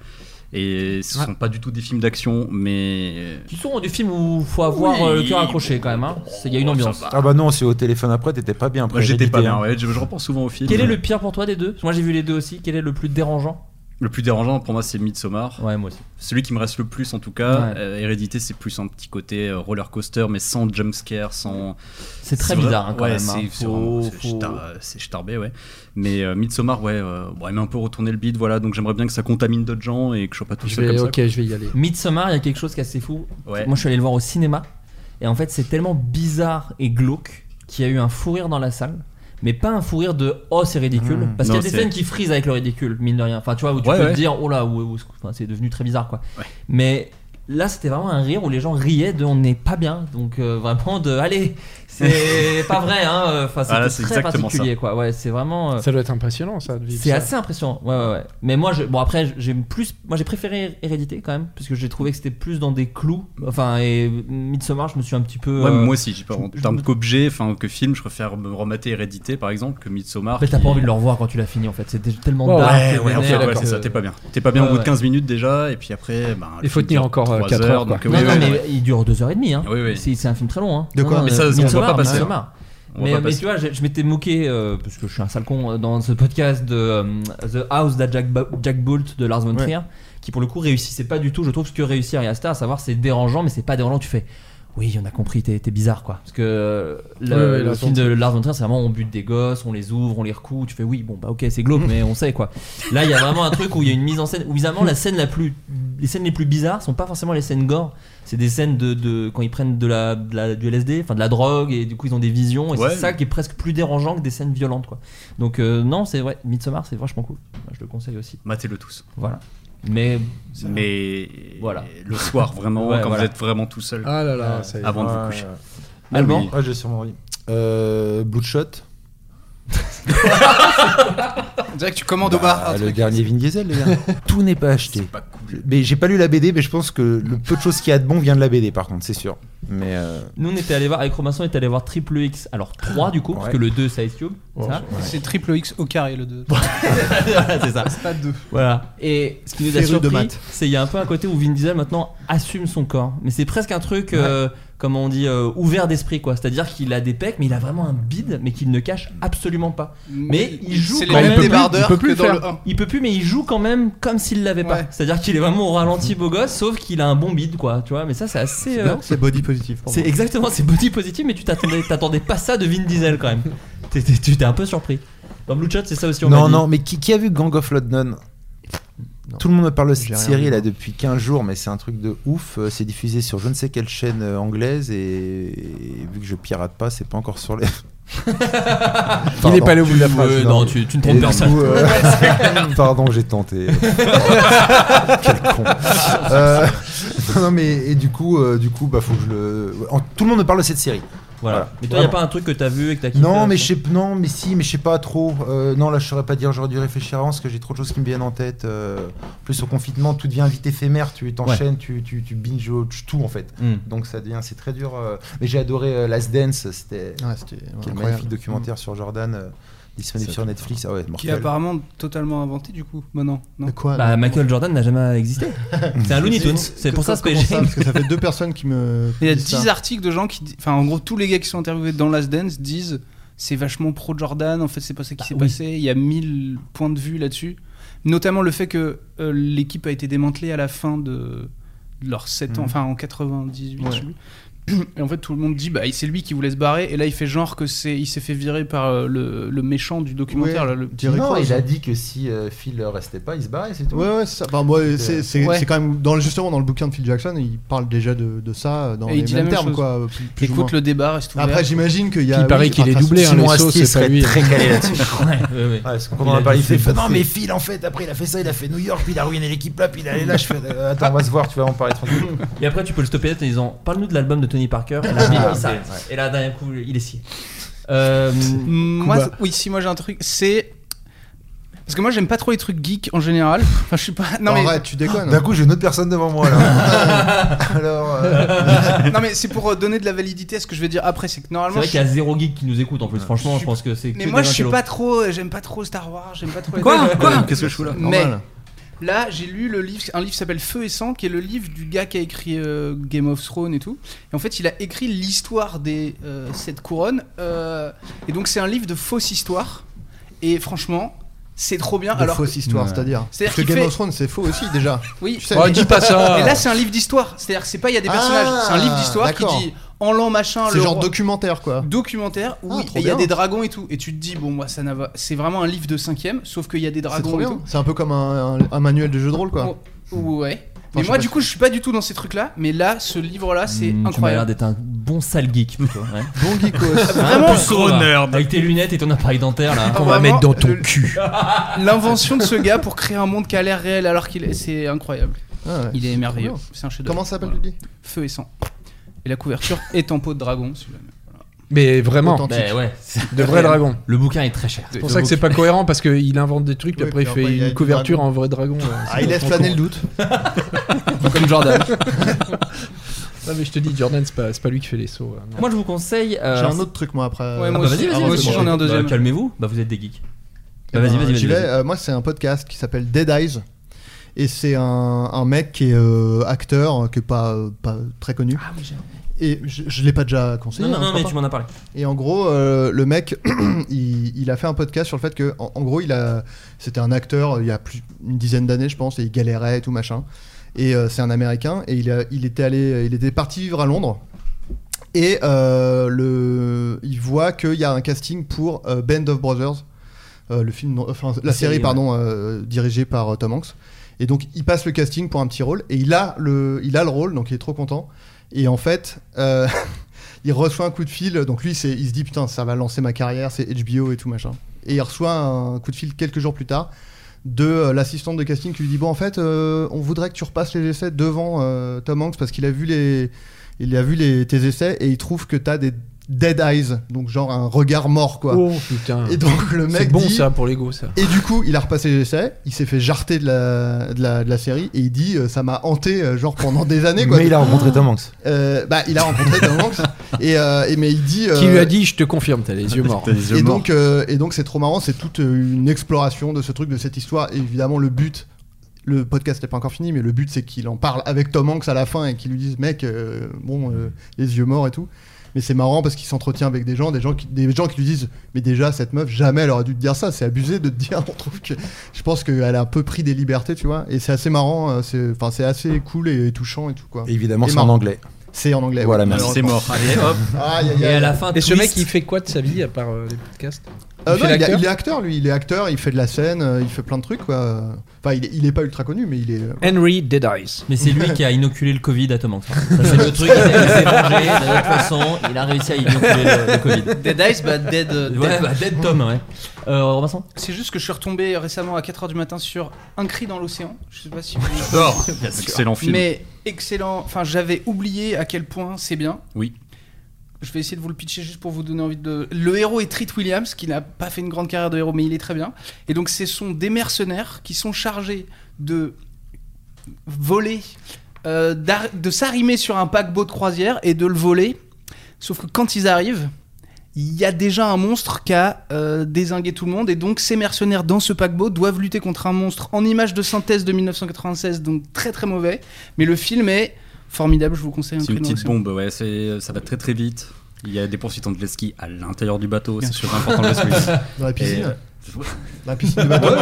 Et ce Ah. sont pas du tout des films d'action, mais. Qui sont des films où faut avoir Oui. euh, le cœur accroché quand même. Hein. C'est- Il y a une Oh, ça ambiance. va. Ah bah non, c'est au téléphone après, t'étais pas bien. Après, Moi j'étais pas Hérédité, bien, hein. ouais. Je, je repense souvent au film. Quel est le pire pour toi des deux? Moi j'ai vu les deux aussi. Quel est le plus dérangeant? Le plus dérangeant pour moi c'est Midsommar. Ouais, moi aussi. Celui qui me reste le plus en tout cas. Ouais. Euh, Hérédité c'est plus un petit côté euh, roller coaster, mais sans jumpscare, sans. C'est très vrai- bizarre hein, quand ouais, même. c'est hein. c'est Faut- vraiment- c'est faut- ch'tar- c'est starbé, ouais. Mais euh, Midsommar, ouais, euh, bon, il m'a un peu retourné le beat, voilà. Donc j'aimerais bien que ça contamine d'autres gens et que je sois pas tout Je seul vais, comme ok, ça. je vais y aller. Midsommar, il y a quelque chose qui est assez fou. Ouais. Moi je suis allé le voir au cinéma. Et en fait c'est tellement bizarre et glauque qu'il y a eu un fou rire dans la salle. Mais pas un fou rire de oh c'est ridicule. Mmh. Parce qu'il y a Non, des c'est- scènes qui frisent avec le ridicule, mine de rien. Enfin tu vois, où tu Ouais, peux ouais. te dire oh là, où, où- enfin, c'est devenu très bizarre quoi. Ouais. Mais là c'était vraiment un rire où les gens riaient de on n'est pas bien. Donc euh, vraiment de allez, c'est pas vrai hein. Enfin c'était Voilà, c'est très exactement particulier quoi. Ouais, c'est vraiment. euh, Ça doit être impressionnant, ça, de vivre C'est ça. assez impressionnant, ouais, ouais, ouais. Mais moi, je, bon après, j'ai plus, moi j'ai préféré Hérédité quand même, parce que j'ai trouvé que c'était plus dans des clous. Enfin, et Midsommar, je me suis un petit peu. Ouais, euh, moi aussi, j'ai pas, en je- termes je- qu'objet, enfin que film, je préfère me remater Hérédité par exemple que Midsommar. Après, t'as qui- pas envie de le revoir quand tu l'as fini en fait. C'était tellement Ouais, dark. Ouais, et ouais, en fait, vénère ouais, que- c'est ça, t'es pas bien. T'es pas bien au Ouais, bout de ouais. quinze minutes déjà, et puis après, ben. Il faut le film tenir dure encore trois quatre heures. donc, Non, oui, non, oui, mais oui. il dure deux heures trente. Hein. Oui, oui. C'est, c'est un film très long. Hein. De quoi Non, Mais non, ça, euh, on va Midsommar, pas passer. Midsommar. On va Mais, pas mais passer. tu vois, je, je m'étais moqué, euh, parce que je suis un sale con, euh, dans ce podcast de euh, The House d'A Jack, Ba- Jack Bolt de Lars von Trier, Ouais. qui pour le coup réussissait pas du tout, je trouve, ce que réussit Ari Aster, à savoir c'est dérangeant, mais c'est pas dérangeant, tu fais. Oui, on a compris, t'es, t'es bizarre quoi. Parce que euh, le, Ouais, ouais, le Lars film von de Lars von Trier, c'est vraiment on bute des gosses, on les ouvre, on les recoue. Tu fais oui, bon bah ok, c'est glauque, mais on sait quoi. Là, il y a vraiment un truc où il y a une mise en scène où bizarrement la scène la plus, les scènes les plus bizarres sont pas forcément les scènes gore. C'est des scènes de, de quand ils prennent de la, de la du L S D, enfin de la drogue et du coup ils ont des visions et Ouais. c'est ça qui est presque plus dérangeant que des scènes violentes quoi. Donc euh, non, c'est vrai, Midsommar c'est vachement cool. Moi, je le conseille aussi. Matez-le tous. Voilà. Mais Mais voilà. le soir, vraiment, Ouais, quand voilà. vous êtes vraiment tout seul. Ah là là, ça y est. Avant de Ouais, vous coucher. ouais. Alban. oui. Ah, j'ai sûrement envie. Euh, Bloodshot. On dirait que tu commandes au bar. Bah, un le truc. dernier Vin Diesel, les gars. Tout n'est pas acheté. Pas cool. Mais j'ai pas lu la B D, mais je pense que le peu de choses qu'il y a de bon vient de la B D, par contre, c'est sûr. Mais euh, Nous on était allé voir avec Robinson, on était allé voir Triple X. Alors trois du coup, parce Ouais. que le deux c'est Ice Cube. Ouais, ça. C'est triple X au carré le deux. Voilà, c'est ça. C'est pas deux. Voilà. Et ce qui nous a Féru de surpris, maths. c'est il y a un peu un côté où Vin Diesel maintenant assume son corps. Mais c'est presque un truc, euh, comment on dit, euh, ouvert d'esprit quoi. C'est-à-dire qu'il a des pecs, mais il a vraiment un bide, mais qu'il ne cache absolument pas. Mais il joue C'est quand les mêmes même. débardeurs il peut plus que le dans faire. le un. Il peut plus, mais il joue quand même comme s'il l'avait pas. Ouais. C'est-à-dire qu'il est vraiment au ralenti beau gosse, sauf qu'il a un bon bide quoi. Tu vois. Mais ça c'est assez. C'est euh, bien, c'est body positif. pour c'est moi. exactement, c'est body positive, mais tu t'attendais, t'attendais pas ça de Vin Diesel quand même. T'es, t'es- tu t'es un peu surpris. Dans Bloodshot, c'est ça aussi. On m'a non, dit. non, mais qui, qui a vu Gang of London? Non. Tout le monde me parle de J'ai cette rien série vu, là moi. depuis quinze jours, mais c'est un truc de ouf. Euh, C'est diffusé sur je ne sais quelle chaîne euh, anglaise et... et vu que je pirate pas, c'est pas encore sur les. Il n'est pas allé au bout de la phrase. Euh, non, tu, tu ne Et trompes du personne. coup, euh, Pardon, j'ai tenté. Quel con. Euh, non, non, mais et du coup, euh, du coup, bah faut que je le. en- Tout le monde me parle de cette série. Voilà. Voilà. Mais toi, y a Vraiment. pas un truc que t'as vu et que t'as kiffé? Non, mais ça je sais, non, mais si, mais je sais pas trop. Euh, non, là, je saurais pas dire. J'aurais dû réfléchir avant parce que j'ai trop de choses qui me viennent en tête. Euh, en plus, au confinement, tout devient vite éphémère. Tu t'enchaînes, tu, tu, tu binge tout en fait. Mm. Donc ça devient, c'est très dur. euh. Mais j'ai adoré euh, Last Dance. C'était Ouais, c'était qui est ouais, un incroyable. magnifique documentaire sur Jordan, euh, disponible C'est sur très Netflix. Ah ouais, Qui est mortel. apparemment totalement inventé du coup. Bah non. non. De quoi Bah, non Michael Jordan n'a jamais existé. C'est un Looney Tunes. C'est pour ça ce Comment P G. Parce que ça fait deux personnes qui me. Il y a disent ça. dix articles de gens qui. di- Enfin, en gros, tous les gars qui sont interviewés dans Last Dance disent c'est vachement pro Jordan. En fait, c'est pas ça qui s'est oui. passé. Il y a mille points de vue là-dessus. Notamment le fait que euh, l'équipe a été démantelée à la fin de leurs sept ans, Mhm. enfin en quatre-vingt-dix-huit. Ouais. je sais plus. Et en fait, tout le monde dit bah c'est lui qui voulait se barrer. Et là, il fait genre que c'est, il s'est fait virer par euh, le, le méchant du documentaire. Ouais, là, le... Jerry Non, Cross. il a dit que si euh, Phil restait pas, il se barrait, c'est tout. Ouais, ouais, c'est ça. Enfin, moi, c'est, c'est, Ouais. c'est quand même dans le, justement dans le bouquin de Phil Jackson, il parle déjà de, de ça dans Et il les dit la mêmes même termes, chose. quoi. Plus, plus ou moins. Écoute, le débat reste ouvert. Après, j'imagine qu'il y a. Il paraît qu'il est enfin, doublé, hein, Simon les sauces, Astier c'est pas serait lui. très calé là-dessus. Ouais, ouais, ouais. Ouais, parce qu'on Il en a a parlé, il dû fait, se non bouffer. mais Phil en fait, après il a fait ça, il a fait New York, puis il a ruiné l'équipe là, puis il est allé là, je fais, euh, attends on va se voir, tu vas en parler tranquille. Et après, tu peux le stopper net en disant parle-nous de l'album de Tony Parker. Et là, Ah, il ok, s'arrête. ouais. Et là, d'un coup, il est scié. Euh, Moi, Kuba. c'est- oui, si moi j'ai un truc, c'est parce que moi j'aime pas trop les trucs geeks en général. Enfin, je suis pas. Non mais Arrête, tu déconnes. D'un coup j'ai une autre personne devant moi là. Alors, euh, non mais c'est pour euh, donner de la validité à ce que je vais dire après. C'est que c'est normalement. vrai je- qu'il y a zéro geek qui nous écoute en plus. Franchement, Je je suis- pense que c'est. Mais que moi des je suis intellos. pas trop. J'aime pas trop Star Wars. J'aime pas trop. les- Quoi Quoi Qu'est-ce que je fous là Mais Normal. là j'ai lu le livre, un livre qui s'appelle Feu et Sang, qui est le livre du gars qui a écrit euh, Game of Thrones et tout. Et en fait il a écrit l'histoire des euh, sept couronnes. euh, et donc c'est un livre de fausse histoire. Et franchement. C'est trop bien. De alors fausse histoire, Ouais. c'est-à-dire. C'est-à-dire Parce que qu'il Game fait- of Thrones, c'est faux aussi déjà. oui. Tu sais, Oh, mais- dis pas ça. Mais là, c'est un livre d'histoire. C'est-à-dire que c'est pas il y a des personnages, Ah, c'est un livre d'histoire qui d'accord. dit en l'an machin, c'est le genre roi- documentaire quoi. documentaire. Ah, Oui, trop et il y a bien. des dragons et tout. Et tu te dis bon, moi ça n'a pas. C'est vraiment un livre de cinquième, sauf qu'il y a des C'est dragons trop et bien. tout. C'est un peu comme un, un- un manuel de jeu de rôle quoi. Oh, ouais. je Mais sais moi, pas du si- coup, je suis pas du tout dans ces trucs-là. Mais là, ce livre-là, c'est Hmm, Tu m'as l'air incroyable. d'être un bon sale geek plutôt. Ouais. Bon geekos. Vraiment, Puceau, là. Avec tes lunettes et ton appareil dentaire là. Ah, On va vraiment, mettre dans ton le- cul. l'invention de ce gars pour créer un monde qui a l'air réel alors qu'il est. C'est incroyable. Ah ouais. Il est merveilleux. Trop bien. C'est un chef-d'œuvre. Comment ça s'appelle Voilà. tu dis Feu et sang. Et la couverture est en peau de dragon. si jamais. Mais vraiment, Authentique. Ben ouais. de vrais dragons. Le bouquin est très cher. C'est pour ça que c'est pas cohérent parce qu'il invente des trucs, puis Oui, après il puis fait après, il y a une du couverture dragon. en vrai dragon. Ah, il laisse planer le doute. Comme Jordan. Non, mais je te dis, Jordan, c'est pas, c'est pas lui qui fait les sauts. hein. Moi, je vous conseille. euh, J'ai un autre truc moi après. Ouais, Ah moi bah aussi, vas-y, vas-y. moi vas-y. aussi, j'en ai un deuxième. Bah, calmez-vous. Bah vous êtes des geeks. Bah, Eh vas-y, ben, vas-y, j'y vas-y. vais. vas-y. Euh, moi, c'est un podcast qui s'appelle Dead Eyes. Et c'est un, un mec qui est euh, acteur, qui est pas, euh, pas très connu. Ah oui, j'ai... Et je, je l'ai pas déjà conseillé. Non, non, hein, non, mais pas. tu m'en as parlé. Et en gros, euh, le mec, il, il a fait un podcast sur le fait que, en, en gros, il a, c'était un acteur il y a plus une dizaine d'années, je pense, et il galérait et tout machin. Et euh, c'est un Américain, et il, a, il était allé, il était parti vivre à Londres. Et euh, le, il voit qu'il y a un casting pour euh, Band of Brothers, euh, le film, enfin la, la série, série pardon, ouais. euh, dirigée par euh, Tom Hanks. Et donc, il passe le casting pour un petit rôle, et il a le, il a le rôle, donc il est trop content. Et en fait, euh, il reçoit un coup de fil. Donc lui, c'est, il se dit putain, ça va lancer ma carrière, c'est H B O et tout machin. Et il reçoit un coup de fil quelques jours plus tard de euh, l'assistante de casting qui lui dit bon, en fait, euh, on voudrait que tu repasses les essais devant euh, Tom Hanks parce qu'il a vu les, il a vu les tes essais et il trouve que t'as des dead eyes, donc genre un regard mort quoi. Oh putain. Et donc le mec c'est bon dit, ça pour l'ego ça. Et du coup il a repassé les essais, il s'est fait jarter de la, de la, de la série et il dit euh, ça m'a hanté euh, genre pendant des années quoi. Mais il a rencontré Tom Hanks. Euh, bah il a rencontré Tom Hanks et, euh, et mais il dit euh, qui lui a dit je te confirme t'as les yeux morts. Les yeux et morts. donc euh, et donc c'est trop marrant, c'est toute une exploration de ce truc, de cette histoire. Et évidemment le but, le podcast n'est pas encore fini, mais le but c'est qu'il en parle avec Tom Hanks à la fin et qu'il lui dise mec euh, bon euh, les yeux morts et tout. Mais c'est marrant parce qu'il s'entretient avec des gens, des gens qui, des gens qui lui disent mais déjà cette meuf jamais elle aurait dû te dire ça, c'est abusé de te dire. On trouve que je pense qu'elle a un peu pris des libertés, tu vois. Et c'est assez marrant, c'est enfin c'est assez cool et, et touchant et tout quoi. Et évidemment et c'est marrant. en anglais. C'est en anglais. Voilà, ouais. merci. C'est mort. Allez, hop. Aïe, aïe, aïe. Et à la fin. Et twist. ce mec il fait quoi de sa vie à part euh, les podcasts? Euh, il, non, fait il, a- l'acteur il est acteur lui, il est acteur, il fait de la scène, euh, il fait plein de trucs quoi. Enfin il est, il est pas ultra connu mais il est. Henry Dead Eyes. Mais c'est lui qui a inoculé le Covid à Tom Hanks. Ça c'est le truc, il s'est vengé de toute façon, il a réussi à inoculer le, le Covid. Dead Eyes, bah Dead. euh, Ouais, dead. bah Dead Tom, ouais. Euh, Robinson. C'est juste que je suis retombé récemment à quatre heures du matin sur Un cri dans l'océan. Je sais pas si vous. J'adore. Excellent film. Mais excellent. Enfin, j'avais oublié à quel point c'est bien. Oui. Je vais essayer de vous le pitcher juste pour vous donner envie de. Le héros est Treat Williams, qui n'a pas fait une grande carrière de héros, mais il est très bien. Et donc, ce sont des mercenaires qui sont chargés de voler, euh, d'ar- de s'arrimer sur un paquebot de croisière et de le voler. Sauf que quand ils arrivent, il y a déjà un monstre qui a euh, dézingué tout le monde. Et donc, ces mercenaires dans ce paquebot doivent lutter contre un monstre en image de synthèse de dix-neuf cent quatre-vingt-seize, donc très très mauvais. Mais le film est formidable, je vous conseille. Un C'est une cri dans petite l'océan. bombe, ouais, c'est, ça va très très vite. Il y a des poursuites en jet ski à l'intérieur du bateau, Bien c'est sûr. chose importante de suivre. Dans la piscine. Et, euh, Dans la piscine du bateau.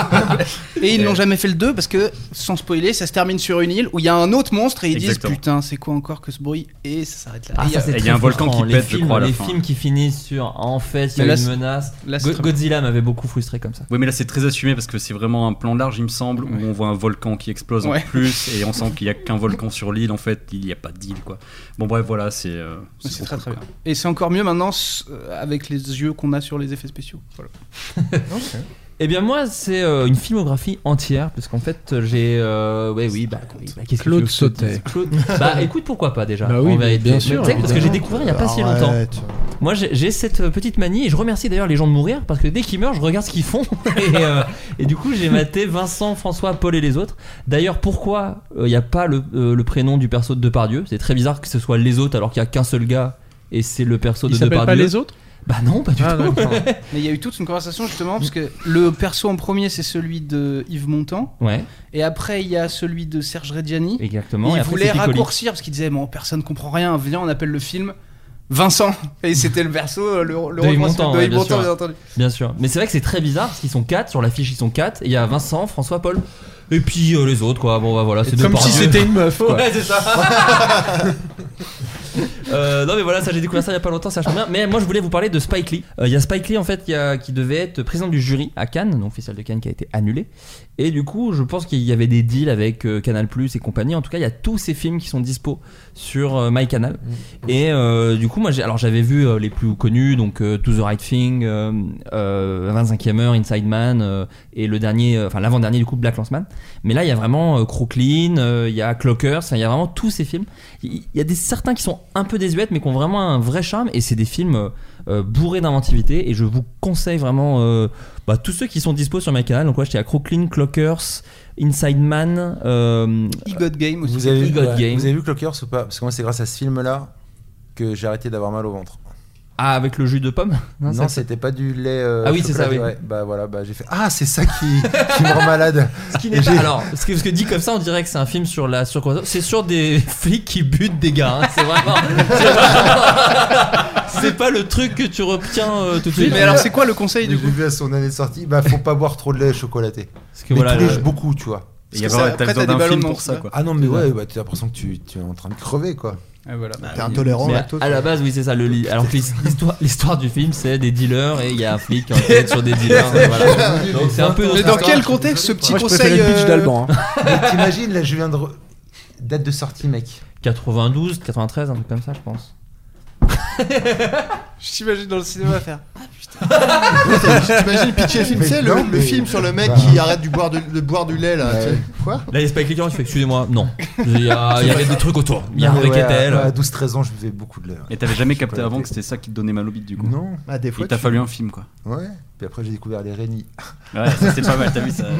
Et ils n'ont jamais fait le deux parce que, sans spoiler, ça se termine sur une île où il y a un autre monstre et ils Exactement. disent putain, c'est quoi encore que ce bruit? Et ça s'arrête là. Ah, Et il y ça a- c'est et il y très a un volcan frustrant. qui Les pète, je films, crois, à la les fin. films qui finissent sur en fait il y Mais a là, une c'est- menace. là, c'est Go- très- Godzilla m'avait beaucoup frustré comme ça. Oui, mais là c'est très assumé parce que c'est vraiment un plan large, il me semble, où on voit un volcan qui explose Ouais. en plus et on sent qu'il y a qu'un volcan sur l'île. En fait, il n'y a pas d'île quoi. Bon bref, voilà, c'est. euh, C'est trop très cool, très quoi. bien. Et c'est encore mieux maintenant s- euh, avec les yeux qu'on a sur les effets spéciaux. Voilà. Eh bien moi c'est euh, une filmographie entière parce qu'en fait j'ai euh, ouais oui bah, oui, bah, qu'est-ce que Claude tu veux que je te Sautet. dise Claude bah écoute pourquoi pas déjà Bah oui, en mais vérité. bien Mais sûr, tu sais, parce que j'ai évidemment. découvert il y a pas si longtemps. Arrête. Moi j'ai, j'ai cette petite manie et je remercie d'ailleurs les gens de mourir parce que dès qu'ils meurent je regarde ce qu'ils font et, euh, et du coup j'ai maté Vincent, François, Paul et les autres. D'ailleurs pourquoi il n'y a pas le, euh, le prénom du perso de Depardieu? C'est très bizarre que ce soit les autres alors qu'il n'y a qu'un seul gars et c'est le perso Il de s'appelle Depardieu. pas les autres? Bah non pas du Ah, tout. d'accord. Mais il y a eu toute une conversation justement parce que le perso en premier c'est celui de Yves Montand Ouais et après il y a celui de Serge Reggiani. exactement. Et Et il après, voulait c'est Piccoli. raccourcir parce qu'il disait bon personne comprend rien, viens on appelle le film Vincent et c'était le perso euh, le, le De rôle Yves principal Montand, de ouais, Yves bien Montand, sûr. bien entendu. Bien sûr. Mais c'est vrai que c'est très bizarre parce qu'ils sont quatre sur l'affiche, ils sont quatre. Et il y a Vincent, François, Paul. Et puis euh, les autres, quoi. Bon, bah voilà, c'est Comme Depardieu. si c'était une meuf quoi. Ouais, c'est ça. Euh, non mais voilà, ça j'ai découvert ça il y a pas longtemps, ça change bien. Mais moi je voulais vous parler de Spike Lee. Euh, Il y a Spike Lee en fait qui, a, qui devait être président du jury à Cannes, donc Festival de Cannes qui a été annulé. Et du coup je pense qu'il y avait des deals avec euh, Canal Plus et compagnie. En tout cas il y a tous ces films qui sont dispo sur euh, MyCanal. Et euh, du coup moi j'ai, alors j'avais vu euh, les plus connus, donc euh, To the Right Thing, euh, euh, vingt-cinquième heure, Inside Man euh, et le dernier, enfin euh, l'avant-dernier du coup Black Landsman. Mais là il y a vraiment euh, Crooklyn, euh, il y a Clockers, il y a vraiment tous ces films. Il y a des certains qui sont un peu désuètes mais qui ont vraiment un vrai charme et c'est des films euh, bourrés d'inventivité et je vous conseille vraiment euh, bah, tous ceux qui sont dispo sur MyCanal. Donc ouais, j'étais à Crooklyn, Clockers, Inside Man, euh, E-God Game aussi. Vous avez, vu, God ouais, Game. vous avez vu Clockers ou pas? Parce que moi c'est grâce à ce film là que j'ai arrêté d'avoir mal au ventre. Ah, avec le jus de pomme? Non, ça, c'était pas du lait. Euh, ah oui, c'est ça, oui. Ouais. Bah voilà, bah j'ai fait. Ah, c'est ça qui, qui me rend malade. Ce qui n'est pas. Alors, ce que, ce que dit comme ça, on dirait que c'est un film sur la surconsommation. C'est sur des flics qui butent des gars. Hein. C'est vraiment. C'est vraiment... c'est pas le truc que tu retiens euh, tout de suite. Mais alors, c'est quoi le conseil du coup? J'ai vu à son année de sortie. Bah, faut pas boire trop de lait chocolaté. Parce que mais voilà, tous les le... jours, beaucoup, tu vois. Il y a vraiment, t'as besoin d'un film pour ça, quoi. Ah non, mais ouais, bah, t'as l'impression que tu, tu es en train de crever, quoi. Et voilà. Bah, t'es intolérant. À, à la base, oui, c'est ça. Le lit. Alors que l'histoire, l'histoire du film, c'est des dealers et il y a un flic qui enquête sur des dealers. Voilà. Donc c'est un peu. Mais dans quel contexte ce petit Moi, conseil je le pitch d'Alban. Hein. Mais t'imagines, là, je viens de. Re... Date de sortie, mec. quatre-vingt-douze, quatre-vingt-treize, un truc comme ça, je pense. Je t'imagine dans le cinéma faire. Ah putain. T'imagines pitcher le film, c'est le, le film sur le mec bah. qui arrête du boire du, de boire du lait là. Ouais. Quoi? Là, il y a Spike Lee qui fait excusez-moi, non. Il y, a, il y avait des trucs autour. Il y a un vrai Kettel. À douze treize ans, je buvais beaucoup de lait. Et t'avais jamais capté avant que c'était ça qui te donnait mal au bide du coup? Non. Ah, des fois. Il t'a tu... fallu un film quoi. Ouais. Puis après, j'ai découvert les Rénis. Ouais, ça c'est pas mal, t'as vu ça?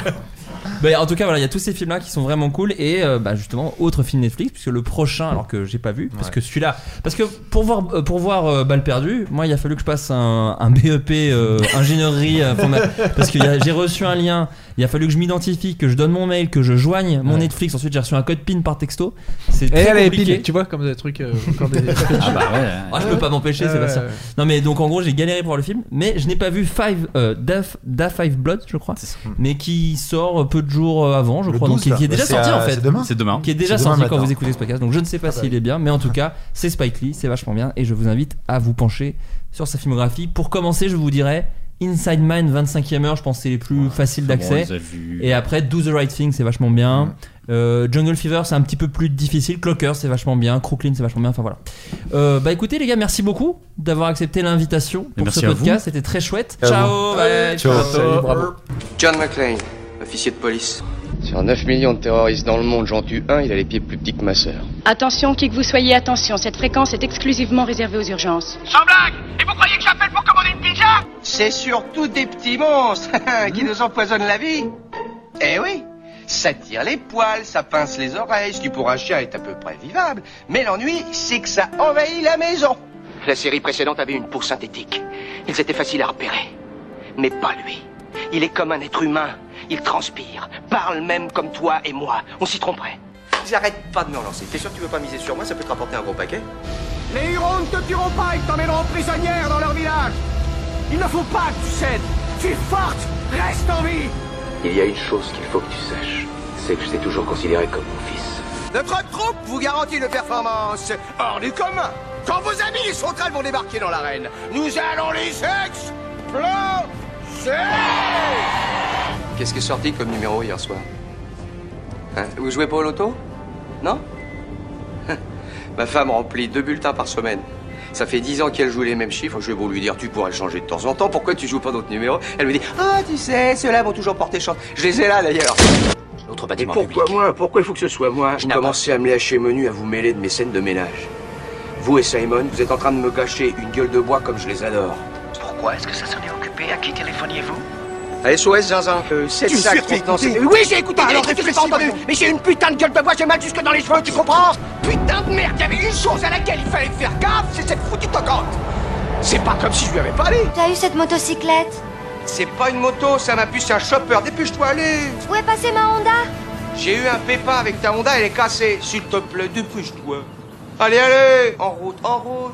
Bah, en tout cas, voilà, il y a tous ces films là qui sont vraiment cool. Et euh, bah, justement, autre film Netflix, puisque le prochain, alors que j'ai pas vu, parce ouais. que celui-là. Parce que pour voir, pour voir euh, Balle perdue, moi il a fallu que je passe un, un B E P euh, ingénierie euh, ma... parce que a, j'ai reçu un lien, il a fallu que je m'identifie, que je donne mon mail, que je joigne mon ouais. Netflix, ensuite j'ai reçu un code PIN par texto. C'est très allez, compliqué. PIN, tu vois, comme des trucs. Euh, des... ah bah ouais. Ah, je peux pas m'empêcher, ouais, Sébastien. Ouais, ouais. Non mais donc en gros j'ai galéré pour voir le film, mais je n'ai pas vu Five, euh, Da, Da Five Blood, je crois, mais qui sort peu de jours avant, je le crois, douze, donc qui, qui est déjà c'est sorti à... en fait. C'est demain. C'est demain. Qui est déjà c'est sorti demain quand matin. vous écoutez ce podcast. Donc je ne sais pas ah s'il bah. est bien, mais en tout cas c'est Spike Lee, c'est vachement bien, et je vous invite à vous pencher sur sa filmographie. Pour commencer, je vous dirais Inside Man, vingt-cinquième heure, je pense que c'est les plus ouais, faciles d'accès. Bon, et après Do the Right Thing, c'est vachement bien. Mm. Euh, Jungle Fever, c'est un petit peu plus difficile. Clocker, c'est vachement bien. Crooklyn, c'est vachement bien. Enfin voilà. Euh, bah écoutez les gars, merci beaucoup d'avoir accepté l'invitation pour merci ce podcast. C'était très chouette. À Ciao. Bye. Ciao. Ciao. Bravo. John McClane, officier de police. Sur neuf millions de terroristes dans le monde, j'en tue un, il a les pieds plus petits que ma sœur. Attention, qui que vous soyez, attention, cette fréquence est exclusivement réservée aux urgences. Sans blague! Et vous croyez que j'appelle pour commander une pizza? C'est surtout des petits monstres qui nous empoisonnent la vie. Eh oui, ça tire les poils, ça pince les oreilles, ce qui pour un chien est à peu près vivable. Mais l'ennui, c'est que ça envahit la maison. La série précédente avait une peau synthétique. Ils étaient faciles à repérer. Mais pas lui. Il est comme un être humain. Il transpire, parle même comme toi et moi. On s'y tromperait. J'arrête pas de me relancer. T'es sûr que tu veux pas miser sur moi? Ça peut te rapporter un gros paquet. Les Hurons ne te tueront pas, ils t'emmèneront prisonnière dans leur village. Il ne faut pas que tu cèdes. Tu es forte, reste en vie. Il y a une chose qu'il faut que tu saches. C'est que je t'ai toujours considéré comme mon fils. Notre troupe vous garantit une performance hors du commun. Quand vos amis les sauterelles vont débarquer dans l'arène, nous allons les exploser. Qu'est-ce qui est sorti comme numéro hier soir? Hein? Vous jouez pas au loto? Non? Ma femme remplit deux bulletins par semaine. Ça fait dix ans qu'elle joue les mêmes chiffres. Je vais beau lui dire, tu pourrais le changer de temps en temps. Pourquoi tu joues pas d'autres numéros? Elle me dit, ah, tu sais, ceux-là vont toujours porter chance. Je les ai là, d'ailleurs. L'autre bâtiment Et pourquoi public. moi? Pourquoi il faut que ce soit moi? Vous commencez à me lâcher menu, à vous mêler de mes scènes de ménage. Vous et Simon, vous êtes en train de me gâcher une gueule de bois comme je les adore. Pourquoi est-ce que ça sonnait occupé? À qui téléphoniez-vous? À S O S, Zinzin. Euh, sept sacs contenant... Oui, j'ai écouté, alors j'ai pas entendu. Mais j'ai une putain de gueule de bois, j'ai mal jusque dans les cheveux, tu comprends? Putain de merde, il y avait une chose à laquelle il fallait faire gaffe, c'est cette foutue toquante. C'est pas comme si je lui avais parlé. T'as eu cette motocyclette? C'est pas une moto, ça m'a pu, c'est un chopper. Dépêche-toi, allez. Où est passée ma Honda? J'ai eu un pépin avec ta Honda, elle est cassée. S'il te plaît, dépêche-toi. Allez, allez, en route, en route.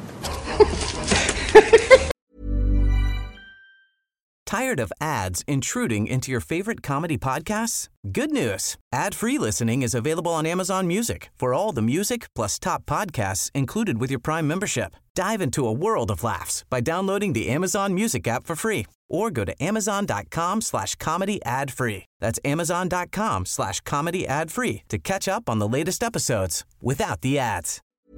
Tired of ads intruding into your favorite comedy podcasts? Good news. Ad-free listening is available on Amazon Music for all the music plus top podcasts included with your Prime membership. Dive into a world of laughs by downloading the Amazon Music app for free or go to amazon.com slash comedy ad free. That's amazon.com slash comedy ad free to catch up on the latest episodes without the ads.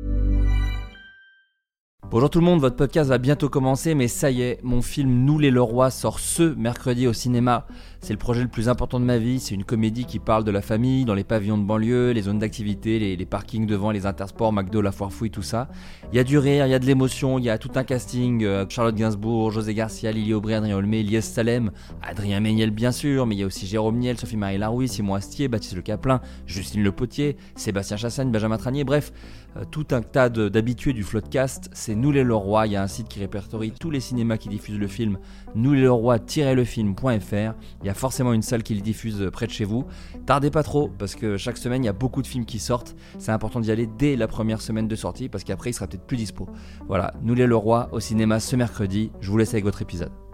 Bonjour tout le monde, votre podcast va bientôt commencer, mais ça y est, mon film Nous les Leroy sort ce mercredi au cinéma. C'est le projet le plus important de ma vie, c'est une comédie qui parle de la famille, dans les pavillons de banlieue, les zones d'activité, les, les parkings devant, les intersports, McDo, la foire fouille, tout ça. Il y a du rire, il y a de l'émotion, il y a tout un casting, euh, Charlotte Gainsbourg, José Garcia, Lily Aubry, Adrien Olmé, Lies Salem, Adrien Méniel bien sûr, mais il y a aussi Jérôme Niel, Sophie-Marie Larouille, Simon Astier, Baptiste Le Caplin, Justine Le Potier, Sébastien Chassagne, Benjamin Tranier, bref, euh, tout un tas de, d'habitués du Floodcast. C'est Nous les Leroy. Il y a un site qui répertorie tous les cinémas qui diffusent le film, nous les leroy tiret le film point f r. Il y a forcément une salle qui le diffuse près de chez vous. Tardez pas trop parce que chaque semaine il y a beaucoup de films qui sortent. C'est important d'y aller dès la première semaine de sortie parce qu'après il sera peut-être plus dispo. Voilà, Nous les Leroy au cinéma ce mercredi. Je vous laisse avec votre épisode.